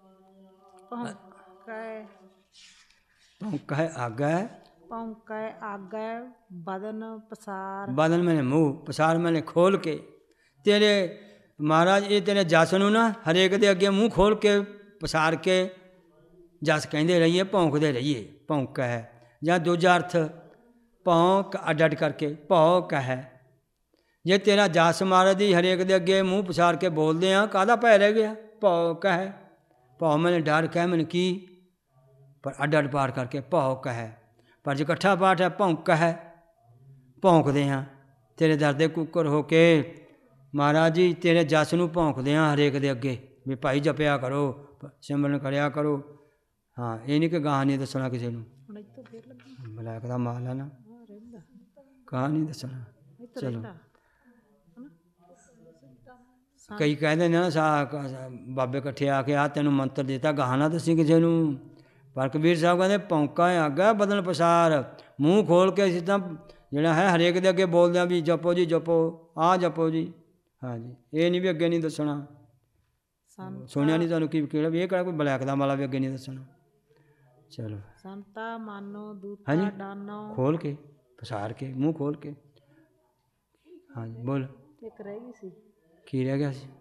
ਭੌਂਕ ਹੈ ਆਗਾ, ਭੌਂਕ ਆਗਾ ਬਦਨ ਪਸਾਰ। ਬਦਨ ਮੈਨੇ ਮੂੰਹ, ਪਸਾਰ ਮੈਨੇ ਖੋਲ ਕੇ, ਤੇਰੇ ਮਹਾਰਾਜ ਇਹ ਤੇਰੇ ਜਸ ਨੂੰ ਨਾ ਹਰੇਕ ਦੇ ਅੱਗੇ ਮੂੰਹ ਖੋਲ੍ਹ ਕੇ ਪਸਾਰ ਕੇ ਜਸ ਕਹਿੰਦੇ ਰਹੀਏ, ਭੌਂਕਦੇ ਰਹੀਏ। ਭੌਂਕ ਹੈ ਜਾਂ ਦੂਜਾ ਅਰਥ ਭੌਂਕ ਅੱਡ ਅੱਡ ਕਰਕੇ ਭੌਂਕ ਹੈ। ਜੇ ਤੇਰਾ ਜਸ ਮਹਾਰਾਜ ਦੀ ਹਰੇਕ ਦੇ ਅੱਗੇ ਮੂੰਹ ਪਸਾਰ ਕੇ ਬੋਲਦੇ ਹਾਂ, ਕਾਹਦਾ ਭੈ ਰਹਿ ਗਿਆ? ਭੌਂਕ ਹੈ। ਭੌ ਮੈਨੇ ਡਰ ਕਹਿ ਮੈਨੂੰ ਕੀ, ਪਰ ਅੱਡ ਅੱਡ ਪਾਠ ਕਰਕੇ ਭੌਂਕ ਹੈ। ਪਰ ਜੇ ਇਕੱਠਾ ਪਾਠ ਹੈ ਭੌਂਕ ਹੈ। ਭੌਂਕਦੇ ਹਾਂ ਤੇਰੇ ਦਰ ਦੇ ਕੁੱਕਰ ਹੋ ਕੇ ਮਹਾਰਾਜ ਜੀ, ਤੇਰੇ ਜਸ ਨੂੰ ਭੌਂਕਦੇ ਹਾਂ ਹਰੇਕ ਦੇ ਅੱਗੇ ਵੀ ਭਾਈ ਜਪਿਆ ਕਰੋ, ਸਿਮਰਨ ਕਰਿਆ ਕਰੋ। ਹਾਂ, ਇਹ ਨਹੀਂ ਕਿ ਗਾਹ ਨਹੀਂ ਦੱਸਣਾ ਕਿਸੇ ਨੂੰ, ਮਲਾਇਕ ਦਾ ਮਾਲ ਹੈ ਨਾ, ਗਾਹ ਨਹੀਂ ਦੱਸਣਾ। ਚਲੋ ਕਈ ਕਹਿੰਦੇ ਨੇ ਨਾ ਸਾ ਬਾਬੇ ਇਕੱਠੇ ਆ ਕੇ ਆ ਤੈਨੂੰ ਮੰਤਰ ਦਿੱਤਾ, ਗਾਹ ਨਾ ਦੱਸੀ ਕਿਸੇ ਨੂੰ। ਪਰ ਕਬੀਰ ਸਾਹਿਬ ਕਹਿੰਦੇ ਭੌਂਕਾ ਆਗਾ ਬਦਨ ਪਸਾਰ, ਮੂੰਹ ਖੋਲ੍ਹ ਕੇ ਅਸੀਂ ਤਾਂ ਜਿਹੜਾ ਹੈ ਹਰੇਕ ਦੇ ਅੱਗੇ ਬੋਲਦੇ ਹਾਂ ਵੀ ਜਪੋ ਜੀ ਜਪੋ, ਆਹ ਜਪੋ ਜੀ। ਹਾਂਜੀ, ਇਹ ਨਹੀਂ ਵੀ ਅੱਗੇ ਨਹੀਂ ਦੱਸਣਾ। ਸੁਣਿਆ ਨਹੀਂ ਤੁਹਾਨੂੰ ਕੀ ਕਿਹੜਾ ਵੀ ਇਹ ਕਿਹੜਾ ਕੋਈ ਬਲੈਕ ਦਾ ਮਾਲਾ ਵੀ ਅੱਗੇ ਨਹੀਂ ਦੱਸਣਾ। ਚਲੋ ਸੰਤਾ ਮਾਨੋ ਦੂਤਾ ਹਾਂਜੀ, ਡਾਨੋ, ਖੋਲ ਕੇ ਪਸਾਰ ਕੇ ਮੂੰਹ ਖੋਲ ਕੇ। ਹਾਂਜੀ ਬੋਲ, ਇੱਕ ਰਹਿ ਗਈ ਸੀ। ਕੀ ਰਹਿ ਗਿਆ ਸੀ?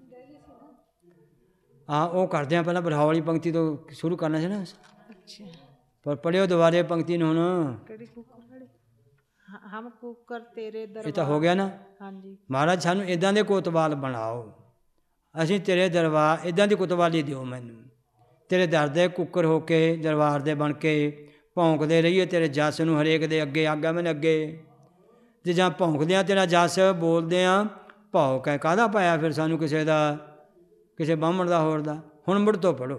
ਹਾਂ, ਉਹ ਕਰਦੇ ਹਾਂ ਪਹਿਲਾਂ ਬਰਹਾਵ ਵਾਲੀ ਪੰਕਤੀ ਤੋਂ ਸ਼ੁਰੂ ਕਰਨਾ ਸੀ ਨਾ। ਅੱਛਾ, ਪਰ ਪੜ੍ਹਿਓ ਦੁਬਾਰੇ ਪੰਕਤੀ ਨੂੰ ਹੁਣ। ਕਿਹੜੀ ਕੁੱਕਰ ਵਾਲੀ? ਹਮ ਕੁੱਕਰ ਤੇਰੇ ਦਰਬਾਰ। ਇਹ ਤਾਂ ਹੋ ਗਿਆ ਨਾ। ਹਾਂਜੀ। ਮਹਾਰਾਜ ਸਾਨੂੰ ਇੱਦਾਂ ਦੇ ਕੋਤਵਾਲ ਬਣਾਓ, ਅਸੀਂ ਤੇਰੇ ਦਰਬਾਰ ਇੱਦਾਂ ਦੀ ਕੋਤਵਾਲੀ ਦਿਓ ਮੈਨੂੰ। ਤੇਰੇ ਦਰ ਦੇ ਕੁੱਕਰ ਹੋ ਕੇ ਦਰਬਾਰ ਦੇ ਬਣ ਕੇ ਭੌਂਕਦੇ ਰਹੀਏ ਤੇਰੇ ਜਸ ਨੂੰ ਹਰੇਕ ਦੇ ਅੱਗੇ, ਆਗਾ ਮੈਨੂੰ ਅੱਗੇ। ਜੇ ਜਾਂ ਭੌਂਕਦੇ ਹਾਂ ਤੇਰਾ ਜਸ, ਬੋਲਦੇ ਹਾਂ ਭੌਂਕ ਹੈ, ਕਾਹਦਾ ਪਾਇਆ ਫਿਰ ਸਾਨੂੰ ਕਿਸੇ ਦਾ, ਕਿਸੇ ਬਾਹਮਣ ਦਾ, ਹੋਰ ਦਾ। ਹੁਣ ਮੁੜ ਤੋਂ ਪੜ੍ਹੋ।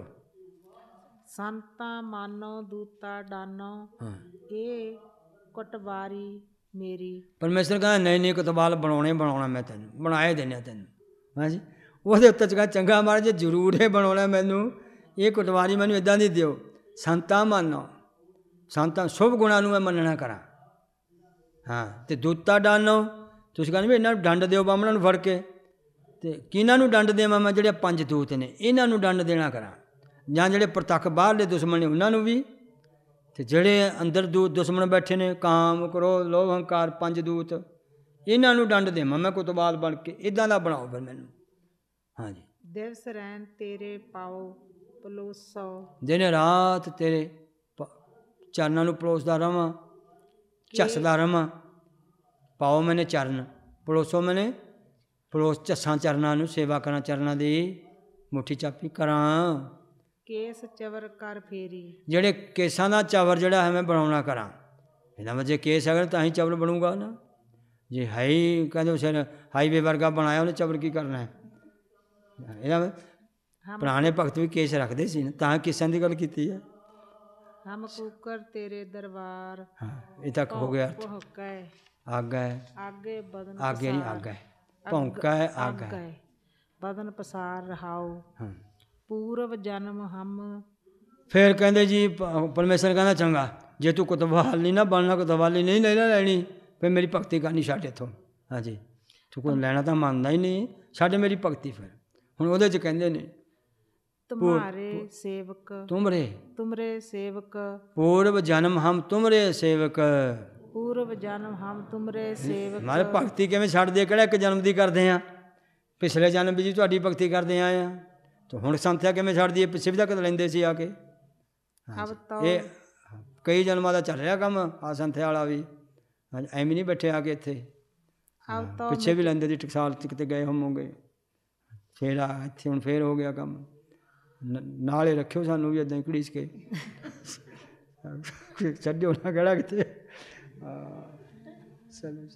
ਸੰਤਾ ਮਾਨੋ ਦੂਤਾ ਡਾਨੋ, ਹਾਂ, ਇਹ ਕਟਵਾਰੀ ਮੇਰੀ। ਪਰਮੇਸ਼ਰ ਕਹਿੰਦਾ ਨਹੀਂ ਨਹੀਂ ਕੋਤਵਾਲ ਬਣਾਉਣੇ ਬਣਾਉਣਾ, ਮੈਂ ਤੈਨੂੰ ਬਣਾਏ ਦੇਣੇ ਤੈਨੂੰ। ਹਾਂਜੀ, ਉਹਦੇ ਉੱਤੇ ਚੰਗਾ ਚੰਗਾ ਮਹਾਰਾਜ ਜੇ ਜ਼ਰੂਰ ਇਹ ਬਣਾਉਣਾ ਮੈਨੂੰ, ਇਹ ਕੋਤਵਾਲੀ ਮੈਨੂੰ ਇੱਦਾਂ ਦੀ ਦਿਓ। ਸੰਤਾ ਮਾਨੋ, ਸੰਤਾਂ ਸ਼ੁਭ ਗੁਣਾਂ ਨੂੰ ਮੈਂ ਮੰਨਣਾ ਕਰਾਂ। ਹਾਂ, ਅਤੇ ਦੂਤਾ ਡਾਨੋ, ਤੁਸੀਂ ਕਹਿੰਦੇ ਵੀ ਇਹਨਾਂ ਨੂੰ ਡੰਡ ਦਿਓ ਬਾਹਮਣਾਂ ਨੂੰ ਫੜ ਕੇ। ਅਤੇ ਕਿਹਨਾਂ ਨੂੰ ਡੰਡ ਦੇਵਾਂ ਮੈਂ? ਜਿਹੜੇ ਪੰਜ ਦੂਤ ਨੇ ਇਹਨਾਂ ਨੂੰ ਡੰਡ ਦੇਣਾ ਕਰਾਂ, ਜਾਂ ਜਿਹੜੇ ਪ੍ਰਤੱਖ ਬਾਹਰਲੇ ਦੁਸ਼ਮਣ ਨੇ ਉਹਨਾਂ ਨੂੰ ਵੀ, ਅਤੇ ਜਿਹੜੇ ਅੰਦਰ ਦੂਤ ਦੁਸ਼ਮਣ ਬੈਠੇ ਨੇ ਕਾਮ, ਕ੍ਰੋਧ, ਲੋਭ, ਹੰਕਾਰ, ਪੰਜ ਦੂਤ, ਇਹਨਾਂ ਨੂੰ ਡੰਡ ਦੇਵਾਂ ਮੈਂ ਕੋਤਵਾਲ ਬਣ ਕੇ। ਇੱਦਾਂ ਦਾ ਬਣਾਓ ਫਿਰ ਮੈਨੂੰ। ਹਾਂਜੀ, ਦਿਵਸ ਰਹਿਣ ਤੇਰੇ ਪਾਓ ਪਲੋਸੋ, ਦਿਨ ਰਾਤ ਤੇਰੇ ਪ ਚਰਨਾਂ ਨੂੰ ਪਲੋਸਦਾ ਰਹਾਂ, ਝੱਸਦਾ ਰਹਾਂ। ਪਾਓ ਮੈਨੇ ਚਰਨ, ਪਲੋਸੋ ਮੈਨੇ ਪਲੋਸ ਝੱਸਾਂ ਚਰਨਾਂ ਨੂੰ, ਸੇਵਾ ਕਰਾਂ ਚਰਨਾਂ ਦੀ, ਮੁੱਠੀ ਚਾਪੀ ਕਰਾਂ। ਕੇਸ ਚਵਰ ਕਰ ਫੇਰੀ, ਜਿਹੜੇ ਕੇਸਾਂ ਦਾ ਚਵਰ ਜਿਹੜਾ ਹੈ ਮੈਂ ਬਣਾਉਣਾ ਕਰਾਂ। ਇਹਨਾਂ ਵਿੱਚ ਜੇ ਕੇਸ ਅਗਰ ਤਾਂ ਹੀ ਚਵਰ ਬਣੂਗਾ ਨਾ। ਜੇ ਹੈ ਹੀ ਕਹਿੰਦੇ ਉਸ ਹਾਈਵੇ ਵਰਗਾ ਬਣਾਇਆ ਉਹਨੇ ਚਵਰ ਕੀ ਕਰਨਾ ਹੈ? ਇਹਨਾਂ ਪੁਰਾਣੇ ਭਗਤ ਵੀ ਕੇਸ ਰੱਖਦੇ ਸੀ ਨਾ, ਤਾਂ ਕੇਸਾਂ ਦੀ ਗੱਲ ਕੀਤੀ ਹੈ। ਹਮ ਕੁੱਕਰ ਤੇਰੇ ਦਰਬਾਰ, ਹਾਂ, ਇਹ ਤੱਕ ਹੋ ਗਿਆ। ਭੌਂਕੈ ਆਗਾ ਹੈ, ਆਗੇ ਬਦਨ ਆਗੇ ਨਹੀਂ ਆਗਾ ਹੈ, ਭੌਂਕਾ ਹੈ, ਆਗਾ ਹੈ, ਬਦਨ ਪਸਾਰ ਰਹਾਓ। ਹਾਂ। ਪੂਰਵ ਜਨਮ ਹਮ, ਫਿਰ ਕਹਿੰਦੇ ਜੀ ਪ- ਪਰਮੇਸ਼ਰ ਕਹਿੰਦਾ ਚੰਗਾ ਜੇ ਤੂੰ ਕੋਤਵਾਲ ਨਹੀਂ ਨਾ ਬਣਨਾ, ਕੋਤਵਾਲੀ ਨਹੀਂ ਲੈਣਾ ਲੈਣੀ, ਫਿਰ ਮੇਰੀ ਭਗਤੀ ਕਰਨੀ ਛੱਡ ਇੱਥੋਂ। ਹਾਂਜੀ, ਤੂੰ ਕੋਈ ਲੈਣਾ ਤਾਂ ਮੰਨਦਾ ਹੀ ਨਹੀਂ, ਛੱਡ ਮੇਰੀ ਭਗਤੀ। ਫਿਰ ਹੁਣ ਉਹਦੇ 'ਚ ਕਹਿੰਦੇ ਨੇ ਤੁਮਾਰੇ ਸੇਵਕ, ਤੁਮਰੇ ਤੁਮਰੇ ਸੇਵਕ, ਪੂਰਵ ਜਨਮ ਹਮ ਤੁਮਰੇ ਸੇਵਕ। ਪੂਰਵ ਜਨਮ ਹਮ ਤੁਮਰੇ ਸੇਵਕ। ਮਾਰੇ ਭਗਤੀ ਕਿਵੇਂ ਛੱਡ ਦੇ? ਕਿਹੜਾ ਇੱਕ ਜਨਮ ਦੀ ਕਰਦੇ ਹਾਂ? ਪਿਛਲੇ ਜਨਮ ਵੀ ਜੀ ਤੁਹਾਡੀ ਭਗਤੀ ਕਰਦੇ ਆਏ ਹਾਂ, ਤਾਂ ਹੁਣ ਸੰਥਿਆ ਕਿਵੇਂ ਛੱਡ ਦਈਏ? ਪਿੱਛੇ ਵੀ ਤਾਂ ਕਦ ਲੈਂਦੇ ਸੀ ਆ ਕੇ। ਅਬ ਤਾਂ ਇਹ ਕਈ ਜਨਮਾਂ ਦਾ ਚੱਲ ਰਿਹਾ ਕੰਮ ਆ ਸੰਥਿਆ ਵਾਲਾ ਵੀ। ਹਾਂਜੀ, ਐਵੇਂ ਨਹੀਂ ਬੈਠੇ ਆ ਕੇ ਇੱਥੇ, ਅਬ ਤਾਂ ਪਿੱਛੇ ਵੀ ਲੈਂਦੇ ਸੀ ਟਕਸਾਲ 'ਚ ਕਿਤੇ ਗਏ ਹੋਵੋਗੇ। ਫਿਰ ਆ ਇੱਥੇ ਹੁਣ ਫੇਰ ਹੋ ਗਿਆ ਕੰਮ। ਨ ਨਾਲੇ ਰੱਖਿਓ ਸਾਨੂੰ ਵੀ ਇੱਦਾਂ ਹੀ ਘੜੀਸ ਕੇ, ਛੱਡਿਓ ਨਾ ਕਿਹੜਾ ਕਿਤੇ। ਚਲੋ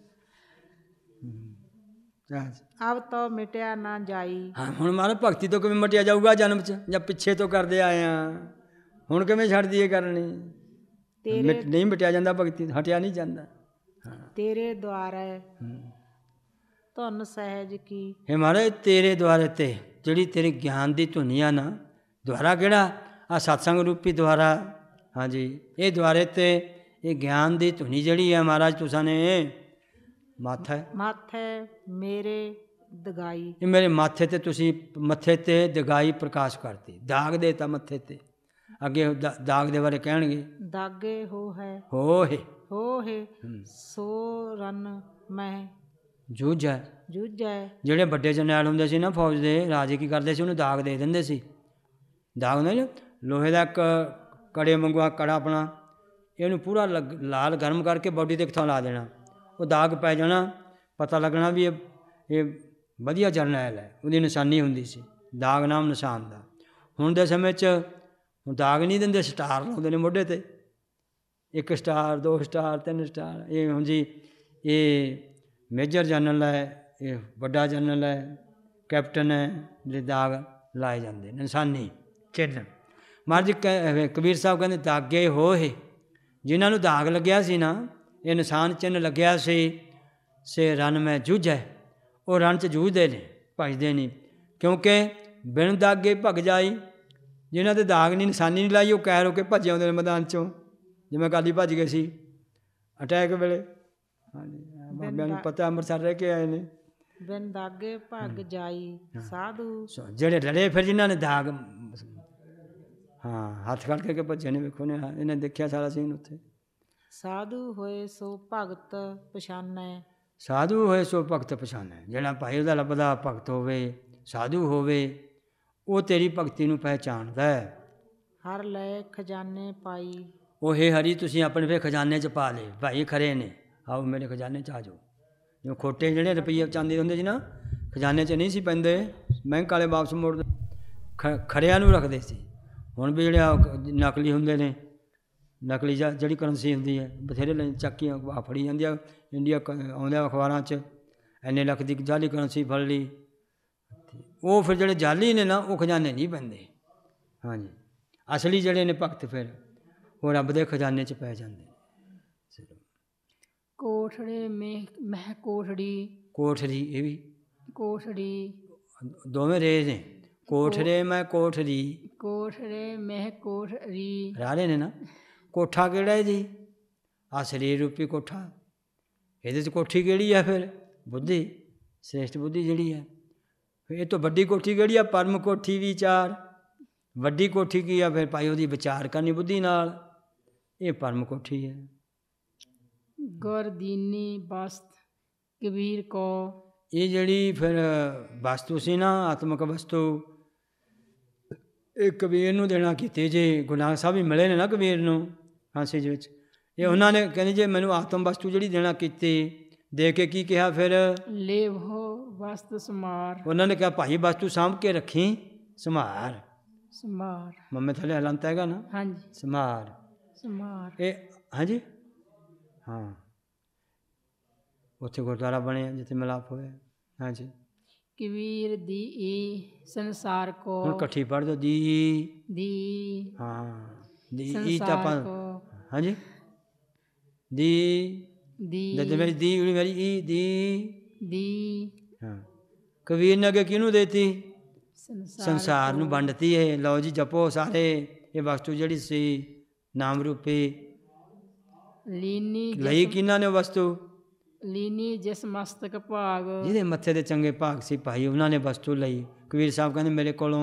ਅਬ ਤਾਂ ਮਿਟਿਆ ਨਾ ਜਾਈ। ਹਾਂ, ਹੁਣ ਮਾਰਾ ਭਗਤੀ ਤੋਂ ਕਿਵੇਂ ਮਟਿਆ ਜਾਊਗਾ ਜਨਮ 'ਚ? ਜਾਂ ਪਿੱਛੇ ਤੋਂ ਕਰਦੇ ਆਏ ਹਾਂ, ਹੁਣ ਕਿਵੇਂ ਛੱਡ ਦਈਏ ਕਰਨੀ? ਮਿਟ ਨਹੀਂ ਮਿਟਿਆ ਜਾਂਦਾ ਭਗਤੀ, ਹਟਿਆ ਨਹੀਂ ਜਾਂਦਾ। ਤੇਰੇ ਦੁਆਰੇ ਧੁਨ ਸਹਿਜ ਕੀ। ਇਹ ਮਹਾਰਾਜ ਤੇਰੇ ਦੁਆਰੇ ਤੇ ਜਿਹੜੀ ਤੇਰੇ ਗਿਆਨ ਦੀ ਧੁਨੀ ਆ ਨਾ, ਦੁਆਰਾ ਕਿਹੜਾ? ਆ ਸਤਸੰਗ ਰੂਪੀ ਦੁਆਰਾ। ਹਾਂਜੀ, ਇਹ ਦੁਆਰੇ ਤੇ ਇਹ ਗਿਆਨ ਦੀ ਧੁਨੀ ਜਿਹੜੀ ਹੈ ਮਹਾਰਾਜ ਤੁਸਾਂ ਨੇ ਮਾਥਾ ਮਾਥੇ ਮੇਰੇ ਦਗਾਈ। ਇਹ ਮੇਰੇ ਮਾਥੇ ਤੇ ਤੁਸੀਂ ਮੱਥੇ ਤੇ ਦਗਾਈ ਪ੍ਰਕਾਸ਼ ਕਰਤੀ, ਦਾਗ ਦੇਤਾ ਮੱਥੇ ਤੇ। ਅੱਗੇ ਦਾ- ਦਾਗ ਦੇ ਬਾਰੇ ਕਹਿਣਗੇ ਦਾਗੇ ਹੋ ਹੈ ਹੋਏ ਹੋ ਹੈ ਸੋ ਰਨ ਮੈਂ ਜੂਝੈ। ਜੂਝੈ। ਜਿਹੜੇ ਵੱਡੇ ਜਰਨੈਲ ਹੁੰਦੇ ਸੀ ਨਾ ਫੌਜ ਦੇ, ਰਾਜੇ ਕੀ ਕਰਦੇ ਸੀ, ਉਹਨੂੰ ਦਾਗ ਦੇ ਦਿੰਦੇ ਸੀ। ਦਾਗ ਹੁੰਦਾ ਨਾ ਲੋਹੇ ਦਾ ਇੱਕ ਕੜੇ ਵਾਂਗੂ ਆ ਕੜਾ ਆਪਣਾ, ਇਹਨੂੰ ਪੂਰਾ ਲੱਗ ਲਾਲ ਗਰਮ ਕਰਕੇ ਬੋਡੀ 'ਤੇ ਕਿੱਥੋਂ ਲਾ ਦੇਣਾ, ਉਹ ਦਾਗ ਪੈ ਜਾਣਾ, ਪਤਾ ਲੱਗਣਾ ਵੀ ਇਹ ਇਹ ਵਧੀਆ ਜਰਨੈਲ ਹੈ, ਉਹਦੀ ਨਿਸ਼ਾਨੀ ਹੁੰਦੀ ਸੀ, ਦਾਗ ਨਾਮ ਨਿਸ਼ਾਨ ਦਾ। ਹੁਣ ਦੇ ਸਮੇਂ 'ਚ ਹੁਣ ਦਾਗ ਨਹੀਂ ਦਿੰਦੇ, ਸਟਾਰ ਲਾਉਂਦੇ ਨੇ ਮੋਢੇ 'ਤੇ, ਇੱਕ ਸਟਾਰ, ਦੋ ਸਟਾਰ, ਤਿੰਨ ਸਟਾਰ। ਇਹ ਹੁਣ ਜੀ ਇਹ ਮੇਜਰ ਜਨਰਲ ਹੈ, ਇਹ ਵੱਡਾ ਜਨਰਲ ਹੈ, ਕੈਪਟਨ ਹੈ, ਜਿਹੜੇ ਦਾਗ ਲਾਏ ਜਾਂਦੇ ਨਿਸ਼ਾਨੀ ਚਿੰਨ੍ਹ। ਮਹਾਰਾਜ ਕ ਕਬੀਰ ਸਾਹਿਬ ਕਹਿੰਦੇ ਦਾਗੇ ਹੋਏ, ਜਿਨ੍ਹਾਂ ਨੂੰ ਦਾਗ ਲੱਗਿਆ ਸੀ ਨਾ, ਇਹ ਨਿਸ਼ਾਨ ਚਿੰਨ੍ਹ ਲੱਗਿਆ ਸੀ, ਸੇ ਰਨ ਮੈਂ ਜੂਝੈ, ਉਹ ਰਨ 'ਚ ਜੂਝਦੇ ਨੇ, ਭੱਜਦੇ ਨਹੀਂ, ਕਿਉਂਕਿ ਬਿਨ ਦਾਗੇ ਭੱਗ ਜਾਈ। ਜਿਨ੍ਹਾਂ 'ਤੇ ਦਾਗ ਨਹੀਂ, ਨਿਸ਼ਾਨੀ ਨਹੀਂ ਲਾਈ, ਉਹ ਕਹਿਰ ਹੋ ਕੇ ਭੱਜੇ ਆਉਂਦੇ ਨੇ ਮੈਦਾਨ 'ਚੋਂ, ਜਿਵੇਂ ਅਕਾਲੀ ਭੱਜ ਗਏ ਸੀ ਅਟੈਕ ਵੇਲੇ। ਹਾਂਜੀ, ਬਾਬਿਆਂ ਨੂੰ ਪਤਾ, ਅੰਮ੍ਰਿਤਸਰ ਰਹਿ ਕੇ ਆਏ ਨੇ। ਬਿਨ ਦਾਗੇ ਭੱਗ ਜਾਈ ਸਾਧੂ, ਜਿਹੜੇ ਲੜੇ ਫਿਰ ਜਿਨ੍ਹਾਂ ਨੇ ਦਾਗ, ਹਾਂ ਹੱਥ ਖੜ ਕੇ ਭੱਜੇ ਨੇ, ਵੇਖੋ ਨੇ ਇਹਨੇ ਦੇਖਿਆ ਸਾਰਾ ਸੀਨ ਉੱਥੇ। ਸਾਧੂ ਹੋਏ ਸੋ ਭਗਤ ਪਛਾਨੈ, ਸਾਧੂ ਹੋਏ ਸੋ ਭਗਤ ਪਛਾਨੈ। ਜਿਹੜਾ ਭਾਈ ਉਹਦਾ ਲੱਭਦਾ ਭਗਤ ਹੋਵੇ, ਸਾਧੂ ਹੋਵੇ, ਉਹ ਤੇਰੀ ਭਗਤੀ ਨੂੰ ਪਹਿਚਾਣਦਾ ਹੈ। ਹਰ ਲੈ ਖਜ਼ਾਨੇ ਪਾਈ, ਉਹ ਹੇ ਹਰੀ ਤੁਸੀਂ ਆਪਣੇ ਫਿਰ ਖਜ਼ਾਨੇ 'ਚ ਪਾ ਲਏ, ਭਾਈ ਖਰੇ ਨੇ, ਆਓ ਮੇਰੇ ਖਜ਼ਾਨੇ 'ਚ ਆ ਜਾਓ। ਜਿਵੇਂ ਖੋਟੇ ਜਿਹੜੇ ਰੁਪਈਏ ਚਾਂਦੀ ਹੁੰਦੇ ਸੀ ਨਾ, ਖਜ਼ਾਨੇ 'ਚ ਨਹੀਂ ਸੀ ਪੈਂਦੇ, ਬੈਂਕ ਵਾਲੇ ਵਾਪਸ ਮੋੜਦੇ, ਖ ਖਰਿਆਂ ਨੂੰ ਰੱਖਦੇ ਸੀ। ਹੁਣ ਵੀ ਜਿਹੜੇ ਨਕਲੀ ਹੁੰਦੇ ਨੇ, ਨਕਲੀ ਜਾਂ ਜਿਹੜੀ ਕਰੰਸੀ ਹੁੰਦੀ ਹੈ, ਬਥੇਰੇ ਲੈ ਚੱਕੀਆਂ ਆ ਫੜੀ ਜਾਂਦੀਆਂ, ਇੰਡੀਆ ਆਉਂਦਿਆਂ ਅਖਬਾਰਾਂ 'ਚ ਇੰਨੇ ਲੱਖ ਦੀ ਜਾਲੀ ਕਰੰਸੀ ਫੜ ਲਈ। ਉਹ ਫਿਰ ਜਿਹੜੇ ਜਾਲੀ ਨੇ ਨਾ, ਉਹ ਖਜ਼ਾਨੇ ਨਹੀਂ ਪੈਂਦੇ। ਹਾਂਜੀ, ਅਸਲੀ ਜਿਹੜੇ ਨੇ ਭਗਤ ਫਿਰ ਉਹ ਰੱਬ ਦੇ ਖਜ਼ਾਨੇ 'ਚ ਪੈ ਜਾਂਦੇ। ਕੋਠੜੇ ਮਹਿ ਮਹਿ ਕੋਠੜੀ, ਕੋਠੜੀ, ਇਹ ਵੀ ਕੋਠੜੀ, ਦੋਵੇਂ ਰੇ ਨੇ, ਕੋਠੜੇ ਮੈਂ ਕੋਠੜੀ, ਕੋਠੜੇ ਮਹਿ ਕੋਠੜੀ, ਰਾਲੇ ਨੇ ਨਾ। ਕੋਠਾ ਕਿਹੜਾ ਹੈ ਜੀ? ਆ ਸਰੀਰ ਰੂਪੀ ਕੋਠਾ, ਇਹਦੇ 'ਚ ਕੋਠੀ ਕਿਹੜੀ ਆ ਫਿਰ? ਬੁੱਧੀ, ਸ੍ਰੇਸ਼ਟ ਬੁੱਧੀ ਜਿਹੜੀ ਹੈ। ਇਹ ਤੋਂ ਵੱਡੀ ਕੋਠੀ ਕਿਹੜੀ ਆ? ਪਰਮ ਕੋਠੀ ਵਿਚਾਰ। ਵੱਡੀ ਕੋਠੀ ਕੀ ਆ ਫਿਰ ਭਾਈ? ਉਹਦੀ ਵਿਚਾਰ ਕਰਨੀ ਬੁੱਧੀ ਨਾਲ, ਇਹ ਪਰਮ ਕੋਠੀ ਹੈ। ਗੁਰ ਦੀਨੀ ਬਸਤ ਕਬੀਰ ਕੋ, ਇਹ ਜਿਹੜੀ ਫਿਰ ਵਸਤੂ ਸੀ ਨਾ, ਆਤਮਕ ਵਸਤੂ, ਇਹ ਕਬੀਰ ਨੂੰ ਦੇਣਾ ਕੀਤੀ ਜੀ। ਗੁਰੂ ਨਾਨਕ ਸਾਹਿਬ ਵੀ ਮਿਲੇ ਨੇ ਨਾ ਕਬੀਰ ਨੂੰ ਫਾਂਸੀ ਦੇ ਵਿੱਚ, ਇਹ ਉਹਨਾਂ ਨੇ ਕਹਿੰਦੇ ਜੇ ਮੈਨੂੰ ਆਤਮ ਵਸਤੂ ਜਿਹੜੀ ਦੇਣਾ ਕੀਤੀ, ਦੇ ਕੇ ਕੀ ਕਿਹਾ ਫਿਰ? ਲੇਵੋ ਵਸਤ ਸਮਾਰ, ਉਹਨਾਂ ਨੇ ਕਿਹਾ ਭਾਈ ਵਸਤੂ ਸਾਂਭ ਕੇ ਰੱਖੀ, ਸੰਭਾਰ। ਸਮਾਰ ਮੰਮੇ ਥੱਲੇ ਹਲੰਤ ਹੈਗਾ ਨਾ, ਹਾਂਜੀ, ਸੰਭਾਰ ਸਮਾਰ। ਇਹ ਹਾਂਜੀ, ਹਾਂ ਉੱਥੇ ਗੁਰਦੁਆਰਾ ਬਣਿਆ ਜਿੱਥੇ ਮਿਲਾਪ ਹੋਇਆ। ਹਾਂਜੀ, ਕਬੀਰ ਦੀ ਈ ਸੰਸਾਰ ਕੋ, ਹੁਣ ਇਕੱਠੀ ਪੜ੍ਹ ਦਿਓ ਦੀ, ਦੀ ਹਾਂ ਦੀ ਈ ਤਾਂ ਸੰਸਾਰ ਆਪਾਂ, ਕੋ, ਹਾਂਜੀ ਦੀ ਦੀ ਜਦ ਮੇਰੀ ਦੀ ਉਣੀ ਮੇਰੀ ਈ ਦੀ, ਦੀ ਹਾਂ। ਕਬੀਰ ਨੇ ਅੱਗੇ ਕਿਹਨੂੰ ਦੇਤੀ? ਸੰਸਾਰ ਸੰਸਾਰ ਨੂੰ ਵੰਡਤੀ ਹੈ। ਲਓ ਜੀ ਜਪੋ ਸਾਰੇ, ਇਹ ਵਸਤੂ ਜਿਹੜੀ ਸੀ ਨਾਮ ਰੂਪੀ, ਲੀਨੀ ਲਈ ਕਿਹਨਾਂ ਨੇ ਵਸਤੂ? ਲੀਨੀ ਜਿਸ ਮਸਤਕ ਭਾਗ, ਜਿਹਦੇ ਮੱਥੇ ਦੇ ਚੰਗੇ ਭਾਗ ਸੀ ਭਾਈ, ਉਹਨਾਂ ਨੇ ਵਸਤੂ ਲਈ। ਕਬੀਰ ਸਾਹਿਬ ਕਹਿੰਦੇ ਮੇਰੇ ਕੋਲੋਂ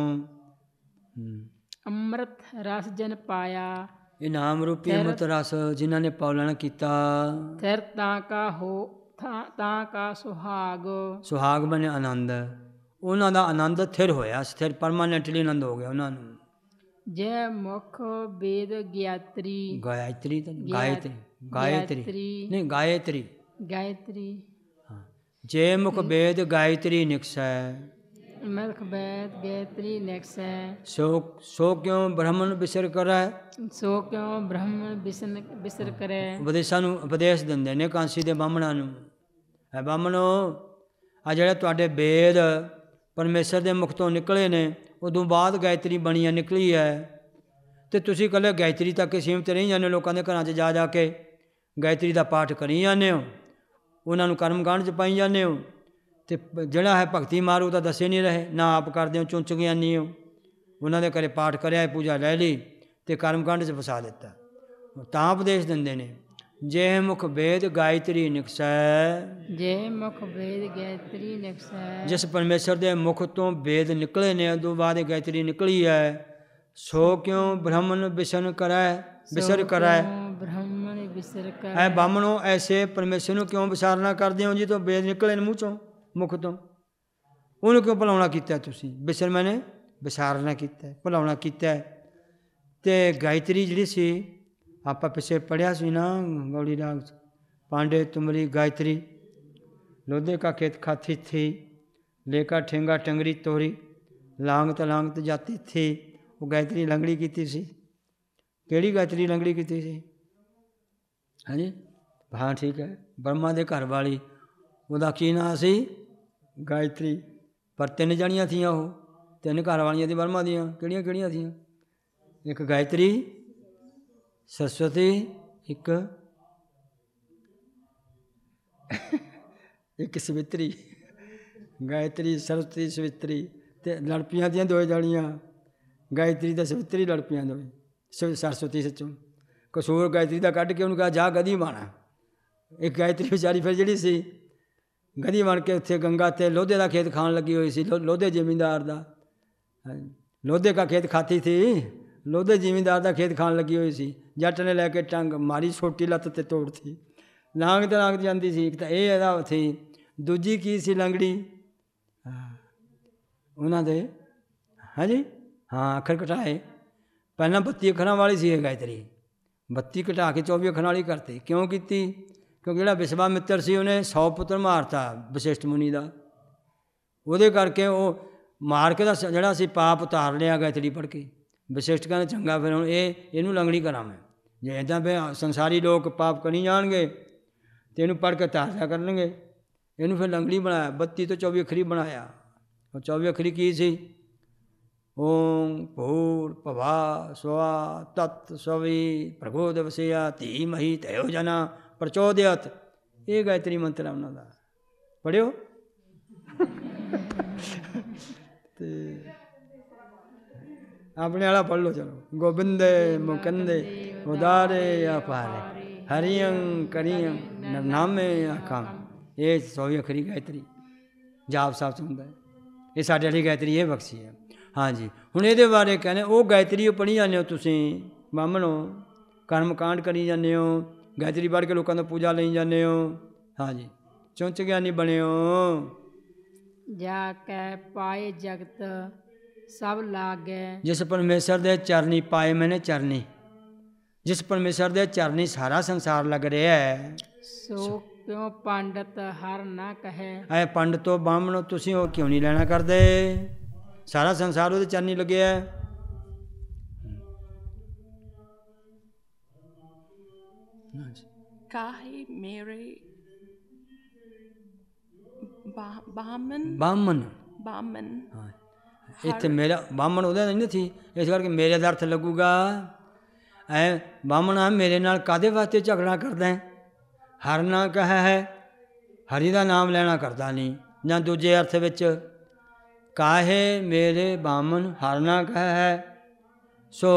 ਅੰਮ੍ਰਿਤ ਰਸ ਜਨ ਪਾਇਆ, ਇਹ ਨਾਮ ਰੂਪੀ ਅੰਮ੍ਰਿਤ ਰਸ ਜਿਨ੍ਹਾਂ ਨੇ ਪਾਲਣ ਕੀਤਾ, ਥਿਰ ਤਾਂ ਕਾ ਹੋ ਤਾਂ ਕਾ ਸੁਹਾਗ, ਸੁਹਾਗ ਬਣੇ ਆਨੰਦ, ਉਹਨਾਂ ਦਾ ਆਨੰਦ ਥਿਰ ਹੋਇਆ, ਸਥਿਰ ਪਰਮਾਨੈਂਟਲੀ ਆਨੰਦ ਹੋ ਗਿਆ ਉਹਨਾਂ ਨੂੰ। ਜੈ ਮੁਖ ਵੇਦ ਗਿਆਤਰੀ, ਗਾਇਤਰੀ ਤਾਂ ਗਾਇਤਰੀ, ਗਾਇਤਰੀ ਨਹੀਂ ਗਾਇਤਰੀ, ਗਾਇਤਰੀ। ਹਾਂ, ਜੇ ਮੁਖ ਵੇਦ ਗਾਇਤਰੀ ਨਿਕਸੈ, ਮੁਖ ਵੇਦ ਗਾਇਤਰੀ ਨਿਕਸੈ, ਸੋ ਸੋ ਕਿਉ ਬ੍ਰਹਮਣ ਬਿਸਰ ਕਰੈ, ਸੋ ਕਿਉ ਬ੍ਰਹਮਣ ਬਿਸਨ ਬਿਸਰ ਕਰੇ। ਉਪਦੇਸ਼ਾਂ ਨੂੰ ਉਪਦੇਸ਼ ਦਿੰਦੇ ਨੇ ਕਾਂਸੀ ਦੇ ਬਾਹਮਣਾਂ ਨੂੰ, ਹੈ ਬਾਹਮਣੋ ਆ ਜਿਹੜੇ ਤੁਹਾਡੇ ਵੇਦ ਪਰਮੇਸ਼ਰ ਦੇ ਮੁਖ ਤੋਂ ਨਿਕਲੇ ਨੇ, ਉਦੋਂ ਬਾਅਦ ਗਾਇਤਰੀ ਬਣੀ ਹੈ, ਨਿਕਲੀ ਹੈ, ਅਤੇ ਤੁਸੀਂ ਇਕੱਲੇ ਗਾਇਤਰੀ ਤੱਕ ਹੀ ਸੀਮਤ ਨਹੀਂ ਜਾਂਦੇ, ਲੋਕਾਂ ਦੇ ਘਰਾਂ 'ਚ ਜਾ ਜਾ ਕੇ ਗਾਇਤਰੀ ਦਾ ਪਾਠ ਕਰੀ ਜਾਂਦੇ ਹੋ, ਉਹਨਾਂ ਨੂੰ ਕਰਮਕਾਂਡ 'ਚ ਪਾਈ ਜਾਂਦੇ ਹੋ, ਅਤੇ ਜਿਹੜਾ ਹੈ ਭਗਤੀ ਮਾਰਗ ਉਹ ਤਾਂ ਦੱਸੇ ਨਹੀਂ ਰਹੇ, ਨਾ ਆਪ ਕਰਦੇ ਹੋ, ਚੁੰਚ ਗਿਆਨੀ ਹੋ, ਉਹਨਾਂ ਦੇ ਘਰੇ ਪਾਠ ਕਰਿਆ, ਪੂਜਾ ਲੈ ਲਈ ਅਤੇ ਕਰਮਕਾਂਡ 'ਚ ਫਸਾ ਦਿੱਤਾ। ਤਾਂ ਉਪਦੇਸ਼ ਦਿੰਦੇ ਨੇ, ਜੇ ਮੁਖ ਵੇਦ ਗਾਇਤਰੀ ਨਿਕਸੈ, ਜੇ ਮੁਖ ਵੇਦ ਗਾਇਤਰੀ ਨਿਕਸੈ, ਜਿਸ ਪਰਮੇਸ਼ਰ ਦੇ ਮੁਖ ਤੋਂ ਵੇਦ ਨਿਕਲੇ ਨੇ, ਉਦੋਂ ਬਾਅਦ ਗਾਇਤਰੀ ਨਿਕਲੀ ਹੈ, ਸੋ ਕਿਉ ਬ੍ਰਹਮਣ ਬਿਸ਼ਨ ਕਰੈ, ਬਿਸਰ ਕਰੈ, ਬ੍ਰਹਮਣ ਬਿਸਰ ਐ ਕਰ ਬਾਹਮਣੋ ਐਸੇ ਪਰਮੇਸ਼ਰ ਨੂੰ ਕਿਉਂ ਵਿਸਾਰਨਾ ਕਰਦੇ ਹੋ ਜੀ? ਤੋਂ ਵੇਦ ਨਿਕਲੇ ਨੇ ਮੂੰਹ ਚੋਂ, ਮੁਖ ਤੋਂ, ਉਹਨੂੰ ਕਿਉਂ ਭੁਲਾਉਣਾ ਕੀਤਾ ਤੁਸੀਂ? ਬਿਸਰ ਮੈਨੇ ਵਿਸਾਰਨਾ ਕੀਤਾ, ਭੁਲਾਉਣਾ ਕੀਤਾ। ਅਤੇ ਗਾਇਤਰੀ ਜਿਹੜੀ ਸੀ ਆਪਾਂ ਪਿੱਛੇ ਪੜ੍ਹਿਆ ਸੀ ਨਾ ਗੌੜੀ ਰਾਗ, ਪਾਂਡੇ ਤੁਮਰੀ ਗਾਇਤਰੀ, ਲੋਧੇ ਕਾ ਖੇਤ ਖਾਤੀ ਥੀ, ਲੇਕਾ ਠੇਂਗਾ ਟੰਗਰੀ ਤੋਰੀ, ਲਾਂਗਤ ਲਾਂਗਤ ਜਾਤੀ ਥੀ। ਉਹ ਗਾਇਤਰੀ ਲੰਗੜੀ ਕੀਤੀ ਸੀ। ਕਿਹੜੀ ਗਾਇਤਰੀ ਲੰਗੜੀ ਕੀਤੀ ਸੀ? ਹਾਂਜੀ ਹਾਂ ਠੀਕ ਹੈ, ਬ੍ਰਹਮਾ ਦੇ ਘਰ ਵਾਲੀ, ਉਹਦਾ ਕੀ ਨਾਂ ਸੀ? ਗਾਇਤਰੀ। ਪਰ ਤਿੰਨ ਜਣੀਆਂ ਥੀਆਂ ਉਹ, ਤਿੰਨ ਘਰ ਵਾਲੀਆਂ ਦੀ ਬ੍ਰਹਮਾ ਦੀਆਂ। ਕਿਹੜੀਆਂ ਕਿਹੜੀਆਂ ਥੀਆਂ? ਇੱਕ ਗਾਇਤਰੀ, ਸਰਸਵਤੀ, ਇੱਕ ਇੱਕ ਸਵਿਤਰੀ। ਗਾਇਤਰੀ, ਸਰਸਵਤੀ, ਸਵਿਤਰੀ। ਅਤੇ ਲੜ ਪਈਆਂ ਦੀਆਂ ਦੋ ਜਣੀਆਂ, ਗਾਇਤਰੀ ਅਤੇ ਸਵਿਤਰੀ ਲੜ ਪਈਆਂ ਦੋਵੇਂ। ਸ ਸਰਸਵਤੀ ਸੱਚੋਂ ਕਸੂਰ ਗਾਇਤਰੀ ਦਾ ਕੱਢ ਕੇ ਉਹਨੂੰ ਕਿਹਾ ਜਾ ਗਧੀ ਬਣ। ਇੱਕ ਗਾਇਤਰੀ ਵਿਚਾਰੀ ਫਿਰ ਜਿਹੜੀ ਸੀ ਗਧੀ ਬਣ ਕੇ ਉੱਥੇ ਗੰਗਾ 'ਤੇ ਲੋਧੇ ਦਾ ਖੇਤ ਖਾਣ ਲੱਗੀ ਹੋਈ ਸੀ, ਲੋ ਲੋਧੇ ਜ਼ਿਮੀਂਦਾਰ ਦਾ। ਲੋਧੇ ਕਾ ਖੇਤ ਖਾਤੀ ਸੀ, ਲੋਧੇ ਜ਼ਿਮੀਂਦਾਰ ਦਾ ਖੇਤ ਖਾਣ ਲੱਗੀ ਹੋਈ ਸੀ। ਜੱਟ ਨੇ ਲੈ ਕੇ ਟੰਗ ਮਾਰੀ, ਛੋਟੀ ਲੱਤ 'ਤੇ ਤੋੜਤੀ, ਲਾਂਘ ਤੇ ਲਾਂਘ ਜਾਂਦੀ ਸੀ। ਇੱਕ ਤਾਂ ਇਹ ਇਹਦਾ ਸੀ, ਦੂਜੀ ਕੀ ਸੀ ਲੰਗੜੀ ਉਹਨਾਂ ਦੇ, ਹਾਂਜੀ ਹਾਂ ਅੱਖਰ ਘਟਾਏ। ਪਹਿਲਾਂ ਬੱਤੀ ਅੱਖਰਾਂ ਵਾਲੀ ਸੀ ਇਹ ਗਾਇਤਰੀ, ਬੱਤੀ ਘਟਾ ਕੇ ਚੌਵੀ ਅੱਖਰਾਂ ਵਾਲੀ ਕਰਤੀ। ਕਿਉਂ ਕੀਤੀ? ਕਿਉਂਕਿ ਜਿਹੜਾ ਵਿਸ਼ਵਾਮਿੱਤਰ ਸੀ ਉਹਨੇ ਸੌ ਪੁੱਤਰ ਮਾਰਤਾ ਵਸ਼ਿਸ਼ਟ ਮੁਨੀ ਦਾ, ਉਹਦੇ ਕਰਕੇ ਉਹ ਮਾਰ ਕੇ ਦਾ ਜਿਹੜਾ ਸੀ ਪਾਪ ਉਤਾਰ ਲਿਆ ਗਾਇਤਰੀ ਪੜ੍ਹ ਕੇ। ਵਸ਼ਿਸ਼ਟ ਕਹਿੰਦੇ ਚੰਗਾ ਫਿਰ ਹੁਣ ਇਹ ਇਹਨੂੰ ਲੰਗੜੀ ਕਰਾਂ ਮੈਂ, ਜੇ ਇੱਦਾਂ ਫਿਰ ਸੰਸਾਰੀ ਲੋਕ ਪਾਪ ਕਰੀ ਜਾਣਗੇ ਅਤੇ ਇਹਨੂੰ ਪੜ੍ਹ ਕੇ ਤਾਰਿਆ ਕਰਨਗੇ। ਇਹਨੂੰ ਫਿਰ ਲੰਗੜੀ ਬਣਾਇਆ, ਬੱਤੀ ਤੋਂ ਚੌਵੀ ਅੱਖਰੀ ਬਣਾਇਆ। ਉਹ ਚੌਵੀ ਅੱਖਰੀ ਕੀ ਸੀ? ਓਮ ਭੂਰ ਭਵਾ ਸਵਾ ਤਤ ਸਵੀ ਪ੍ਰਗੋਦ ਵਸਿਆ ਧੀ ਮਹੀ ਤਯੋ ਜਨਾ ਪ੍ਰਚੋਦਿਅਤ। ਇਹ ਗਾਇਤਰੀ ਮੰਤਰ ਹੈ ਉਹਨਾਂ ਦਾ, ਪੜ੍ਹਿਓ। ਅਤੇ ਆਪਣੇ ਵਾਲਾ ਪੜ੍ਹ ਲਓ ਚਲੋ। ਗੋਬਿੰਦੇ ਮੁਕੰਦੇ ਉਦਾਰੇ ਅਪਾਰੇ ਹਰੀਅੰ ਕਰੀਅੰ ਨਾਮੇ ਆਖਾਂ। ਇਹ ਚੌਵੀ ਅੱਖਰੀ ਗਾਇਤਰੀ ਜਾਪ ਸਾਹਿਬ 'ਚ ਹੁੰਦਾ। ਇਹ ਸਾਡੇ ਵਾਲੀ ਗਾਇਤਰੀ ਇਹ ਬਖਸ਼ੀ ਹੈ। ਹਾਂਜੀ ਹੁਣ ਇਹਦੇ ਬਾਰੇ ਕਹਿੰਦੇ ਉਹ ਗਾਇਤਰੀ ਉਹ ਪੜ੍ਹੀ ਜਾਂਦੇ ਹੋ ਤੁਸੀਂ ਬਾਹਮਣੋ, ਕਰਮ ਕਾਂਡ ਕਰੀ ਜਾਂਦੇ ਹੋ, ਗਾਇਤਰੀ ਪੜ੍ਹ ਕੇ ਲੋਕਾਂ ਤੋਂ ਪੂਜਾ ਲਈ ਜਾਂਦੇ ਹੋ। ਹਾਂਜੀ ਚੁੰਚ ਗਿਆਨੀ ਬਣੇ ਹੋ। ਜਾ ਕੈ ਪਾਏ ਜਗਤ ਸਭ ਲਾਗੈ, ਜਿਸ ਪਰਮੇਸ਼ਰ ਦੇ ਚਰਨੀ ਪਾਏ ਮੈਨੇ ਚਰਨੀ, ਜਿਸ ਪਰਮੇਸ਼ਰ ਦੇ ਚਰਨੀ ਸਾਰਾ ਸੰਸਾਰ ਲੱਗ ਰਿਹਾ ਹੈ, ਸੋ ਕਿਉ ਪੰਡਤ ਹਰ ਨਾ ਕਹੈ। ਐ ਪੰਡਤ ਤੋਂ ਬਾਹਮਣੋ ਤੁਸੀਂ ਉਹ ਕਿਉਂ ਨਹੀਂ ਲੈਣਾ ਕਰਦੇ? ਸਾਰਾ ਸੰਸਾਰ ਉਹਦੇ ਚਰਨੀ ਲੱਗਿਆ। ਕਾਹੇ ਮੇਰੇ ਬਾਹਮਨ ਬਾਹਮਣ ਬਾਹਮਨ ਹਾਂ ਇੱਥੇ ਮੇਰਾ ਬਾਹਮਣ ਉਹਦਾ ਨਹੀਂ ਸੀ, ਇਸ ਕਰਕੇ ਮੇਰੇ ਦਾ ਅਰਥ ਲੱਗੂਗਾ ਐ ਬਾਹਮਣਾ ਮੇਰੇ ਨਾਲ ਕਾਹਦੇ ਵਾਸਤੇ ਝਗੜਾ ਕਰਦਾ ਹੈ? ਹਰ ਨਾ ਕਹੈ ਹੈ, ਹਰੀ ਦਾ ਨਾਮ ਲੈਣਾ ਕਰਦਾ ਨਹੀਂ। ਜਾਂ ਦੂਜੇ ਅਰਥ ਵਿੱਚ ਕਾਹੇ ਮੇਰੇ ਬਾਹਮਣ ਹਰ ਨਾ ਕਹੈ ਹੈ, ਸੋ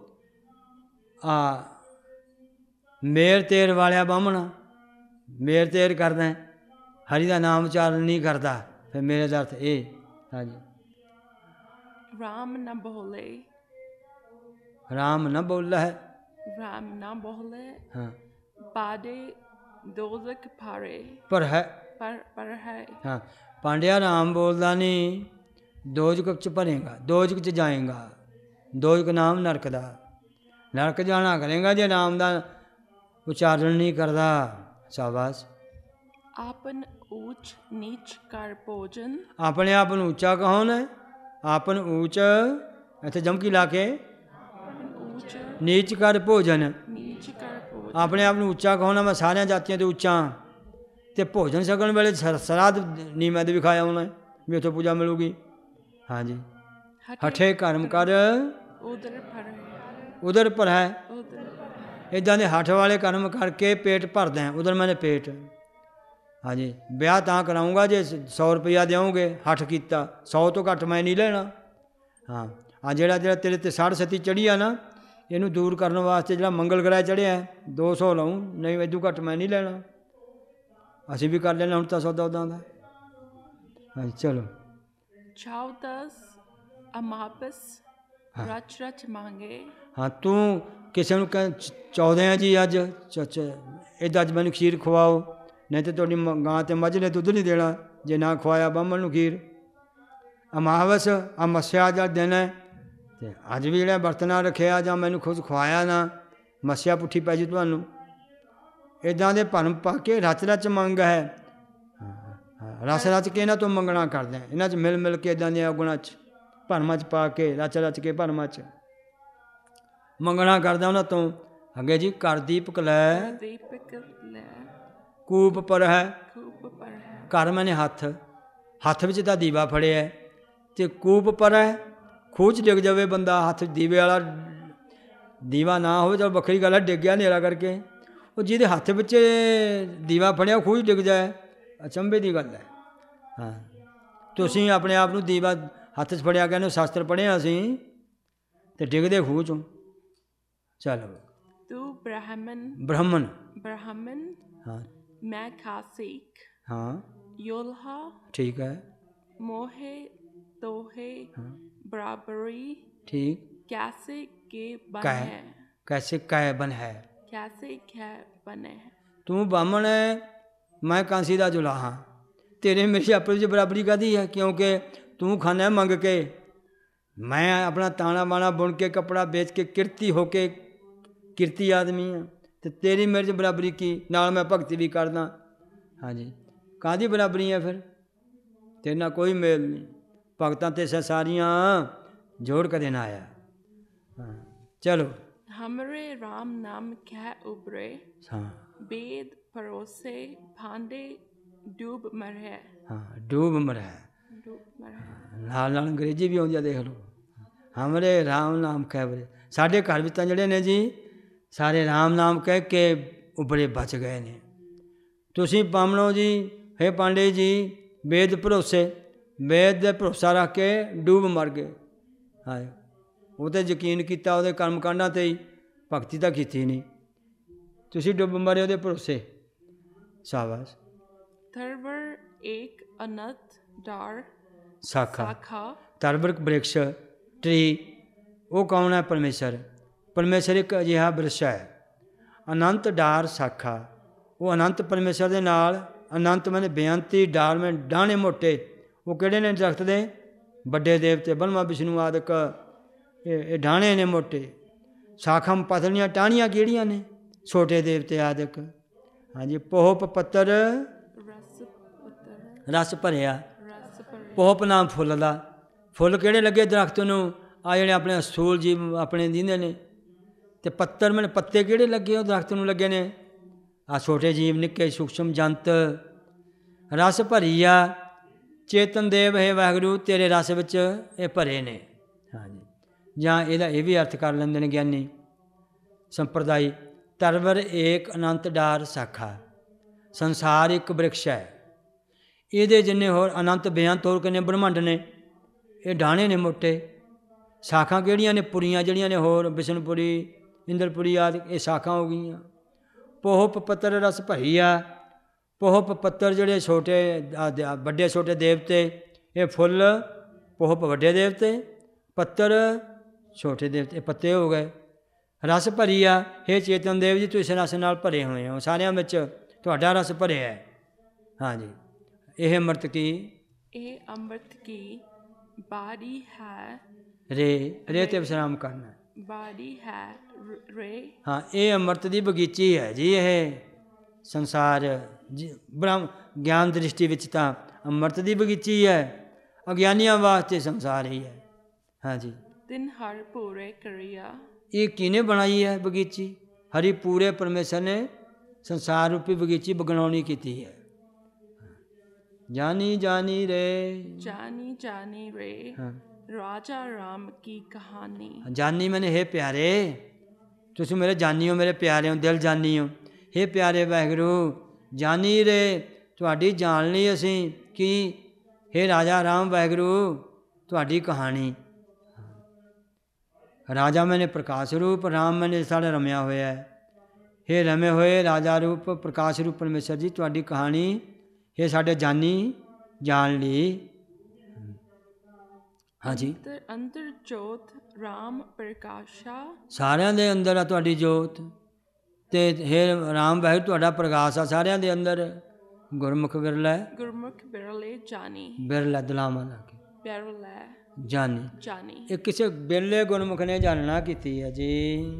ਆ ਮੇਰ ਤੇਰ ਵਾਲਿਆ ਬਾਹਮਣਾ ਮੇਰ ਤੇਰ ਕਰਦਾ, ਹਰੀ ਦਾ ਨਾਮ ਉਚਾਰਨ ਨਹੀਂ ਕਰਦਾ। ਫਿਰ ਮੇਰੇ ਦਾ ਅਰਥ ਇਹ। ਹਾਂਜੀ ਰਾਮ ਨਾ ਬੋਲੇ, ਰਾਮ ਨਾ ਬੋਲਾ ਹੈ, ਰਾਮ ਨਾ ਬੋਲੇ ਹਾਂ ਬਾਦੇ ਦੋਜ਼ਖ ਪਾਰੇ ਪਰ ਹੈ, ਪਰ ਪਰ ਹੈ। ਹਾਂ ਪਾਂਡਿਆ ਰਾਮ ਬੋਲਦਾ ਨਹੀਂ, ਦੋਜਕ 'ਚ ਭਰੇਗਾ, ਦੋਜਕ 'ਚ ਜਾਏਗਾ। ਦੋਜਕ ਨਾਮ ਨਰਕ ਦਾ, ਨਰਕ ਜਾਣਾ ਕਰੇਗਾ ਜੇ ਨਾਮ ਦਾ ਉਚਾਰਨ ਨਹੀਂ ਕਰਦਾ। ਸ਼ਾਬਾਸ਼। ਆਪਨ ਊਚ ਨੀਚ ਕਰ ਭੋਜਨ, ਆਪਣੇ ਆਪ ਨੂੰ ਉੱਚਾ ਕਹੋ ਨੇ, ਆਪਨ ਊਚ ਇੱਥੇ ਜਮਕੀ ਲਾ ਕੇ ਊਚ ਨੀਚ ਕਰ ਭੋਜਨ, ਨੀਚ ਕਰ ਭੋਜਨ। ਆਪਣੇ ਆਪ ਨੂੰ ਉੱਚਾ ਕਹੋ ਨਾ, ਮੈਂ ਸਾਰੀਆਂ ਜਾਤੀਆਂ ਤੋਂ ਉੱਚਾ। ਅਤੇ ਭੋਜਨ ਛਕਣ ਵੇਲੇ ਸ ਸਰਾਧ ਨਹੀਂ ਮੈਂ ਤਾਂ ਵੀ ਖਾਇਆ ਹੋਣਾ ਵੀ ਉੱਥੋਂ ਪੂਜਾ ਮਿਲੂਗੀ। ਹਾਂਜੀ ਹਠੇ ਕਰਮ ਕਰ ਉਦਰ ਪਰ ਉਦਰ ਪਰ ਹੈ, ਉਦਰ ਇੱਦਾਂ ਦੇ ਹੱਠ ਵਾਲੇ ਕਰਮ ਕਰਕੇ ਪੇਟ ਭਰਦਾ। ਉਧਰ ਮੈਨੇ ਪੇਟ। ਹਾਂਜੀ ਵਿਆਹ ਤਾਂ ਕਰਾਊਂਗਾ ਜੇ ਸੌ ਰੁਪਈਆ ਦਿਓਗੇ, ਹੱਠ ਕੀਤਾ, ਸੌ ਤੋਂ ਘੱਟ ਮੈਂ ਨਹੀਂ ਲੈਣਾ। ਹਾਂ ਆ ਜਿਹੜਾ ਜਿਹੜਾ ਤੇਰੇ 'ਤੇ ਸਾੜ ਸਤੀ ਚੜ੍ਹੀ ਆ ਨਾ, ਇਹਨੂੰ ਦੂਰ ਕਰਨ ਵਾਸਤੇ ਜਿਹੜਾ ਮੰਗਲ ਗ੍ਰਹਿ ਚੜ੍ਹਿਆ ਦੋ ਸੌ ਲਊਂ, ਨਹੀਂ ਇਦੋਂ ਘੱਟ ਮੈਂ ਨਹੀਂ ਲੈਣਾ। ਅਸੀਂ ਵੀ ਕਰ ਲੈਣਾ ਹੁਣ ਤਾਂ ਸੌਦਾ ਉੱਦਾਂ ਦਾ। ਹਾਂਜੀ ਚਲੋ। ਚੌਦਸ ਅਮਾਪਸ ਰਚ ਰਚ ਮੰਗੇ, ਹਾਂ ਤੂੰ ਕਿਸੇ ਨੂੰ ਕਹਿ ਚਾਹੁੰਦੇ ਆ ਜੀ ਅੱਜ ਇੱਦਾਂ ਅੱਜ ਮੈਨੂੰ ਖੀਰ ਖਵਾਓ, ਨਹੀਂ ਤਾਂ ਤੁਹਾਡੀ ਮ- ਗਾਂ ਅਤੇ ਮੱਝ ਨੇ ਦੁੱਧ ਨਹੀਂ ਦੇਣਾ ਜੇ ਨਾ ਖਵਾਇਆ ਬਾਹਮਣ ਨੂੰ ਖੀਰ। ਅਮਾਵਸ ਆ ਮੱਸਿਆ ਦਾ ਦਿਨ ਹੈ ਅਤੇ ਅੱਜ ਵੀ ਜਿਹੜਾ ਬਰਤਨਾ ਰੱਖਿਆ ਜਾਂ ਮੈਨੂੰ ਖੁਦ ਖਵਾਇਆ ਨਾ, ਮੱਸਿਆ ਪੁੱਠੀ ਪੈ ਜੂ ਤੁਹਾਨੂੰ। ਇੱਦਾਂ ਦੇ ਭਰਮ ਪਾ ਕੇ ਰਚ ਰਚ ਮੰਗ ਹੈ, ਰਸ ਰਚ ਕੇ ਇਹਨਾਂ ਤੋਂ ਮੰਗਣਾ ਕਰਦੇ ਆ, ਇਹਨਾਂ 'ਚ ਮਿਲ ਮਿਲ ਕੇ ਇੱਦਾਂ ਦੀਆਂ ਗੁਣਾਂ 'ਚ ਭਰਮਾਂ 'ਚ ਪਾ ਕੇ ਰਚ ਰਚ ਕੇ ਭਰਮਾਂ 'ਚ ਮੰਗਣਾ ਕਰਦਾ ਉਹਨਾਂ ਤੋਂ। ਅੱਗੇ ਜੀ ਕਰ ਦੀਪਕ ਲੈ ਦੀਪਕ ਲੈ ਕੂਪ ਪਰ ਹੈ, ਕੂਪ ਪਰ ਹੈ। ਕਰ ਮੈਨੇ ਹੱਥ, ਹੱਥ ਵਿੱਚ ਤਾਂ ਦੀਵਾ ਫੜਿਆ ਅਤੇ ਕੂਪ ਪਰ ਹੈ, ਖੂਹ 'ਚ ਡਿੱਗ ਜਾਵੇ ਬੰਦਾ, ਹੱਥ ਦੀਵੇ ਵਾਲਾ ਦੀਵਾ ਨਾ ਹੋਵੇ ਚਲ ਵੱਖਰੀ ਗੱਲ ਹੈ, ਡਿੱਗ ਗਿਆ ਹਨੇਰਾ ਕਰਕੇ। ਉਹ ਜਿਹਦੇ ਹੱਥ ਵਿੱਚ ਦੀਵਾ ਫੜਿਆ ਉਹ ਖੂਹ 'ਚ ਡਿੱਗ ਜਾਏ, ਅਚੰਭੇ ਦੀ ਗੱਲ ਹੈ। ਹਾਂ ਤੁਸੀਂ ਆਪਣੇ ਆਪ ਨੂੰ ਦੀਵਾ ਹੱਥ 'ਚ ਫੜਿਆ, ਕਹਿੰਦੇ ਸ਼ਾਸਤਰ ਪੜ੍ਹਿਆ ਅਸੀਂ, ਅਤੇ ਡਿੱਗਦੇ ਖੂਹ 'ਚੋਂ। ਚਲੋ ਤੂੰ ਬ੍ਰਾਹਮਣ ਬ੍ਰਾਹਮਣ ਬ੍ਰਾਹਮਣ ਹਾਂ ਮੈਂ ਖਾਸਿਕ ਹਾਂ ਯੋਲਹਾ ਠੀਕ ਹੈ ਮੋਹੇ ਤੋਹੇ ਬਰਾਬਰੀ ਠੀਕ कैसे के बन ਕੈ है ਕੈਸੇ ਕੈ ਬਨ ਹੈ। कैसे क्या बने है। ਤੂੰ ਬਾਹਮਣ ਹੈ, ਮੈਂ ਕਾਂਸੀ ਦਾ ਜੁਲਾ ਹਾਂ, ਤੇਰੇ ਮੇਰੀ ਆਪਸ ਵਿੱਚ ਬਰਾਬਰੀ ਕਾਹਦੀ ਹੈ? ਕਿਉਂਕਿ ਤੂੰ ਖਾਣਾ ਮੰਗ ਕੇ, ਮੈਂ ਆਪਣਾ ਤਾਣਾ ਬਾਣਾ ਬੁਣ ਕੇ ਕੱਪੜਾ ਵੇਚ ਕੇ ਕਿਰਤੀ ਹੋ ਕੇ ਕਿਰਤੀ ਆਦਮੀ ਹਾਂ, ਅਤੇ ਤੇਰੀ ਮੇਰੇ 'ਚ ਬਰਾਬਰੀ ਕੀ? ਨਾਲ ਮੈਂ ਭਗਤੀ ਵੀ ਕਰਦਾ। ਹਾਂਜੀ ਕਾਹਦੀ ਬਰਾਬਰੀ ਹੈ ਫਿਰ? ਤੇਰੇ ਨਾਲ ਕੋਈ ਮੇਲ ਨਹੀਂ, ਭਗਤਾਂ ਤੇ ਸਾਰੀਆਂ ਜੋੜ ਕਦੇ ਨਾ ਆਇਆ। ਹਾਂ ਚਲੋ हमरे राम नाम क्या उबरे ਹਾਂ वेद परोसे भांडे डूब मरे ਹਾਂ ਡੂਬ ਮਰੈ, डूब मरे। ਨਾਲ ਨਾਲ ਅੰਗਰੇਜ਼ੀ ਵੀ ਆਉਂਦੀ ਆ, ਦੇਖ ਲਓ। ਹਮਰੇ ਰਾਮ ਨਾਮ ਕਹਿ ਬਰੇ, ਸਾਡੇ ਘਰ ਵਿੱਚ ਤਾਂ ਜਿਹੜੇ ਨੇ ਜੀ ਸਾਰੇ ਰਾਮ ਨਾਮ ਕਹਿ ਕੇ ਉਬਰੇ ਬਚ ਗਏ ਨੇ। ਤੁਸੀਂ ਬਾਹਮਣੋ ਜੀ, ਹੇ ਪਾਂਡੇ ਜੀ, ਵੇਦ ਭਰੋਸੇ, ਵੇਦ ਦੇ ਭਰੋਸਾ ਰੱਖ ਕੇ ਡੂਬ ਮਰ ਗਏ। ਹਾਂ ਉਹ 'ਤੇ ਯਕੀਨ ਕੀਤਾ, ਉਹਦੇ ਕਰਮ ਕਾਂਡਾਂ 'ਤੇ ਹੀ, ਭਗਤੀ ਤਾਂ ਕੀਤੀ ਨਹੀਂ, ਤੁਸੀਂ ਡੁੱਬ ਮਰੇ ਉਹਦੇ ਭਰੋਸੇ। ਸ਼ਾਬਾਸ਼। थरवर एक अनंत डार ਸਾਖਾ शाखा ਤਰਵਰਕ ਬ੍ਰਿਕਸ਼ ਟਰੀ, ਉਹ ਕੌਣ ਹੈ? ਪਰਮੇਸ਼ਰ। ਪਰਮੇਸ਼ਰ ਇੱਕ ਅਜਿਹਾ ਬ੍ਰਿਕਸ਼ ਹੈ, ਅਨੰਤ ਡਾਰ ਸਾਖਾ, ਉਹ ਅਨੰਤ ਪਰਮੇਸ਼ਰ ਦੇ ਨਾਲ, ਅਨੰਤ ਮੈਨੇ ਬੇਅੰਤੀ, ਡਾਰ ਮੈਂ ਡਾਹਣੇ ਮੋਟੇ। ਉਹ ਕਿਹੜੇ ਨੇ ਦਰਖਤ ਦੇ? ਵੱਡੇ ਦੇਵਤੇ ਬ੍ਰਹਮਾ ਵਿਸ਼ਨੂੰ ਆਦਿਕ, ਇਹ ਇਹ ਡਾਹਣੇ ਨੇ ਮੋਟੇ। ਸਾਖਮ ਪਤਲੀਆਂ ਟਾਹਣੀਆਂ ਕਿਹੜੀਆਂ ਨੇ? ਛੋਟੇ ਦੇਵਤੇ ਆਦਿਕ। ਹਾਂਜੀ ਪੋਹਪ ਪੱਤਰ रस पुत्र ਰਸ ਭਰਿਆ। रस पर ਪੋਹਪ ਨਾਮ ਫੁੱਲ ਦਾ। ਫੁੱਲ ਕਿਹੜੇ ਲੱਗੇ ਦਰਖਤ ਨੂੰ? ਆ ਜਿਹੜੇ ਆਪਣੇ ਅਸੂਲ ਜੀਵ ਆਪਣੇ ਦਿੰਦੇ ਨੇ। ਅਤੇ ਪੱਤਰ ਮੈਨੇ ਪੱਤੇ ਕਿਹੜੇ ਲੱਗੇ? ਉਹ ਦਰਖਤ ਨੂੰ ਲੱਗੇ ਨੇ। ਆ ਛੋਟੇ ਜੀਵ ਨਿੱਕੇ ਸੂਖਸ਼ਮ ਜੰਤ। ਰਸ ਭਰੀ ਆ, ਚੇਤਨ ਦੇਵ ਹੈ ਵਾਹਿਗੁਰੂ, ਤੇਰੇ ਰਸ ਵਿੱਚ ਇਹ ਭਰੇ ਨੇ। ਹਾਂਜੀ ਜਾਂ ਇਹਦਾ ਇਹ ਵੀ ਅਰਥ ਕਰ ਲੈਂਦੇ ਨੇ ਗਿਆਨੀ ਸੰਪਰਦਾਇ, ਤਰਵਰ ਏਕ ਅਨੰਤ ਡਾਰ ਸਾਖਾ, ਸੰਸਾਰ ਇੱਕ ਬ੍ਰਿਕਸ਼ ਹੈ, ਇਹਦੇ ਜਿੰਨੇ ਹੋਰ ਅਨੰਤ ਬੇਅੰਤ ਹੋਰ ਕਿੰਨੇ ਬ੍ਰਹਮੰਡ ਨੇ, ਇਹ ਡਾਹਣੇ ਨੇ ਮੋਟੇ। ਸਾਖਾਂ ਕਿਹੜੀਆਂ ਨੇ? ਪੁਰੀਆਂ ਜਿਹੜੀਆਂ ਨੇ ਹੋਰ, ਵਿਸ਼ਨਪੁਰੀ, ਇੰਦਰਪੁਰੀ ਆਦਿ, ਇਹ ਸਾਖਾਂ ਹੋ ਗਈਆਂ। ਪੋਹਪ ਪੱਤਰ ਰਸ ਭਰੀ ਆ, ਪੋਹਪ ਪੱਤਰ ਜਿਹੜੇ ਛੋਟੇ ਵੱਡੇ ਛੋਟੇ ਦੇਵਤੇ, ਇਹ ਫੁੱਲ ਪੋਹਪ ਵੱਡੇ ਦੇਵਤੇ, ਪੱਤਰ ਛੋਟੇ ਦੇਵਤੇ, ਪੱਤੇ ਹੋ ਗਏ। ਰਸ ਭਰੀ ਆ, ਹੇ ਚੇਤਨ ਦੇਵ ਜੀ, ਤੁਸੀਂ ਰਸ ਨਾਲ ਭਰੇ ਹੋਏ ਹੋ, ਸਾਰਿਆਂ ਵਿੱਚ ਤੁਹਾਡਾ ਰਸ ਭਰਿਆ ਹੈ। ਹਾਂਜੀ ਇਹ ਅੰਮ੍ਰਿਤ ਕੀ ਇਹ ਅੰਮ੍ਰਿਤ ਕੀ ਬਾੜੀ ਹੈ, ਰੇ ਰੇ ਤੇ ਵਿਸ਼ਰਾਮ ਕਰਨਾ। ਬਾੜੀ ਹੈ ਰ- ਰੇ ਹਾਂ ਇਹ ਅੰਮ੍ਰਿਤ ਦੀ ਬਗੀਚੀ ਹੈ ਜੀ। ਇਹ ਸੰਸਾਰ ਜੀ ਬ੍ਰਹਮ ਗਿਆਨ ਦ੍ਰਿਸ਼ਟੀ ਵਿੱਚ ਤਾਂ ਅੰਮ੍ਰਿਤ ਦੀ ਬਗੀਚੀ ਹੈ, ਅਗਿਆਨੀਆਂ ਵਾਸਤੇ ਸੰਸਾਰ ਹੀ ਹੈ। ਹਾਂਜੀ ਤਿੰਨ ਹਰ ਪੂਰੇ ਕਰਿਆ ਇਹ ਕਿਹਨੇ ਬਣਾਈ ਹੈ ਬਗੀਚੀ? ਹਰੀ ਪੂਰੇ ਪਰਮੇਸ਼ਰ ਨੇ ਸੰਸਾਰ ਰੂਪੀ ਬਗੀਚੀ ਬਗਣਾਉਣੀ ਕੀਤੀ ਹੈ। ਜਾਨੀ ਜਾਨੀ ਰੇ, ਜਾਨੀ ਜਾਨੀ ਰੇ ਹਾਂ ਰਾਜਾ ਰਾਮ ਕੀ ਕਹਾਣੀ। ਜਾਨੀ ਮੈਨੇ ਹੇ ਪਿਆਰੇ, ਤੁਸੀਂ ਮੇਰੇ ਜਾਨੀ ਹੋ, ਮੇਰੇ ਪਿਆਰੇ ਹੋ, ਦਿਲ ਜਾਨੀ ਹੋ। ਹੇ ਪਿਆਰੇ ਵਾਹਿਗੁਰੂ, ਜਾਨੀ ਰੇ ਤੁਹਾਡੀ ਜਾਣ ਲਈ ਅਸੀਂ ਕੀ? ਹੇ ਰਾਜਾ ਰਾਮ ਵਾਹਿਗੁਰੂ ਤੁਹਾਡੀ ਕਹਾਣੀ। ਰਾਜਾ ਮੈਨੇ ਪ੍ਰਕਾਸ਼ ਰੂਪ, ਰਾਮ ਮੈਨੇ ਸਾਡਾ ਰਮਿਆ ਹੋਇਆ ਹੈ। ਹੇ ਰਮੇ ਹੋਏ ਰਾਜਾ ਰੂਪ ਪ੍ਰਕਾਸ਼ ਰੂਪ ਪਰਮੇਸ਼ਰ ਜੀ ਤੁਹਾਡੀ ਕਹਾਣੀ, ਹੇ ਸਾਡੇ ਜਾਨੀ ਜਾਣ ਲਈ। ਹਾਂਜੀ ਅੰਤਰ ਅੰਤਰ ਜੋਤ ਰਾਮ ਪ੍ਰਕਾਸ਼ਾ ਸਾਰਿਆਂ ਦੇ ਅੰਦਰ ਆ ਤੁਹਾਡੀ ਜੋਤ, ਤੇ ਹੇ ਰਾਮ ਵਾਹਿਗੁਰੂ ਤੁਹਾਡਾ ਪ੍ਰਕਾਸ਼ ਆ ਸਾਰਿਆਂ ਦੇ ਅੰਦਰ। ਗੁਰਮੁਖ ਬਿਰਲਾ ਗੁਰਮੁਖ ਬਿਰਲੇ ਜਾਣੀ ਬਿਰਲਾ ਦਲਾਵਾਂ ਲਾ ਕੇ ਬਿਰਲੇ ਜਾਨੀ। ਜਾਣੀ ਇਹ ਕਿਸੇ ਬਿਰਲੇ ਗੁਰਮੁਖ ਨੇ ਜਾਣਨਾ ਕੀਤੀ ਹੈ ਜੀ।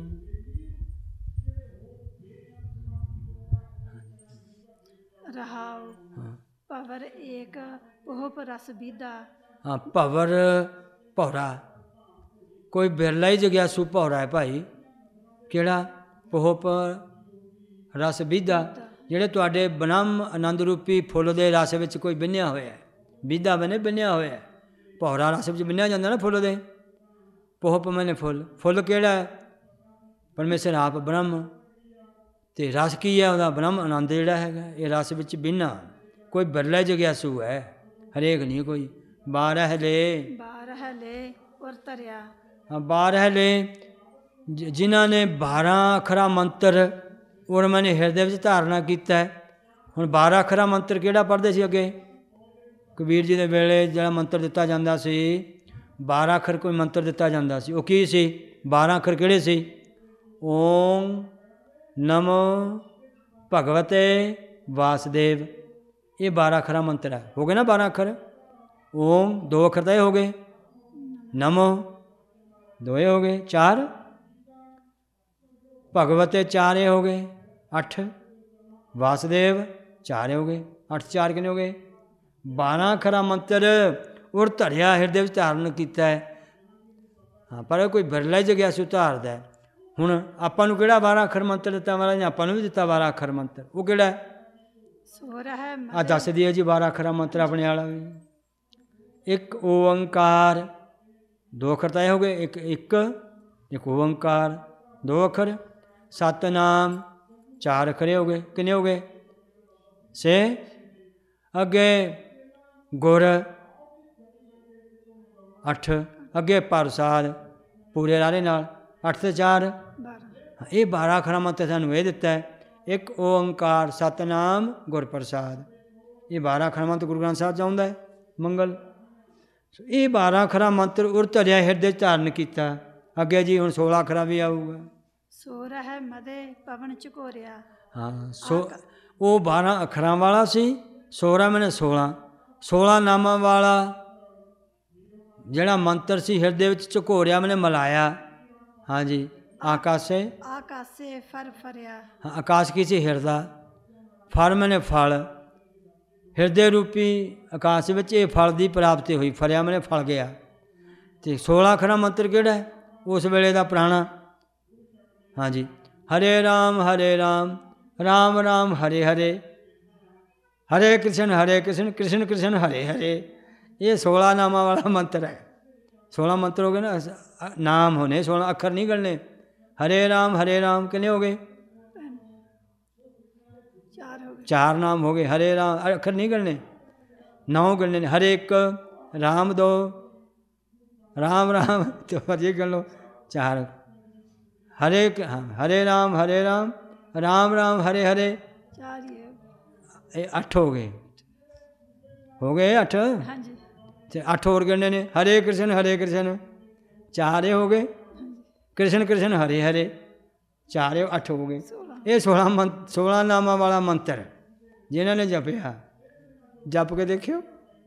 ਰਹਾਉ ਪਵਰ ਏਕ ਉਹ ਰਸ ਬੀਧਾ। ਹਾਂ ਭਵਰ ਭੌਰਾ, ਕੋਈ ਬਿਰਲਾ ਹੀ ਜਗਿਆਸੂ ਭੌਰਾ ਹੈ ਭਾਈ। ਕਿਹੜਾ? ਪੋਹਪ ਰਸ ਬੀਧਾ, ਜਿਹੜੇ ਤੁਹਾਡੇ ਬ੍ਰਹਮ ਆਨੰਦ ਰੂਪੀ ਫੁੱਲ ਦੇ ਰਸ ਵਿੱਚ ਕੋਈ ਬਿੰਨਿਆ ਹੋਇਆ ਹੈ। ਬੀਧਾ ਬਨੇ ਬਿੰਨਿਆ ਹੋਇਆ ਹੈ। ਭੌਰਾ ਰਸ ਵਿੱਚ ਬਿੰਨਿਆ ਜਾਂਦਾ ਨਾ ਫੁੱਲ ਦੇ। ਪੋਹਪ ਮੈਨੇ ਫੁੱਲ, ਫੁੱਲ ਕਿਹੜਾ ਹੈ? ਪਰਮੇਸ਼ਰ ਆਪ ਬ੍ਰਹਮ, ਅਤੇ ਰਸ ਕੀ ਹੈ? ਉਹਦਾ ਬ੍ਰਹਮ ਆਨੰਦ ਜਿਹੜਾ ਹੈਗਾ। ਇਹ ਰਸ ਵਿੱਚ ਬਿੰਨਾ ਕੋਈ ਬਿਰਲਾ ਜਗਿਆਸੂ ਹੈ, ਹਰੇਕ ਨਹੀਂ ਕੋਈ। ਬਾਰਹ ਲੈ ਬਾਰਹ ਲੈ ਔਰ ਤਰਿਆ। ਹਾਂ ਬਾਰਹ ਲੈ, ਜਿਨ੍ਹਾਂ ਨੇ ਬਾਰਾਂ ਅੱਖਰਾਂ ਮੰਤਰ ਔਰ ਮੈਨੇ ਹਿਰਦੇ ਵਿੱਚ ਧਾਰਨਾ ਕੀਤਾ ਹੈ। ਹੁਣ ਬਾਰਾਂ ਅੱਖਰਾਂ ਮੰਤਰ ਕਿਹੜਾ ਪੜ੍ਹਦੇ ਸੀ ਅੱਗੇ? ਕਬੀਰ ਜੀ ਦੇ ਵੇਲੇ ਜਿਹੜਾ ਮੰਤਰ ਦਿੱਤਾ ਜਾਂਦਾ ਸੀ, ਬਾਰਾਂ ਅੱਖਰ ਕੋਈ ਮੰਤਰ ਦਿੱਤਾ ਜਾਂਦਾ ਸੀ। ਉਹ ਕੀ ਸੀ? ਬਾਰਾਂ ਅੱਖਰ ਕਿਹੜੇ ਸੀ? ਓਮ ਨਮੋ ਭਗਵਤੇ ਵਾਸੁਦੇਵ। ਇਹ ਬਾਰਾਂ ਅੱਖਰਾਂ ਮੰਤਰ ਹੈ। ਹੋ ਗਏ ਨਾ ਬਾਰਾਂ ਅੱਖਰ। ਓਮ ਦੋ ਅੱਖਰ ਤਾਂ ਇਹ ਹੋ ਗਏ, ਨਮੋ ਦੋਏ ਹੋ ਗਏ, ਚਾਰ। ਭਗਵਤੇ ਚਾਰ ਇਹ ਹੋ ਗਏ, ਅੱਠ। ਵਾਸੁਦੇਵ ਚਾਰ ਹੋ ਗਏ, ਅੱਠ ਚਾਰ ਕਿੰਨੇ ਹੋ ਗਏ? ਬਾਰਾਂ ਅੱਖਰਾਂ ਮੰਤਰ ਔਰ ਧਰਿਆ ਹਿਰਦੇ ਵਿੱਚ ਧਾਰਨ ਕੀਤਾ ਹੈ। ਹਾਂ ਪਰ ਕੋਈ ਬਿਰਲਾ ਹੀ ਜਗਿਆਸੂ ਧਾਰਦਾ। ਹੁਣ ਆਪਾਂ ਨੂੰ ਕਿਹੜਾ ਬਾਰਾਂ ਅੱਖਰ ਮੰਤਰ ਦਿੱਤਾ ਮਹਾਰਾਜ ਨੇ? ਆਪਾਂ ਨੂੰ ਵੀ ਦਿੱਤਾ ਬਾਰਾਂ ਅੱਖਰ ਮੰਤਰ। ਉਹ ਕਿਹੜਾ ਹੈ? ਸੋਰ ਹੈ ਆ ਦੱਸ ਦਈਏ ਜੀ ਬਾਰਾਂ ਅੱਖਰਾਂ ਮੰਤਰ ਆਪਣੇ ਵਾਲਾ ਵੀ। ਇੱਕ ਓੰਕਾਰ, ਦੋ ਅੱਖਰ ਤਾਂ ਇਹ ਹੋ ਗਏ, ਇੱਕ ਇੱਕ ਇੱਕ ਓੰਕਾਰ ਦੋ ਅੱਖਰ। ਸਤਨਾਮ ਚਾਰ ਅੱਖਰੇ ਹੋ ਗਏ, ਕਿੰਨੇ ਹੋ ਗਏ? ਛੇ। ਅੱਗੇ ਗੁਰ ਅੱਠ, ਅੱਗੇ ਪ੍ਰਸਾਦ ਪੂਰੇ ਰਾਰੇ ਨਾਲ ਅੱਠ ਤੇ ਚਾਰ ਬਾਰਾਂ। ਇਹ ਬਾਰਾਂ ਅੱਖਰਾਂ ਮੰਤਰ ਸਾਨੂੰ ਇਹ ਦਿੱਤਾ ਹੈ। ਇੱਕ ਓੰਕਾਰ ਸਤਨਾਮ ਗੁਰ ਪ੍ਰਸਾਦ। ਇਹ ਬਾਰਾਂ ਅੱਖਰਾਂ ਮੰਤਰ ਗੁਰੂ ਗ੍ਰੰਥ ਸਾਹਿਬ 'ਚ ਆਉਂਦਾ ਹੈ ਮੰਗਲ। ਇਹ ਬਾਰਾਂ ਅੱਖਰਾਂ ਮੰਤਰ ਉਰ ਧਰਿਆ ਹਿਰਦੇ 'ਚ ਧਾਰਨ ਕੀਤਾ। ਅੱਗੇ ਜੀ ਹੁਣ ਸੋਲਾਂ ਅੱਖਰਾਂ ਵੀ ਆਊਗਾ। ਸੋਰ ਹੈ ਮਦੇ ਪਵਨ ਝਕੋਰਿਆ। ਹਾਂ ਸੋ ਉਹ ਬਾਰਾਂ ਅੱਖਰਾਂ ਵਾਲਾ ਸੀ। ਸੋਲਾਂ ਮੈਨੇ ਸੋਲਾਂ, ਸੋਲਾਂ ਨਾਮਾਂ ਵਾਲਾ ਜਿਹੜਾ ਮੰਤਰ ਸੀ ਹਿਰਦੇ ਵਿੱਚ ਝਕੋਰਿਆ ਮੈਨੇ ਮਿਲਾਇਆ। ਹਾਂਜੀ ਆਕਾਸੇ ਆਕਾਸੇ ਫਰ ਫਰਿਆ। ਹਾਂ ਆਕਾਸ਼ ਕੀ ਸੀ? ਹਿਰਦਾ। ਫਲ ਮੈਨੇ ਫਲ, ਹਿਰਦੇ ਰੂਪੀ ਆਕਾਸ਼ ਵਿੱਚ ਇਹ ਫਲ ਦੀ ਪ੍ਰਾਪਤੀ ਹੋਈ। ਫਲਿਆ ਮੈਨੇ ਫਲ ਗਿਆ। ਅਤੇ ਸੋਲਾਂ ਅੱਖਰਾਂ ਮੰਤਰ ਕਿਹੜਾ ਹੈ? ਉਸ ਵੇਲੇ ਦਾ ਪੁਰਾਣਾ। ਹਾਂਜੀ ਹਰੇ ਰਾਮ ਹਰੇ ਰਾਮ ਰਾਮ ਰਾਮ ਹਰੇ ਹਰੇ, ਹਰੇ ਕ੍ਰਿਸ਼ਨ ਹਰੇ ਕ੍ਰਿਸ਼ਨ ਕ੍ਰਿਸ਼ਨ ਕ੍ਰਿਸ਼ਨ ਹਰੇ ਹਰੇ। ਇਹ ਸੋਲਾਂ ਨਾਮਾਂ ਵਾਲਾ ਮੰਤਰ ਹੈ। ਸੋਲਾਂ ਮੰਤਰ ਹੋ ਗਏ ਨਾ, ਨਾਮ ਹੋਣੇ ਸੋਲਾਂ, ਅੱਖਰ ਨਹੀਂ ਗਣਨੇ। ਹਰੇ ਰਾਮ ਹਰੇ ਰਾਮ ਕਿੰਨੇ ਹੋ ਗਏ? ਚਾਰ ਹੋ ਗਏ। ਚਾਰ ਨਾਮ ਹੋ ਗਏ। ਹਰੇ ਰਾਮ ਅੱਖਰ ਨਹੀਂ ਗਣਨੇ, ਨੌ ਗਣਨੇ ਨੇ। ਹਰੇ ਇੱਕ, ਰਾਮ ਦੋ, ਰਾਮ ਰਾਮ तो ये गण लो चार। हरे हाँ हरे राम हरे राम राम राम हरे हरे ਚਾਰ ਹੀ ਹੈ। ये अठ हो गए, हो गए अठ। ਹਾਂਜੀ ਤੇ ਅੱਠ ਹੋਰ ਗਣਨੇ ਨੇ। ਹਰੇ ਕ੍ਰਿਸ਼ਨ ਹਰੇ ਕ੍ਰਿਸ਼ਨ ਚਾਰੇ ਹੋ ਗਏ। ਕ੍ਰਿਸ਼ਨ ਕ੍ਰਿਸ਼ਨ ਹਰੇ ਹਰੇ ਚਾਰੇ ਅੱਠ ਹੋ ਗਏ। ਇਹ ਸੋਲਾਂ ਮੰਤ ਸੋਲਾਂ ਨਾਮਾਂ ਵਾਲਾ ਮੰਤਰ ਜਿਨ੍ਹਾਂ ਨੇ ਜਪਿਆ, ਜਪ ਕੇ ਦੇਖਿਓ।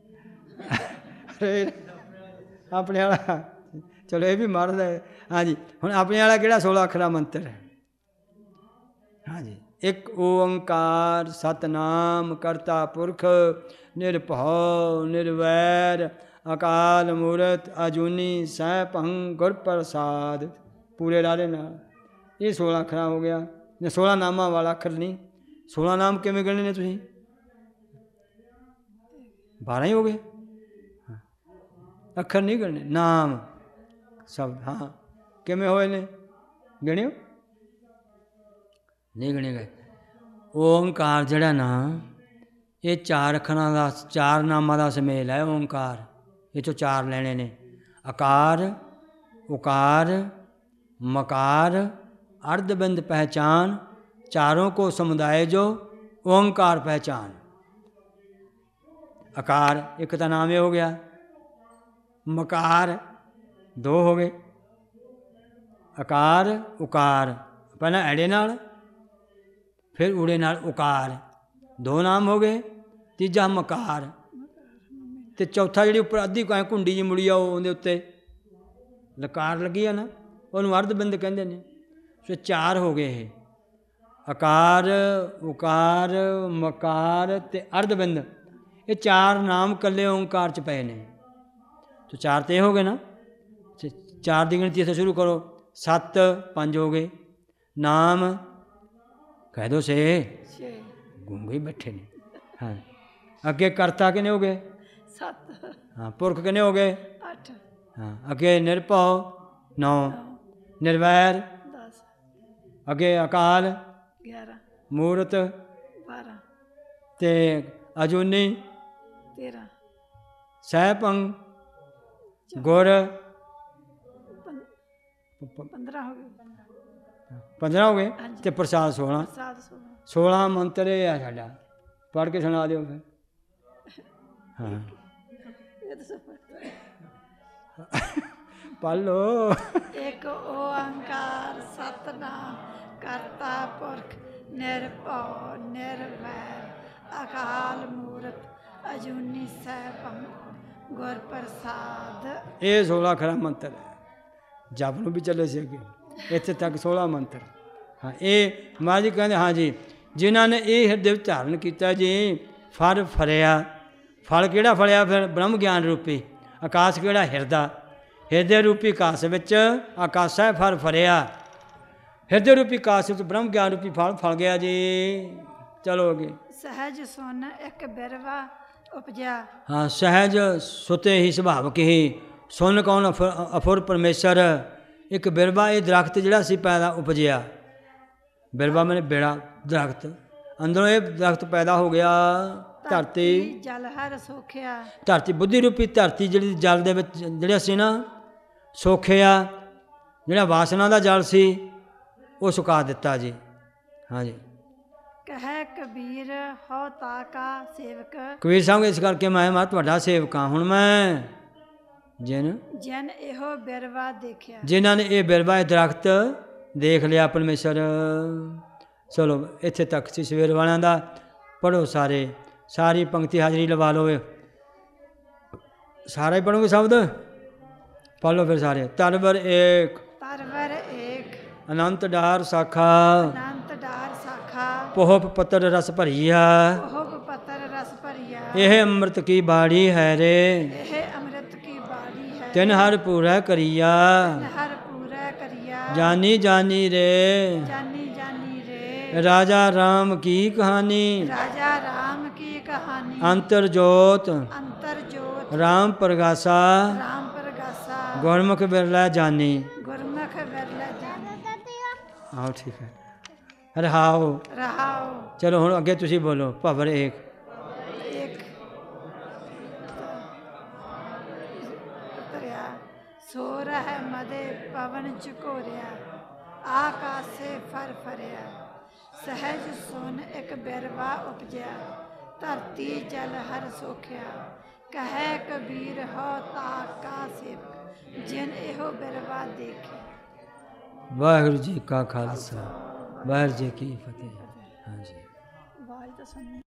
ਹਰੇ ਆਪਣੇ ਵਾਲਾ ਚਲੋ ਇਹ ਵੀ ਮਾਰਦਾ ਹੈ। ਹਾਂਜੀ ਹੁਣ ਆਪਣੇ ਵਾਲਾ ਕਿਹੜਾ ਸੋਲਾਂ ਅੱਖਰਾਂ ਮੰਤਰ ਹੈ? ਹਾਂਜੀ ਇੱਕ ਓੰਕਾਰ ਸਤਨਾਮ ਕਰਤਾ ਪੁਰਖ ਨਿਰਭਉ ਨਿਰਵੈਰ ਅਕਾਲ ਮੂਰਤ ਅਜੂਨੀ ਸੈਭੰ ਗੁਰ ਪ੍ਰਸਾਦ ਪੂਰੇ ਰਾਰੇ ਨਾਲ। ਇਹ ਸੋਲਾਂ ਅੱਖਰਾਂ ਹੋ ਗਿਆ। ਸੋਲਾਂ ਨਾਮਾਂ ਵਾਲਾ ਅੱਖਰ ਨਹੀਂ। ਸੋਲਾਂ ਨਾਮ ਕਿਵੇਂ ਗਣਨੇ ਨੇ ਤੁਸੀਂ? ਬਾਰਾਂ ਹੀ ਹੋ ਗਏ। ਅੱਖਰ ਨਹੀਂ ਗਣਨੇ, ਨਾਮ ਸ਼ਬਦ। ਹਾਂ ਕਿਵੇਂ ਹੋਏ ਨੇ? ਗਿਣਿਓ ਨਹੀਂ ਗਣੇ ਗਏ। ਓਂਕਾਰ ਜਿਹੜਾ ਨਾ ਇਹ ਚਾਰ ਅੱਖਰਾਂ ਦਾ, ਚਾਰ ਨਾਮਾਂ ਦਾ ਸੁਮੇਲ ਹੈ। ਓਂਕਾਰ ਇਹ 'ਚੋਂ ਚਾਰ ਲੈਣੇ ਨੇ। ਆਕਾਰ, ਉਕਾਰ, ਮਕਾਰ, अर्धबिंद पहचान, चारों को समुदाय जो ओंकार पहचान। आकार एक तो नाम ही हो गया, ਮਕਾਰ ਦੋ ਹੋ ਗਏ, ਆਕਾਰ ਉਕਾਰ, ਪਹਿਲਾਂ ਐੜੇ ਨਾਲ ਫਿਰ ਊੜੇ ਨਾਲ ਉਕਾਰ, ਦੋ ਨਾਮ ਹੋ ਗਏ। ਤੀਜਾ ਮਕਾਰ, ਅਤੇ ਚੌਥਾ ਜਿਹੜੀ ਉੱਪਰ ਅੱਧੀ ਕਾਂ ਘੁੰਡੀ ਜਿਹੀ ਮੁੜੀ ਆ ਉਹ ਉਹਦੇ ਉੱਤੇ ਲਕਾਰ ਲੱਗੀ ਆ ਨਾ, ਉਹਨੂੰ ਅਰਧ-ਬਿੰਦ ਕਹਿੰਦੇ ਨੇ। ਸੋ ਚਾਰ ਹੋ ਗਏ ਇਹ, ਆਕਾਰ ਉਕਾਰ ਮਕਾਰ ਅਤੇ ਅਰਧ-ਬਿੰਦ। ਇਹ ਚਾਰ ਨਾਮ ਇਕੱਲੇ ਓਂਕਾਰ 'ਚ ਪਏ ਨੇ। ਸੋ ਚਾਰ ਤਾਂ ਇਹ ਹੋ ਗਏ ਨਾ, ਚਾਰ ਦੀ ਗਿਣਤੀ ਇੱਥੇ ਸ਼ੁਰੂ ਕਰੋ। ਸੱਤ ਪੰਜ ਹੋ ਗਏ, ਨਾਮ ਕਹਿ ਦੋ ਛੇ, ਗੂੰਗੇ ਬੈਠੇ ਨੇ। ਹਾਂ, ਅੱਗੇ ਕਰਤਾ ਕਿੰਨੇ ਹੋ ਗਏ? ਸੱਤ। ਹਾਂ, ਪੁਰਖ ਕਿੰਨੇ ਹੋ ਗਏ? ਅੱਠ। ਹਾਂ, ਅੱਗੇ ਨਿਰਭਉ ਨੌ, ਨਿਰਵੈਰ ਦਸ। ਅੱਗੇ ਅਕਾਲ ਗਿਆਰਾਂ। ਮੂਰਤ ਬਾਰਾਂ। ਅਤੇ ਅਜੂਨੀ ਤੇਰਾਂ। ਸਹਿਭੰਗ ਗੁਰ ਪੰਦਰਾਂ ਹੋ ਗਏ। ਪੰਦਰਾਂ ਹੋ ਗਏ, ਅਤੇ ਪ੍ਰਸਾਦ ਸੋਲਾਂ। ਪ੍ਰਸਾਦ ਸੋਲਾਂ। ਸੋਲਾਂ ਮੰਤਰ ਇਹ ਆ ਸਾਡਾ, ਪੜ੍ਹ ਕੇ ਸੁਣਾ ਦਿਓ ਫਿਰ। ਹਾਂ ਪੜ੍ਹ ਲਓ। ਇੱਕ ਓੰਕਾਰ ਸਤਿਨਾਮ ਕਰਤਾ ਪੁਰਖ ਨਿਰਭਉ ਨਿਰਵੈਰ ਅਕਾਲ ਮੂਰਤ ਅਜੂਨੀ ਸੈਭੰ ਗੁਰ ਪ੍ਰਸਾਦ। ਇਹ ਸੋਲਾਂ ਖਰਾ ਮੰਤਰ ਹੈ। ਜਪ ਨੂੰ ਵੀ ਚੱਲੇ ਸੀ ਅੱਗੇ, ਇੱਥੇ ਤੱਕ ਸੋਲਾਂ ਮੰਤਰ। ਹਾਂ, ਇਹ ਮਹਾਰਾਜ ਜੀ ਕਹਿੰਦੇ ਹਾਂ ਜੀ, ਜਿਨ੍ਹਾਂ ਨੇ ਇਹ ਹਿਰਦੇ ਵਿੱਚ ਧਾਰਨ ਕੀਤਾ ਜੀ, ਫਲ ਫਲਿਆ। ਫਲ ਕਿਹੜਾ ਫਲਿਆ ਫਿਰ? ਬ੍ਰਹਮ ਗਿਆਨ ਰੂਪੀ ਆਕਾਸ਼। ਕਿਹੜਾ? ਹਿਰਦਾ। ਹਿਰਦੇ ਰੂਪੀ ਆਕਾਸ਼ ਵਿੱਚ ਆਕਾਸ਼ਾ ਫਲ ਫਲਿਆ। ਹਿਰਦੇ ਰੂਪੀ ਆਕਾਸ਼ ਵਿੱਚ ਬ੍ਰਹਮ ਗਿਆਨ ਰੂਪੀ ਫਲ ਫਲ ਗਿਆ ਜੀ। ਚਲੋ ਅੱਗੇ। ਸਹਿਜ ਸੁਨ ਇੱਕ ਬਿਰਵਾ ਉਪਜਿਆ। ਹਾਂ, ਸਹਿਜ ਸੁਤੇ ਹੀ ਸੁਭਾਵਕ ਹੀ, ਸੁਣ ਕੌਣ ਅਫ ਅਫੁਰ ਪਰਮੇਸ਼ਰ। ਇੱਕ ਬਿਰਵਾ ਇਹ ਦਰਖਤ ਜਿਹੜਾ ਸੀ ਪੈਦਾ ਉਪਜਿਆ। ਬਿਰਵਾ ਮੈਨੇ ਬੇੜਾ ਦਰਖਤ, ਅੰਦਰੋਂ ਇਹ ਦਰਖਤ ਪੈਦਾ ਹੋ ਗਿਆ। ਧਰਤੀ ਜਲ ਹਰ ਸੋਖਿਆ। ਧਰਤੀ ਬੁੱਧੀ ਰੂਪੀ ਧਰਤੀ ਜਿਹੜੀ ਜਲ ਦੇ ਵਿੱਚ ਜਿਹੜਾ ਸੀ ਨਾ ਸੋਖਿਆ, ਜਿਹੜਾ ਵਾਸਨਾ ਦਾ ਜਲ ਸੀ ਉਹ ਸੁਕਾ ਦਿੱਤਾ ਜੀ। ਹਾਂਜੀ, ਕਹੈ ਕਬੀਰ ਹਉ ਤਾ ਕਾ ਸੇਵਕ। ਕਬੀਰ ਸਾਹਿਬ ਇਸ ਕਰਕੇ ਮੈਂ ਮੈਂ ਤੁਹਾਡਾ ਸੇਵਕ ਹਾਂ। ਹੁਣ ਮੈਂ ਜਿਨ ਜਿਨ ਇਹੋ ਬਿਰਵਾ ਦੇਖਿਆ। ਜਿਨ੍ਹਾਂ ਨੇ ਇਹ ਬਿਰਵਾ ਇਹ ਦਰਖਤ ਦੇਖ ਲਿਆ ਪਰਮੇਸ਼ਰ। ਚਲੋ ਇੱਥੇ ਤੱਕ ਸੀ ਸਵੇਰ ਵਾਲਿਆਂ ਦਾ। ਪੜ੍ਹੋ ਸਾਰੇ, ਸਾਰੀ ਪੰਕਤੀ ਹਾਜ਼ਰੀ ਲਵਾ ਲਓ। ਸਾਰਾ ਹੀ ਪੜ੍ਹੋਗੇ ਸ਼ਬਦ? ਪੜ੍ਹ ਲਓ ਫਿਰ ਸਾਰੇ। ਤਰਵਰ ਏਕ ਤਰਵਰ ਏਕ ਅਨੰਤ ਡਾਰ ਸਾਖਾ, ਅਨੰਤ ਡਾਰ ਸਾਖਾ ਪੋਹਪ ਪੱਤਰ ਰਸ ਭਰੀਆ। ਉਹ ਪੱਤਰ ਰਸ ਭਰੀਆ। ਇਹ ਅੰਮ੍ਰਿਤ ਕੀ ਬਾੜੀ ਹੈ ਰੇ, ਇਹ ਅੰਮ੍ਰਿਤ ਕੀ ਬਾੜੀ ਹੈ। ਤਿਨ ਹਰ ਪੂਰਾ ਕਰੀਆ। ਹਰ ਪੂਰਾ ਕਰੀਆ। ਜਾਨੀ ਜਾਨੀ ਰੇ, ਜਾਨੀ ਜਾਨੀ ਰੇ। ਰਾਜਾ ਰਾਮ ਕੀ ਕਹਾਣੀ। ਰਾਜਾ ਰਾਮ ਕੀ ਕਹਾਣੀ। ਅੰਤਰ ਜੋਤ ਅੰਤਰ ਜੋਤ ਰਾਮ ਪ੍ਰਗਾਸਾ, ਰਾਮ ਪ੍ਰਗਾਸਾ। ਗੁਰਮੁਖ ਬਿਰਲਾ ਜਾਨੀ। ਗੁਰਮੁਖ ਬਿਰਲਾ ਜਾਨੀ। ਆਓ ਠੀਕ ਹੈ। ਰਹਾਓ। ਰਹਾਓ। ਚਲੋ ਹੁਣ ਅੱਗੇ ਤੁਸੀਂ ਬੋਲੋ। ਭਵਰ ਏਕ ਇੱਕ ਤਰਿਆ ਸੋ ਰਹਿ ਮਦੇ ਪਵਨ ਝਕੋਰਿਆ। ਆਕਾਸੇ ਫਰ ਫਰਿਆ। ਸਹਿਜ ਸੁਨ ਇੱਕ ਬਿਰਵਾ ਉਪਜਿਆ। ਧਰਤੀ ਜਲ ਹਰ ਸੋਖਿਆ। ਕਹੈ ਕਬੀਰ ਹਉ ਤਾ ਕਾ ਸੇਵਕ। ਜਿਨ ਇਹੋ ਬਿਰਵਾ ਦੇਖੇ। ਵਾਹਿਗੁਰੂ ਜੀ ਕਾ ਖਾਲਸਾ, ਵਾਹਿਗੁਰੂ ਜੀ ਕੀ ਫਤਿਹ। ਹਾਂਜੀ। ਆਵਾਜ਼ ਤਾਂ ਸੁਣੀ।